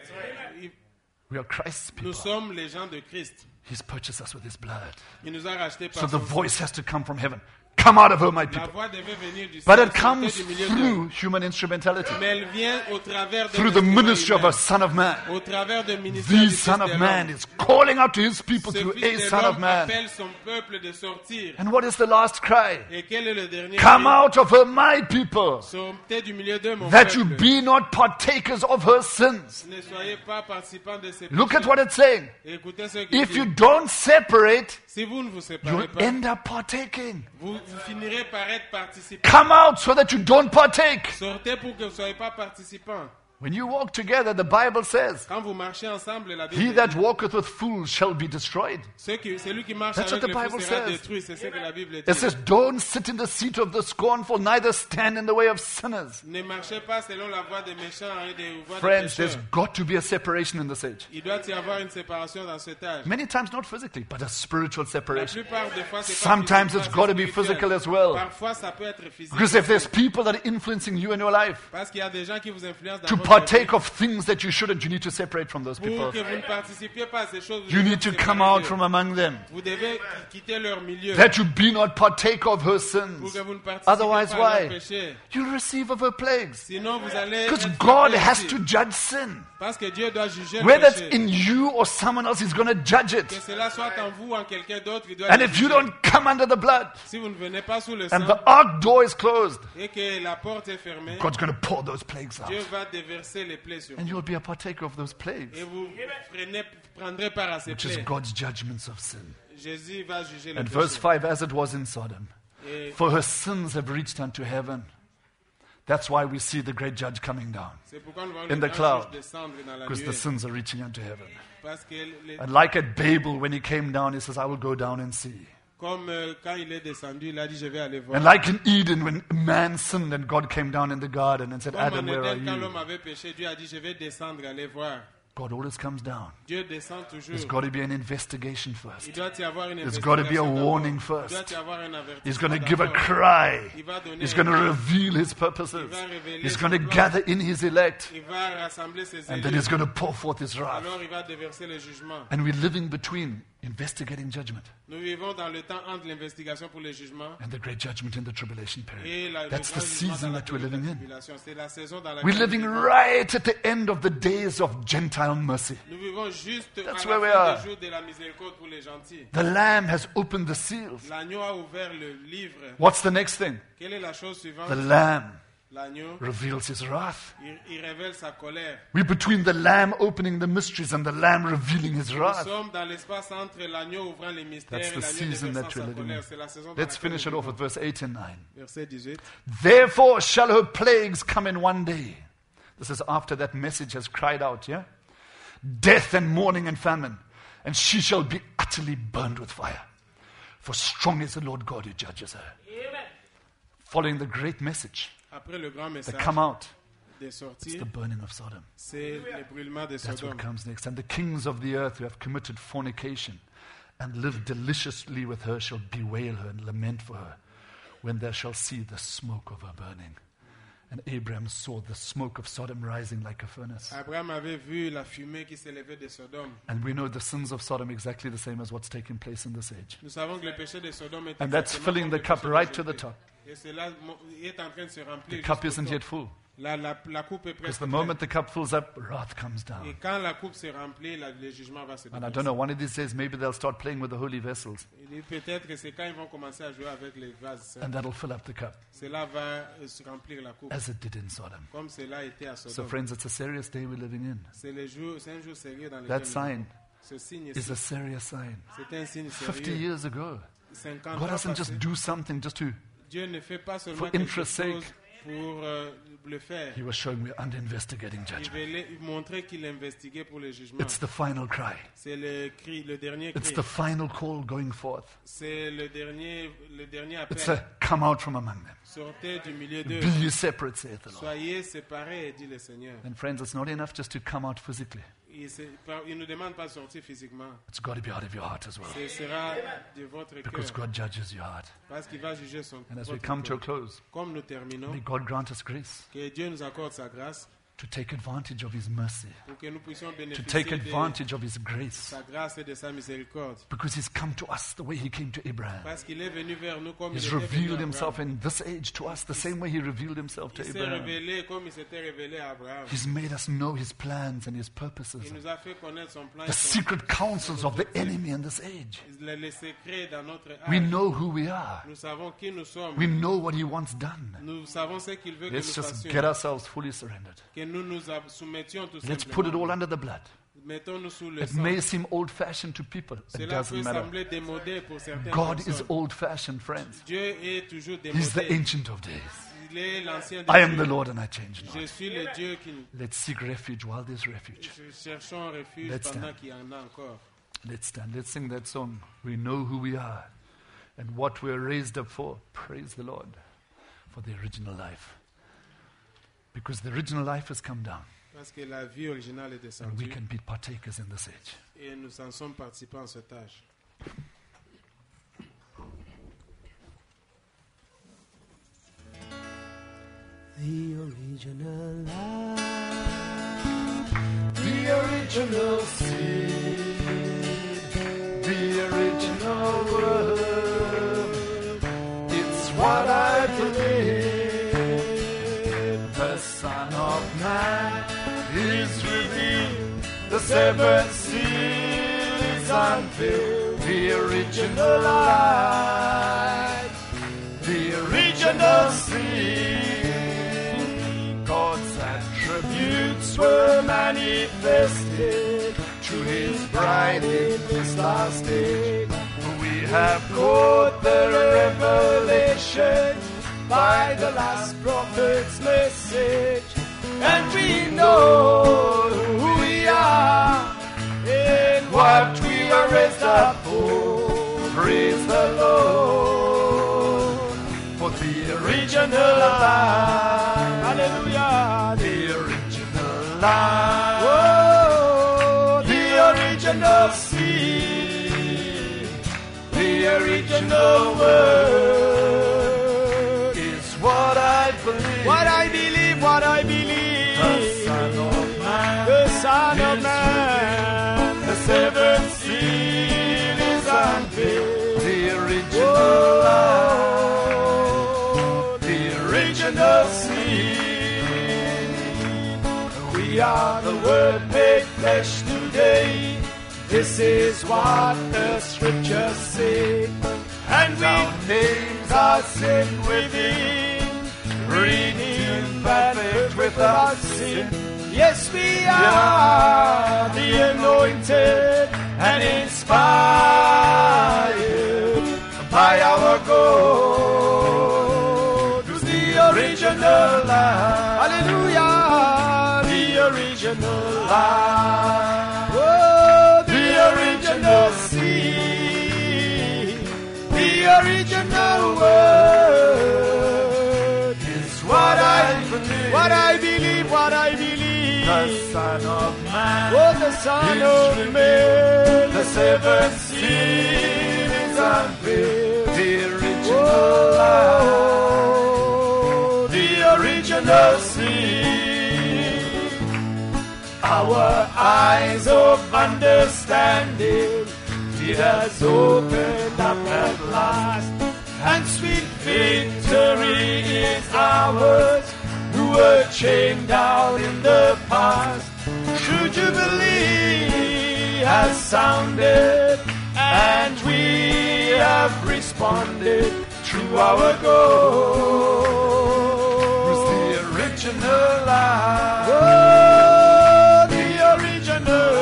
Il- We are Christ's Nous people. sommes les gens de Christ. He's purchased us with His blood. Il nous a rachetés So par the son sang. voice has to come from heaven. Come out of her, my La people. voix devait venir du But ciel, it sortez comes du milieu through d'eux. human instrumentality, Mais elle vient au travers de through the ministry of a Son of Man. au travers de ministère The du Fils Son de of l'homme. Man is calling out to His people Ce through Fils a de Son of l'homme Man. appelle son peuple de sortir. And what is the last cry? Et quel est le dernier Come cri? out of her, my people, Sortez du milieu d'eux, mon that you peuple. be not partakers of her sins. Ne soyez pas participants de ces Look at péchés. what it's saying. Écoutez ce qu'il If dit. you don't separate, Si vous ne vous séparez you'll pas, end up partaking. vous, vous finirez par être participants. Come out so that you don't partake. Sortez pour que vous ne soyez pas participants. When you walk together, the Bible says, Quand vous marchez ensemble, la he Bible that dit, walketh with fools shall be destroyed. ceux qui- celui qui marche That's avec what le the fou Bible sera says. détruit. C'est ce que la Bible It dit. says, don't sit in the seat of the scornful, neither stand in the way of sinners. Ne marchez pas selon la voie des méchants et des voies des Friends, there's pécheurs. got to be a separation in this age. Il doit y avoir une séparation dans cet âge. Many times not physically, but a spiritual La separation. plupart des fois, c'est pas Sometimes physique, it's c'est got to be spirituel. physical as well. Parfois, ça peut être physique. Because if there's people that are influencing you in your life Parce qu'il y a des gens qui vous influencent dans to votre partake vie. of things that you shouldn't, you need to separate from those people. Pour que vous ne participiez pas à ces choses, vous You devez need to vous come séparer out d'eux. from among them. Vous devez quitter leur milieu. That you be not partake of her Pour sins. que vous ne participez Otherwise, pas à leurs why? péchés. You'll receive of her plagues. Sinon, vous allez Because être God frappés has aussi. to judge sin. Parce que Dieu doit juger le Whether it's péché. in you or someone else, He's going to judge Que it. cela soit en vous ou en quelqu'un d'autre, il doit And le if you juger. don't come under the blood Si vous ne venez pas sous le and sang the ark door is closed, et que la porte est fermée, God's going to pour those plagues out. Dieu va déverser les plaies sur And vous. you'll be a partaker of those plagues, Et vous prenez, prendrez part à ces which is plaies. God's judgments of sin. Jésus va juger le And verse péché. five, as it was in Sodom, Et for her sins have reached unto heaven. That's why we see the great judge coming down, c'est pourquoi nous voyons in le the grand cloud, juge descendre dans la because the nuée. sins are reaching unto heaven. Parce que les- And like at Babel, when he came down, he says, I will go down and see. comme euh, quand il est descendu, il a dit, je vais aller voir. And like in Eden, when man sinned and God came down in the garden and said, Comme en Adam, where are Éden, quand you? l'homme avait péché, Dieu a dit, je vais descendre, aller voir. God always comes down. Dieu descend toujours. There's got to be an investigation Il first. doit y avoir une There's got to be a investigation d'abord. warning Il first. doit y avoir un He's avertissement going to give a d'abord. cry. Il va donner He's un going to cri. reveal his purposes. Il va révéler He's son going to plan. gather in his elect. Il va rassembler ses And then élus. he's going to pour forth his wrath. Alors il va déverser le jugement. And we're living between investigating judgment Nous vivons dans le temps entre l'investigation pour le jugement and the great judgment in the tribulation period. et la, le That's grand the jugement season dans la that we're living in. tribulation. C'est la saison dans laquelle We're nous living vivons. right at the end of the days of Gentile mercy. Nous vivons juste That's à where we la fin are. des jours de la miséricorde pour les gentils. The Lamb has opened the seals. L'agneau a ouvert le livre. What's the next thing? Quelle est la chose suivante? The Lamb L'agneau, reveals his wrath. il, il révèle sa colère. We're between the Lamb opening the mysteries and the Lamb revealing his Nous wrath. sommes dans l'espace entre l'agneau ouvrant les mystères That's et the l'agneau season déversant that sa we're living colère. in. C'est la saison dans Let's laquelle finish nous it off vivons. with verse eight and nine. Verset dix-huit. Therefore shall her plagues come in one day. This is after that message has cried out, yeah? Death and mourning and famine. And she shall be utterly burned with fire. For strong is the Lord God who judges her. Amen. Following the great message, Après le grand the message come out, des it's sorties, the burning of Sodom. c'est le brûlement de That's what Sodome. comes next. And the kings of the earth who have committed fornication and lived deliciously with her shall bewail her and lament for her when they shall see the smoke of her burning. And Abraham saw the smoke of Sodom rising like a furnace. Abraham avait vu la fumée qui s'élevait de Sodome. And we know the sins of Sodom exactly the same as what's taking place in this age. Nous savons que le péché de Sodome est And that's exactement filling comme the le cup péché right to the d'aujourd'hui. top. Et cela mo- est en train de se The remplir. cup jusqu'au isn't top. yet full. La, la, la coupe est Because presque the pleine. moment the cup fills up, wrath comes Et down. quand la coupe se remplit, la- le jugement va se And I déverser. don't know, one of these days, maybe they'll start playing with the holy vessels, Il dit peut-être que c'est quand ils vont commencer à jouer avec les vases saints. and that'll fill up the cup, Cela va euh, se remplir la coupe. as it did in Sodom. Comme cela était à So, Sodome. friends, it's a serious day we're living in. C'est le jour, c'est un jour sérieux dans lequel That nous sign vivons. Ce signe is a serious sign. c'est un signe fifty sérieux. years ago, cinquante God ans doesn't passés, just do something just to. Dieu ne fait pas seulement for quelque interest chose sake. pour euh, le faire. He was showing we're under investigating Il judgment. voulait montrer qu'il investiguait pour le jugement. It's the final cry. C'est le cri, le dernier It's cri. the final call going forth. C'est le dernier, le dernier It's appel. a come out from among them. Sortez du milieu d'eux. Be ye separate, saith the Lord. Soyez séparés, dit le Seigneur. And friends, it's not enough just to come out physically. Il ne nous demande pas de sortir physiquement. It's got to be out of your heart as well. Ce sera de votre Because cœur. God judges your heart. Parce qu'il va juger son And as we votre come to a cœur. close, Comme nous terminons, may God grant us grace que Dieu nous accorde sa grâce to take advantage of His mercy, pour que nous puissions to bénéficier take de advantage of His grace. sa grâce et de sa miséricorde. Because He's come to us the way He came to Abraham. Parce qu'il est venu vers nous comme He's il était venu revealed à Himself Abraham. in this age to us the same way He revealed Himself to Il s'est Abraham. révélé comme il s'était révélé à Abraham. He's made us know His plans and His purposes, Il nous a fait connaître son plan et the son- secret counsels of the enemy in this age. les, les secrets dans notre âge. We know who we are. Nous savons qui nous sommes. We know what He wants done. Nous savons ce qu'il veut que Let's nous just fassions. get ourselves fully surrendered. Que nous nous ab- soumettions tout Let's simplement. put it all under the blood. Mettons-nous sous le It sang. may seem old fashioned to people. It Cela peut doesn't matter. sembler démodé pour certaines God is personnes. old fashioned, friends. Dieu est toujours He's the démodé. ancient of days. Il est l'ancien I am des the dieux. Lord and I change Je not. suis le Dieu qui Let's seek refuge while there's refuge. cherchons un refuge Let's pendant stand. qu'il y en a encore. Let's stand. Let's sing that song. We know who we are and what we're raised up for. Praise the Lord for the original life. Because the original life has come down Parce que la vie originale est and we descendue can be partakers in this age. et nous en sommes participants en cet âge. The original life. The original seed, the original word, it's what I believe. The Son of Man is revealed, the seventh seal is unveiled. The original light, the original seed. God's attributes were manifested to His bride in this last age. We have caught the revelation by the last prophet's message, and we know who we are and what we are raised up for. Praise the Lord for the original life. Hallelujah. The original life. Oh, the original seed. The original word is what I believe. What I believe, what I believe. The Son of Man. The Son of is Man. revealed. The seventh seal is unveiled. The original life. The original seed. We are the Word made flesh today. This is what the Scriptures say. And our names are sin within, redeemed, perfect without sin. Yes, we are the anointed and inspired by our God, who's the original life. Hallelujah, the original life. Oh, the original seed, the original word is what I believe. What I believe, what I believe. The Son of Man. Oh, the Son is of revealed. Man. The seventh seal is unveiled. The original life. Oh, The original seed. Our eyes of understanding it has opened up at last, and sweet victory is ours, who were chained down in the past. True Jubilee has sounded, and we have responded to our goal. Who's the original life? Oh, the original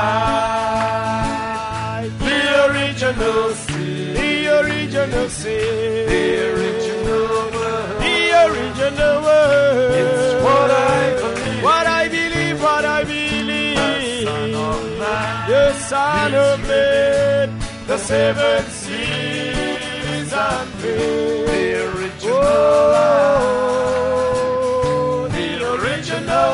life. The original sin. The original sin. The original word. The original word. It's what I believe. What I believe, what I believe. The Son of Man. The seven seas unveiled. The original oh, the original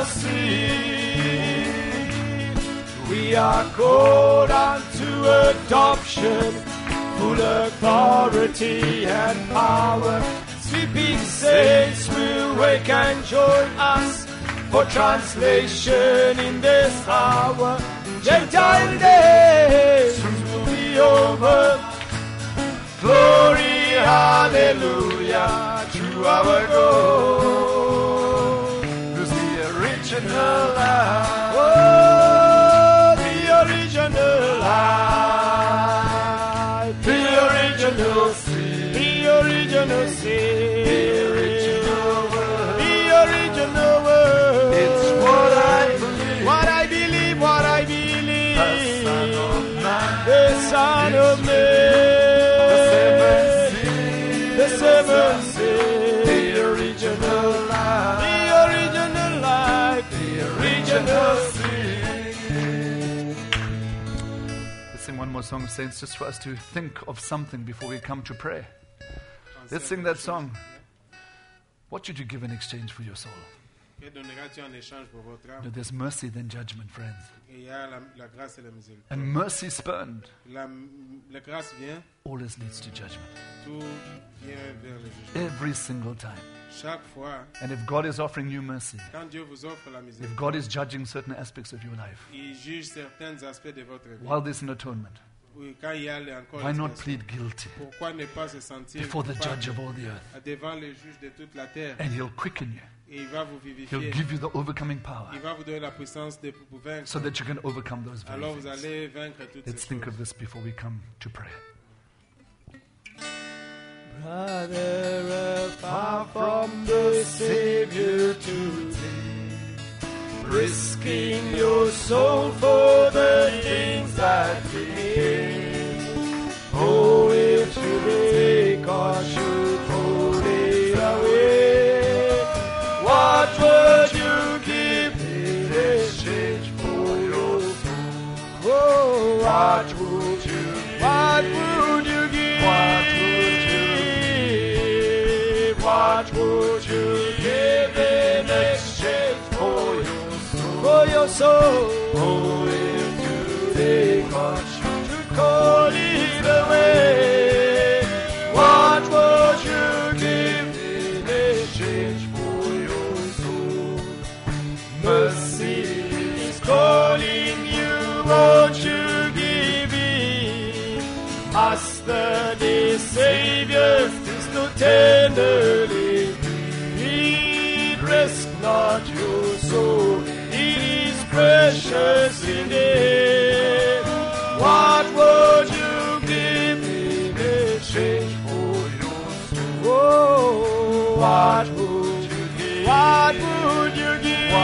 seed. We are called unto adoption, full authority and power. Sleeping saints will wake and join us for translation in this hour. Gentile days will be over. Glory, hallelujah, to our God. Who's the original life? Oh, the original life. The original sin. The original sin. The original word. The original word. It's what I believe. What I believe, what I believe. The Son of Man. The seven seas. The seven seas. The original life. The original life. The original sin. Let's sing one more song, saints, just for us to think of something before we come to pray. Let's sing that song. What should you give in exchange for your soul? Que donneras-tu en échange pour votre No, âme? there's mercy then judgment, friends. Et il y a la, la grâce et la miséricorde. And mercy spurned, La, la grâce vient, always leads to judgment. tout vient vers le jugement. Every single time. Chaque fois, And if God is offering you mercy, quand Dieu vous offre la if miséricorde, God is judging certain aspects of your life, il juge certains aspects de votre vie. while there's an atonement, Oui, quand il y a le- encore why not l'expiation, plead guilty pourquoi ne pas se sentir before the coupable judge of all the earth? devant le juge de toute la terre, And He'll quicken you. et il va vous He'll vivifier. give you the overcoming power Il va vous donner la puissance de pour vaincre. so that you can overcome those very Alors vous things. allez vaincre toutes Let's ces think of choses. this before we come to pray. Brother, far from the Savior today, risking your soul for the things that fade. Oh, if today God should hold it away, what would you give in exchange for your soul? Oh, what would you give? What would you give? What would you give? What would you give in exchange for your soul? For your soul. Oh, if today God should call it away, what would you give in exchange for your soul? Mercy is calling you, won't you give in? Master, the Savior, still tenderly plead. Risk not your soul, it is precious indeed. What would you give in exchange for your soul? Oh, what would you give? What would you give?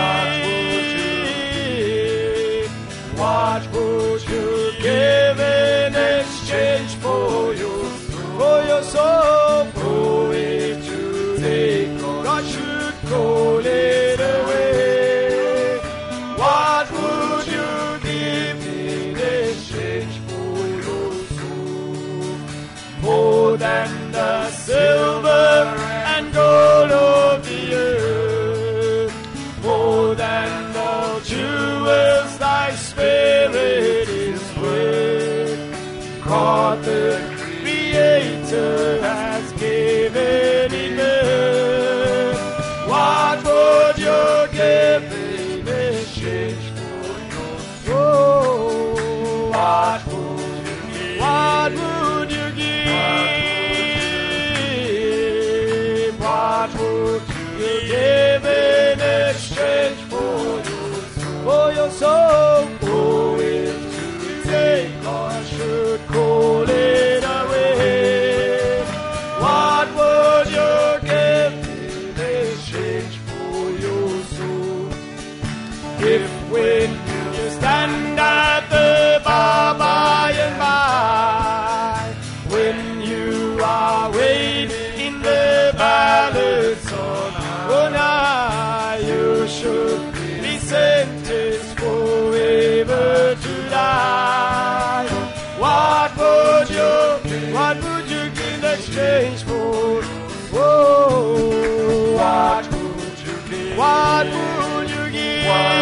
What would you give? What would you give in exchange for your soul? For your soul. Oh, if today God should call it away, what would you give in exchange for your soul? More than the silver and gold of the earth, more than the jewels thy spirit is worth. God the Creator has given in earth. What would you give in exchange for your soul? What would you give? What would you give? exchange for? Oh, what would you give? What would you give?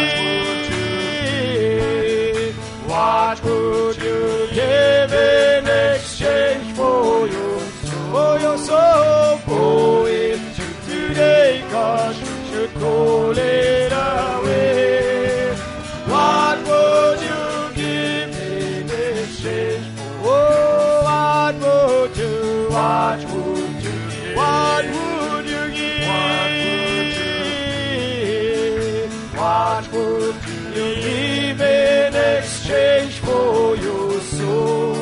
What would you give in exchange for your soul? For your soul. Oh, if today God should call it away, what would you give in exchange for? Oh, what would you? What would you give? What would you give? What would you give in exchange for your soul?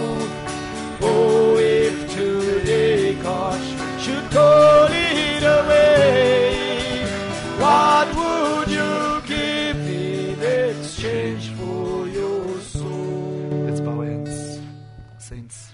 Oh, if today God should call it away, what would you give in exchange for your soul? Let's bow our heads. Saints,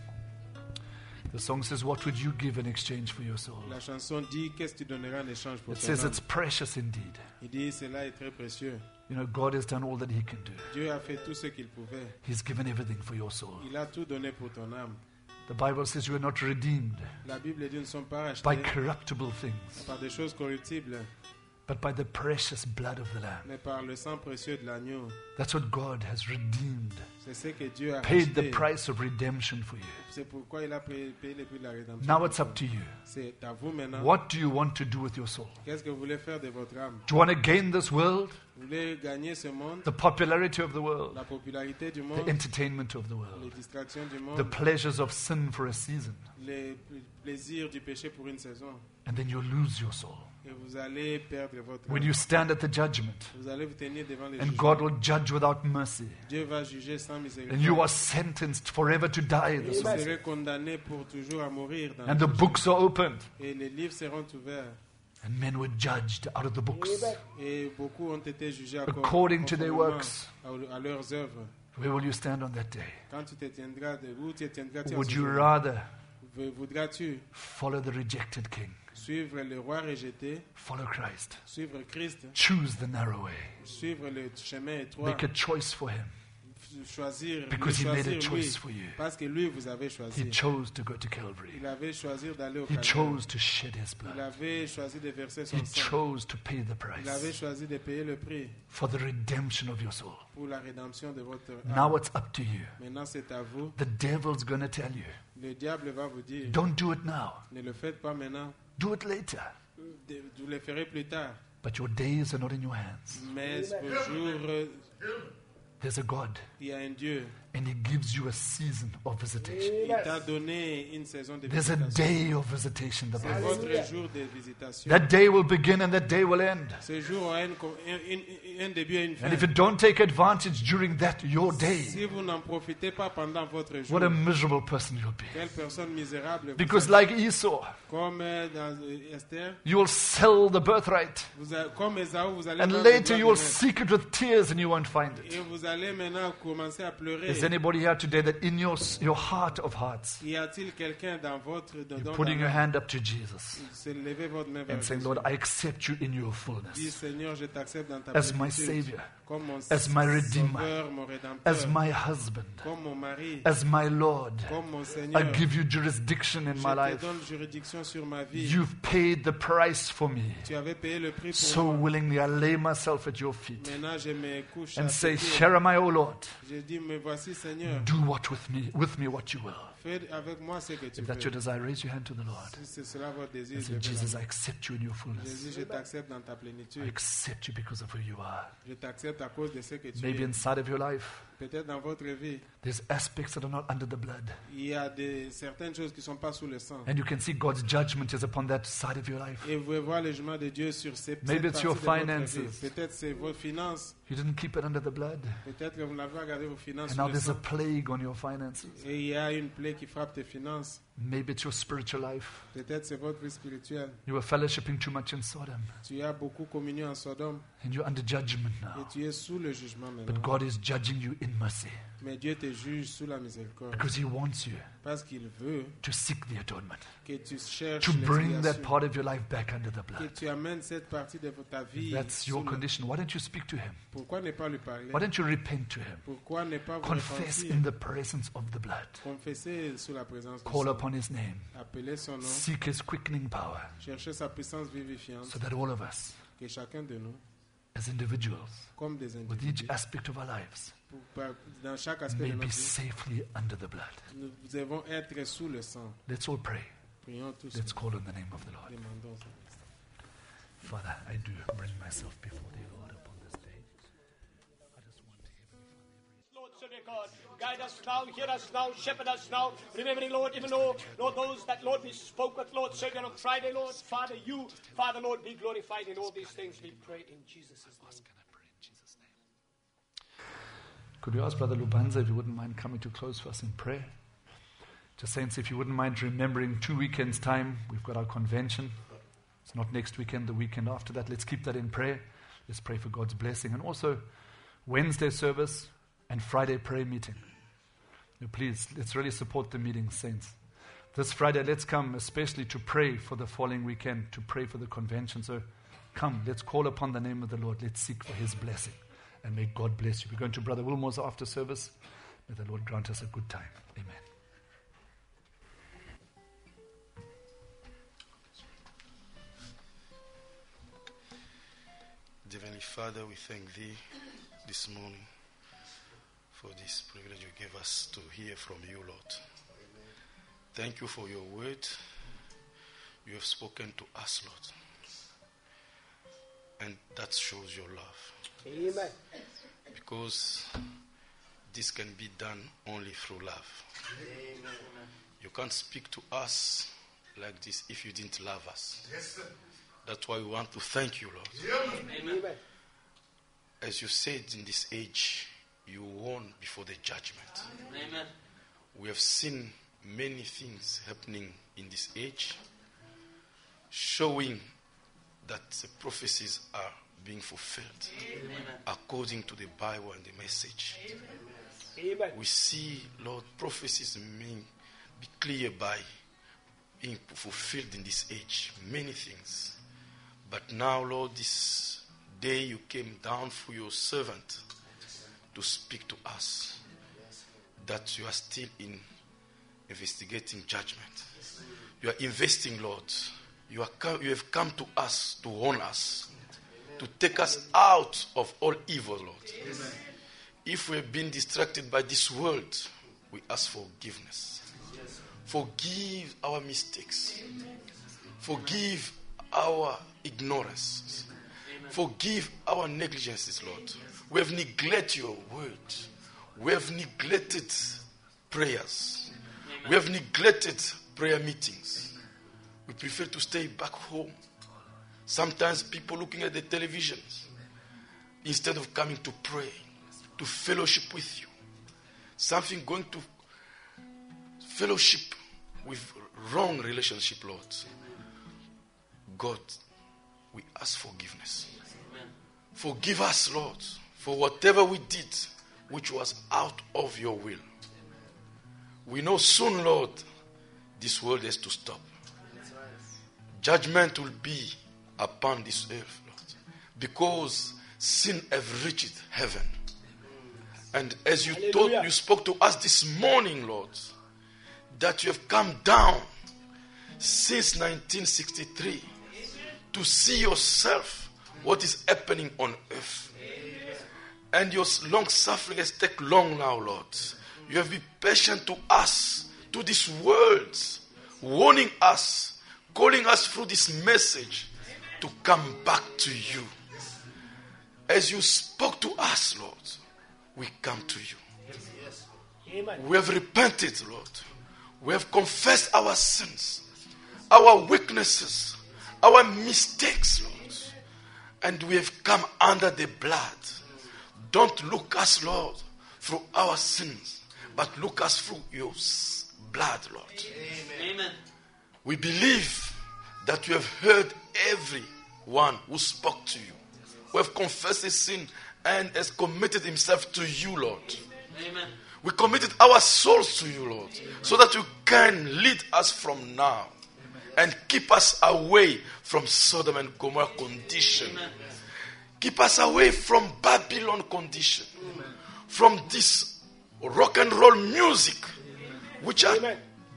the song says, what would you give in exchange for your soul? La chanson dit qu'est-ce que tu donneras en échange pour It ton says âme. it's precious indeed. Il dit cela est très précieux. You know, God has done all that He can do. Dieu a fait tout ce qu'il pouvait. He's given everything for your soul. Il a tout donné pour ton âme. The Bible says you are not redeemed La Bible dit nous ne sommes pas by rachetés corruptible things, par des choses corruptibles, but by the precious blood of the Lamb. mais par le sang précieux de l'agneau. That's what God has redeemed. C'est ce que Dieu a Paid the racheté. price of redemption for you. C'est pourquoi il a payé payé le prix de la rédemption. Now it's up to you. C'est à vous maintenant. What do you want to do with your soul? Qu'est-ce que vous voulez faire de votre âme? Do you want to gain this world, Vous voulez gagner ce monde, the popularity of the world, la popularité du the monde, entertainment of the les world, distractions du the monde, pleasures of sin for a season, les pl- plaisirs du péché pour une saison, and then you lose your soul? et vous allez perdre votre When âme. you stand at the judgment, Vous allez vous tenir devant les and juges. God will judge without mercy, Dieu va juger sans and miséricorde. you are sentenced forever to die this Vous way. serez condamné pour toujours à mourir. Dans And the le books are opened, Et les livres seront ouverts. and men were judged out of the books. Et beaucoup ont été jugés à cause- According to their conformément works. à, à leurs œuvres. Where will you stand on that day? Quand tu te tiendras, de, où tu te tiendras-tu Or en would ce you jour? rather Vou- Voudras-tu follow the rejected king, suivre le roi rejeté, follow Christ, suivre Christ, choose the narrow way, suivre le chemin étroit, make a choice for him? choisir, Because he le made a choisir lui, choice for you. parce que lui vous avez He choisi. chose to go to Calvary. Il avait choisi d'aller au He Calvaire. chose to shed his Il blood. avait choisi de verser He son sang. chose to pay the Il avait price choisi de payer le prix for the redemption of your soul. pour la rédemption de votre âme. Now it's up to you. Maintenant, c'est à vous. The devil's going to tell you, Le diable va vous dire, don't do it now, ne le faites pas maintenant, do it later. de- vous le ferez plus tard. But your days are not in your hands. Mais vos jours, euh, There's a God, il y a un Dieu. and He gives you a season of visitation. Il t'a donné une saison de There's a visitation. day of visitation, the C'est Bible votre says. jour de visitation. That day will begin and that day will end. Ce jour aura une co- un, un- un début et une fin. And if you don't take advantage during that, your day, Si vous n'en profitez pas pendant votre jour, what a miserable person you'll be. quelle personne misérable vous Because êtes. like Esau, Comme euh, dans euh, Esther, you will sell the birthright. vous a- comme Esaü, vous allez And vendre later le you droit will de naître. seek it with tears and you won't find Et it. vous allez maintenant commencer à pleurer. Is anybody here today that in your, your heart of hearts, Y a-t-il quelqu'un dans votre dans, you're dans putting la- your hand up to Jesus C'est lever votre main vers and saying, Jésus. Lord, I accept you in your Dis fullness Seigneur, je t'accepte dans ta as my plénitude, Savior, comme mon as my Redeemer, sauveur, mon rédempteur, as my husband, comme mon mari, as my Lord. comme mon I Seigneur. give you jurisdiction in Je my te life. donne juridiction sur ma vie. You've paid the price for me. Tu avais payé le prix pour So moi. willingly I lay myself at your feet Maintenant, je me couche à and tes say, pieds. here am I, O Lord. Je dis, me voici Seigneur. Do what with me, with me what you will. Fais avec moi ce que tu If that's veux. your desire, raise your hand to the Lord Si c'est cela votre désir, and say, levez la Jesus, main. I accept you in your fullness. Jésus, je t'accepte dans ta I plénitude. accept you because of who you are. Je t'accepte à cause de ce que tu Maybe es. inside of your life, Peut-être dans votre vie, there's aspects that are not under the blood. il y a des, certaines choses qui ne sont pas sous le sang. And you can see God's judgment is upon that side of your life. Et vous pouvez voir le jugement de Dieu sur ces Maybe cette it's your partie de votre finances. vie. Peut-être c'est vos finances. You didn't keep it under the blood. Peut-être que vous n'avez pas gardé vos finances And sur now le there's a sang. plague on your finances. Et il y a une plaie qui frappe tes finances. Maybe it's your spiritual life. Peut-être c'est votre vie spirituelle. You were fellowshipping too much in Sodom. Tu as beaucoup communion en Sodome And you're under judgment et now. tu es sous le jugement But maintenant. God is judging you in mercy. Mais Dieu te juge sous la miséricorde Because He wants you parce qu'il veut to seek the atonement. que tu cherches To bring that l'expiation, part of your life back under the que blood. tu amènes cette partie de ta vie. If that's sous your le- condition, why don't you speak to Him? Pourquoi ne pas lui parler? Why don't you repent to Him? Pourquoi ne pas vous Confess repentir? in the presence of the blood. Confesser sous la présence du Call sang. upon upon his name. Appelez son nom. Seek his quickening power. Cherchez sa puissance vivifiante. So that all of us, Que chacun de nous, as individuals, comme des with each individus, aspect of our lives, pour- par- dans chaque aspect may de be notre vie, safely under the blood. nous devons être sous le sang. Let's all pray. Prions tous. Let's call on the name of the Lord. Demandons. Father, I do bring myself before thee, Lord, upon this day. I just want to hear you. Lord, Son of God, guide us now, hear us now, shepherd us now. Remembering, Lord, even though, Lord, those that, Lord, we spoke with, Lord, Savior, on Friday, Lord, Father, you, Father, Lord, be glorified in all these things, we pray in Jesus' name. Could we ask Brother Lubanza if you wouldn't mind coming to close for us in prayer? Just saints, if you wouldn't mind remembering two weekends' time, we've got our convention. It's not next weekend, the weekend after that. Let's keep that in prayer. Let's pray for God's blessing. And also, Wednesday service and Friday prayer meeting. Now, please, let's really support the meeting, saints. This Friday, let's come especially to pray for the following weekend, to pray for the convention. So come, let's call upon the name of the Lord. Let's seek for his blessing. And may God bless you. We're going to Brother Wilmore's after service. May the Lord grant us a good time. Amen. Heavenly Father, we thank Thee this morning for this privilege you gave us to hear from You, Lord. Amen. Thank You for Your word. You have spoken to us, Lord. And that shows Your love. Amen. Because this can be done only through love. Amen. You can't speak to us like this if You didn't love us. Yes, sir. That's why we want to thank You, Lord. Amen. As You said, in this age, You won before the judgment. Amen. We have seen many things happening in this age, showing that the prophecies are being fulfilled. Amen. According to the Bible and the message. Amen. We see, Lord, prophecies may be clear by being fulfilled in this age. Many things. But now, Lord, this day You came down for Your servant to speak to us. That You are still in investigating judgment. You are investing, Lord. You, are come, you have come to us to warn us. To take us out of all evil, Lord. Amen. If we have been distracted by this world, we ask forgiveness. Yes. Forgive our mistakes. Amen. Forgive our ignorance. Amen. Forgive our negligences, Lord. We have neglected Your word. We have neglected prayers. Amen. We have neglected prayer meetings. We prefer to stay back home. Sometimes people looking at the television instead of coming to pray, to fellowship with You. Something going to fellowship with wrong relationship, Lord. God, we ask forgiveness. Forgive us, Lord, for whatever we did which was out of Your will. We know soon, Lord, this world has to stop. Judgment will be upon this earth, Lord, because sin have reached heaven. And as You Hallelujah. told, You spoke to us this morning, Lord, that You have come down since nineteen sixty-three to see Yourself, what is happening on earth. And Your long suffering has taken long now, Lord. You have been patient to us, to this world, warning us, calling us through this message to come back to You. As You spoke to us, Lord, we come to You. Amen. We have repented, Lord. We have confessed our sins, our weaknesses, our mistakes, Lord. And we have come under the blood. Don't look us, Lord, through our sins, but look us through Your blood, Lord. Amen. We believe that You have heard everyone who spoke to You, who have confessed his sin and has committed himself to You, Lord. Amen. We committed our souls to You, Lord, so that You can lead us from now and keep us away from Sodom and Gomorrah condition. Amen. Keep us away from Babylon condition. Amen. From this rock and roll music, which are Amen.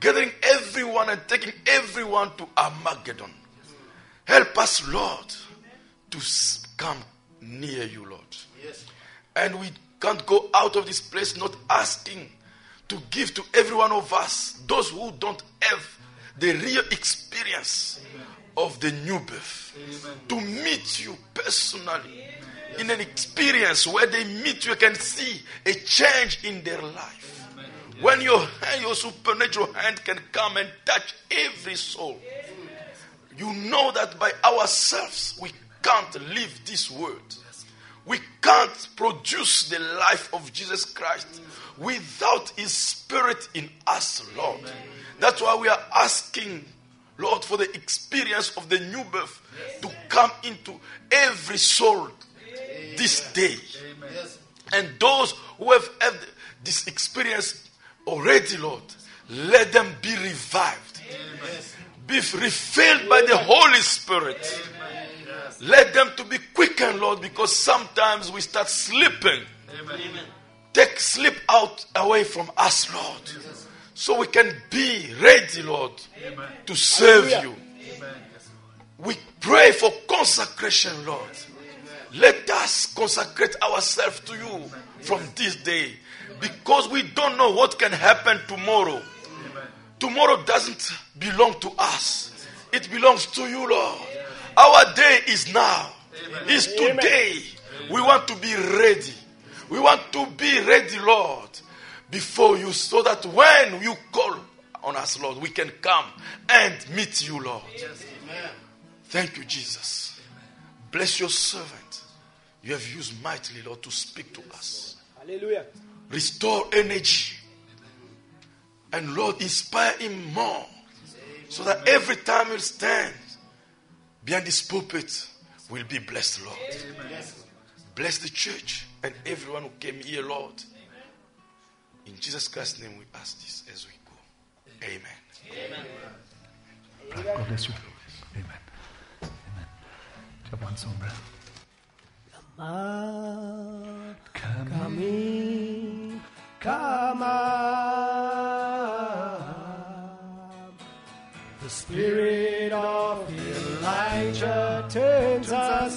gathering everyone and taking everyone to Armageddon. Help us, Lord, to come near you, Lord. Yes. And we can't go out of this place not asking to give to every one of us, those who don't have the real experience Amen. Of the new birth, Amen. To meet you personally Amen. In an experience where they meet you, can see a change in their life. Amen. When your hand, your supernatural hand can come and touch every soul. You know that by ourselves we can't live this world. We can't produce the life of Jesus Christ without His Spirit in us, Lord. That's why we are asking, Lord, for the experience of the new birth to come into every soul this day. And those who have had this experience already, Lord, let them be revived. Be refilled by the Holy Spirit. Amen. Let them to be quickened, Lord, because sometimes we start sleeping. Amen. Take sleep out away from us, Lord, yes. So we can be ready, Lord, Amen. To serve Hallelujah. You. Amen. We pray for consecration, Lord. Amen. Let us consecrate ourselves to you Amen. From this day, because we don't know what can happen tomorrow. Tomorrow doesn't belong to us. It belongs to you, Lord. Our day is now. It's today. We want to be ready. We want to be ready, Lord, before you, so that when you call on us, Lord, we can come and meet you, Lord. Thank you, Jesus. Bless your servant. You have used mightily, Lord, to speak to us. Hallelujah. Restore energy. And Lord, inspire him more, so that every time he'll stand behind this pulpit, we'll be blessed, Lord. Amen. Bless the church and everyone who came here, Lord. In Jesus Christ's name we ask this as we go. Amen. Amen. God bless you. Amen. Amen. Do you have one song, brother? Come, come, come in, come on. The spirit of Elijah turns us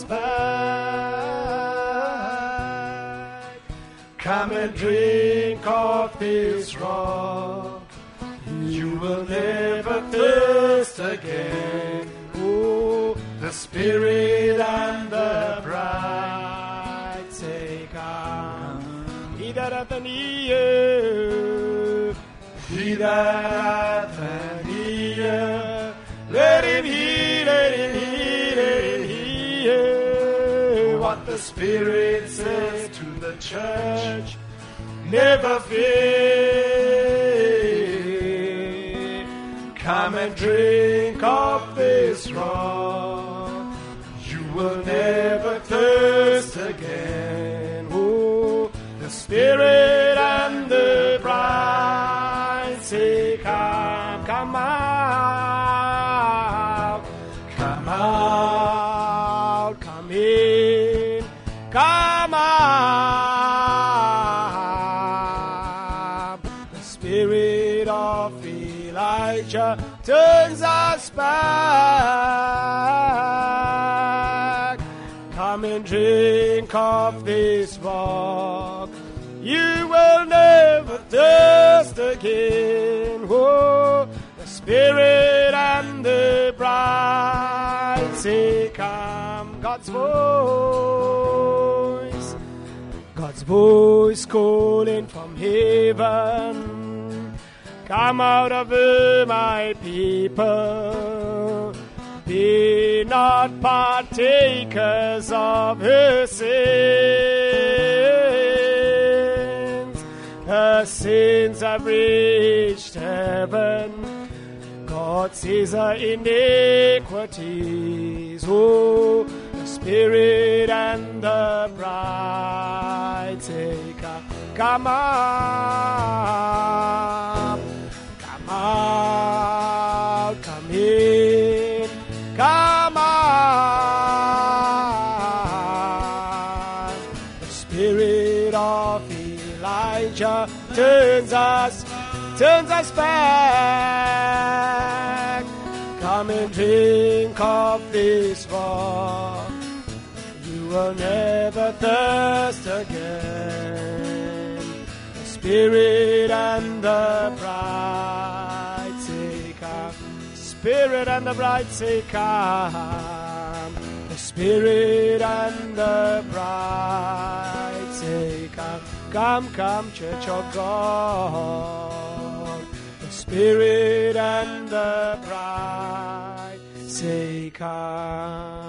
back. Come and drink of this rock. You will never thirst again. Oh, the Spirit and the bride say, come. He that hath an ear, he that hath an ear, let him hear, let him hear, let him hear what the Spirit says to the church. Never fear. Come and drink of this rock. You will never thirst again. Oh, the Spirit and the bride say, come, come out, come out, come in, come out. The Spirit of Elijah turns us back. Come and drink of this rock. You will never thirst again. Oh, the Spirit and the bride say, come. God's voice, God's voice calling from heaven. Come out of her, my people. Be not partakers of her sins. Her sins have reached heaven. God sees her iniquities. Oh, the Spirit and the bride say, come, come out. Come out, come in, come out. The Spirit of Elijah turns us turns us back. Come and drink of this rock. You will never thirst again. The Spirit and the bride say come. Spirit and the bride say come. The Spirit and the bride say come. Come, come, Church of God. The Spirit and the bride say come.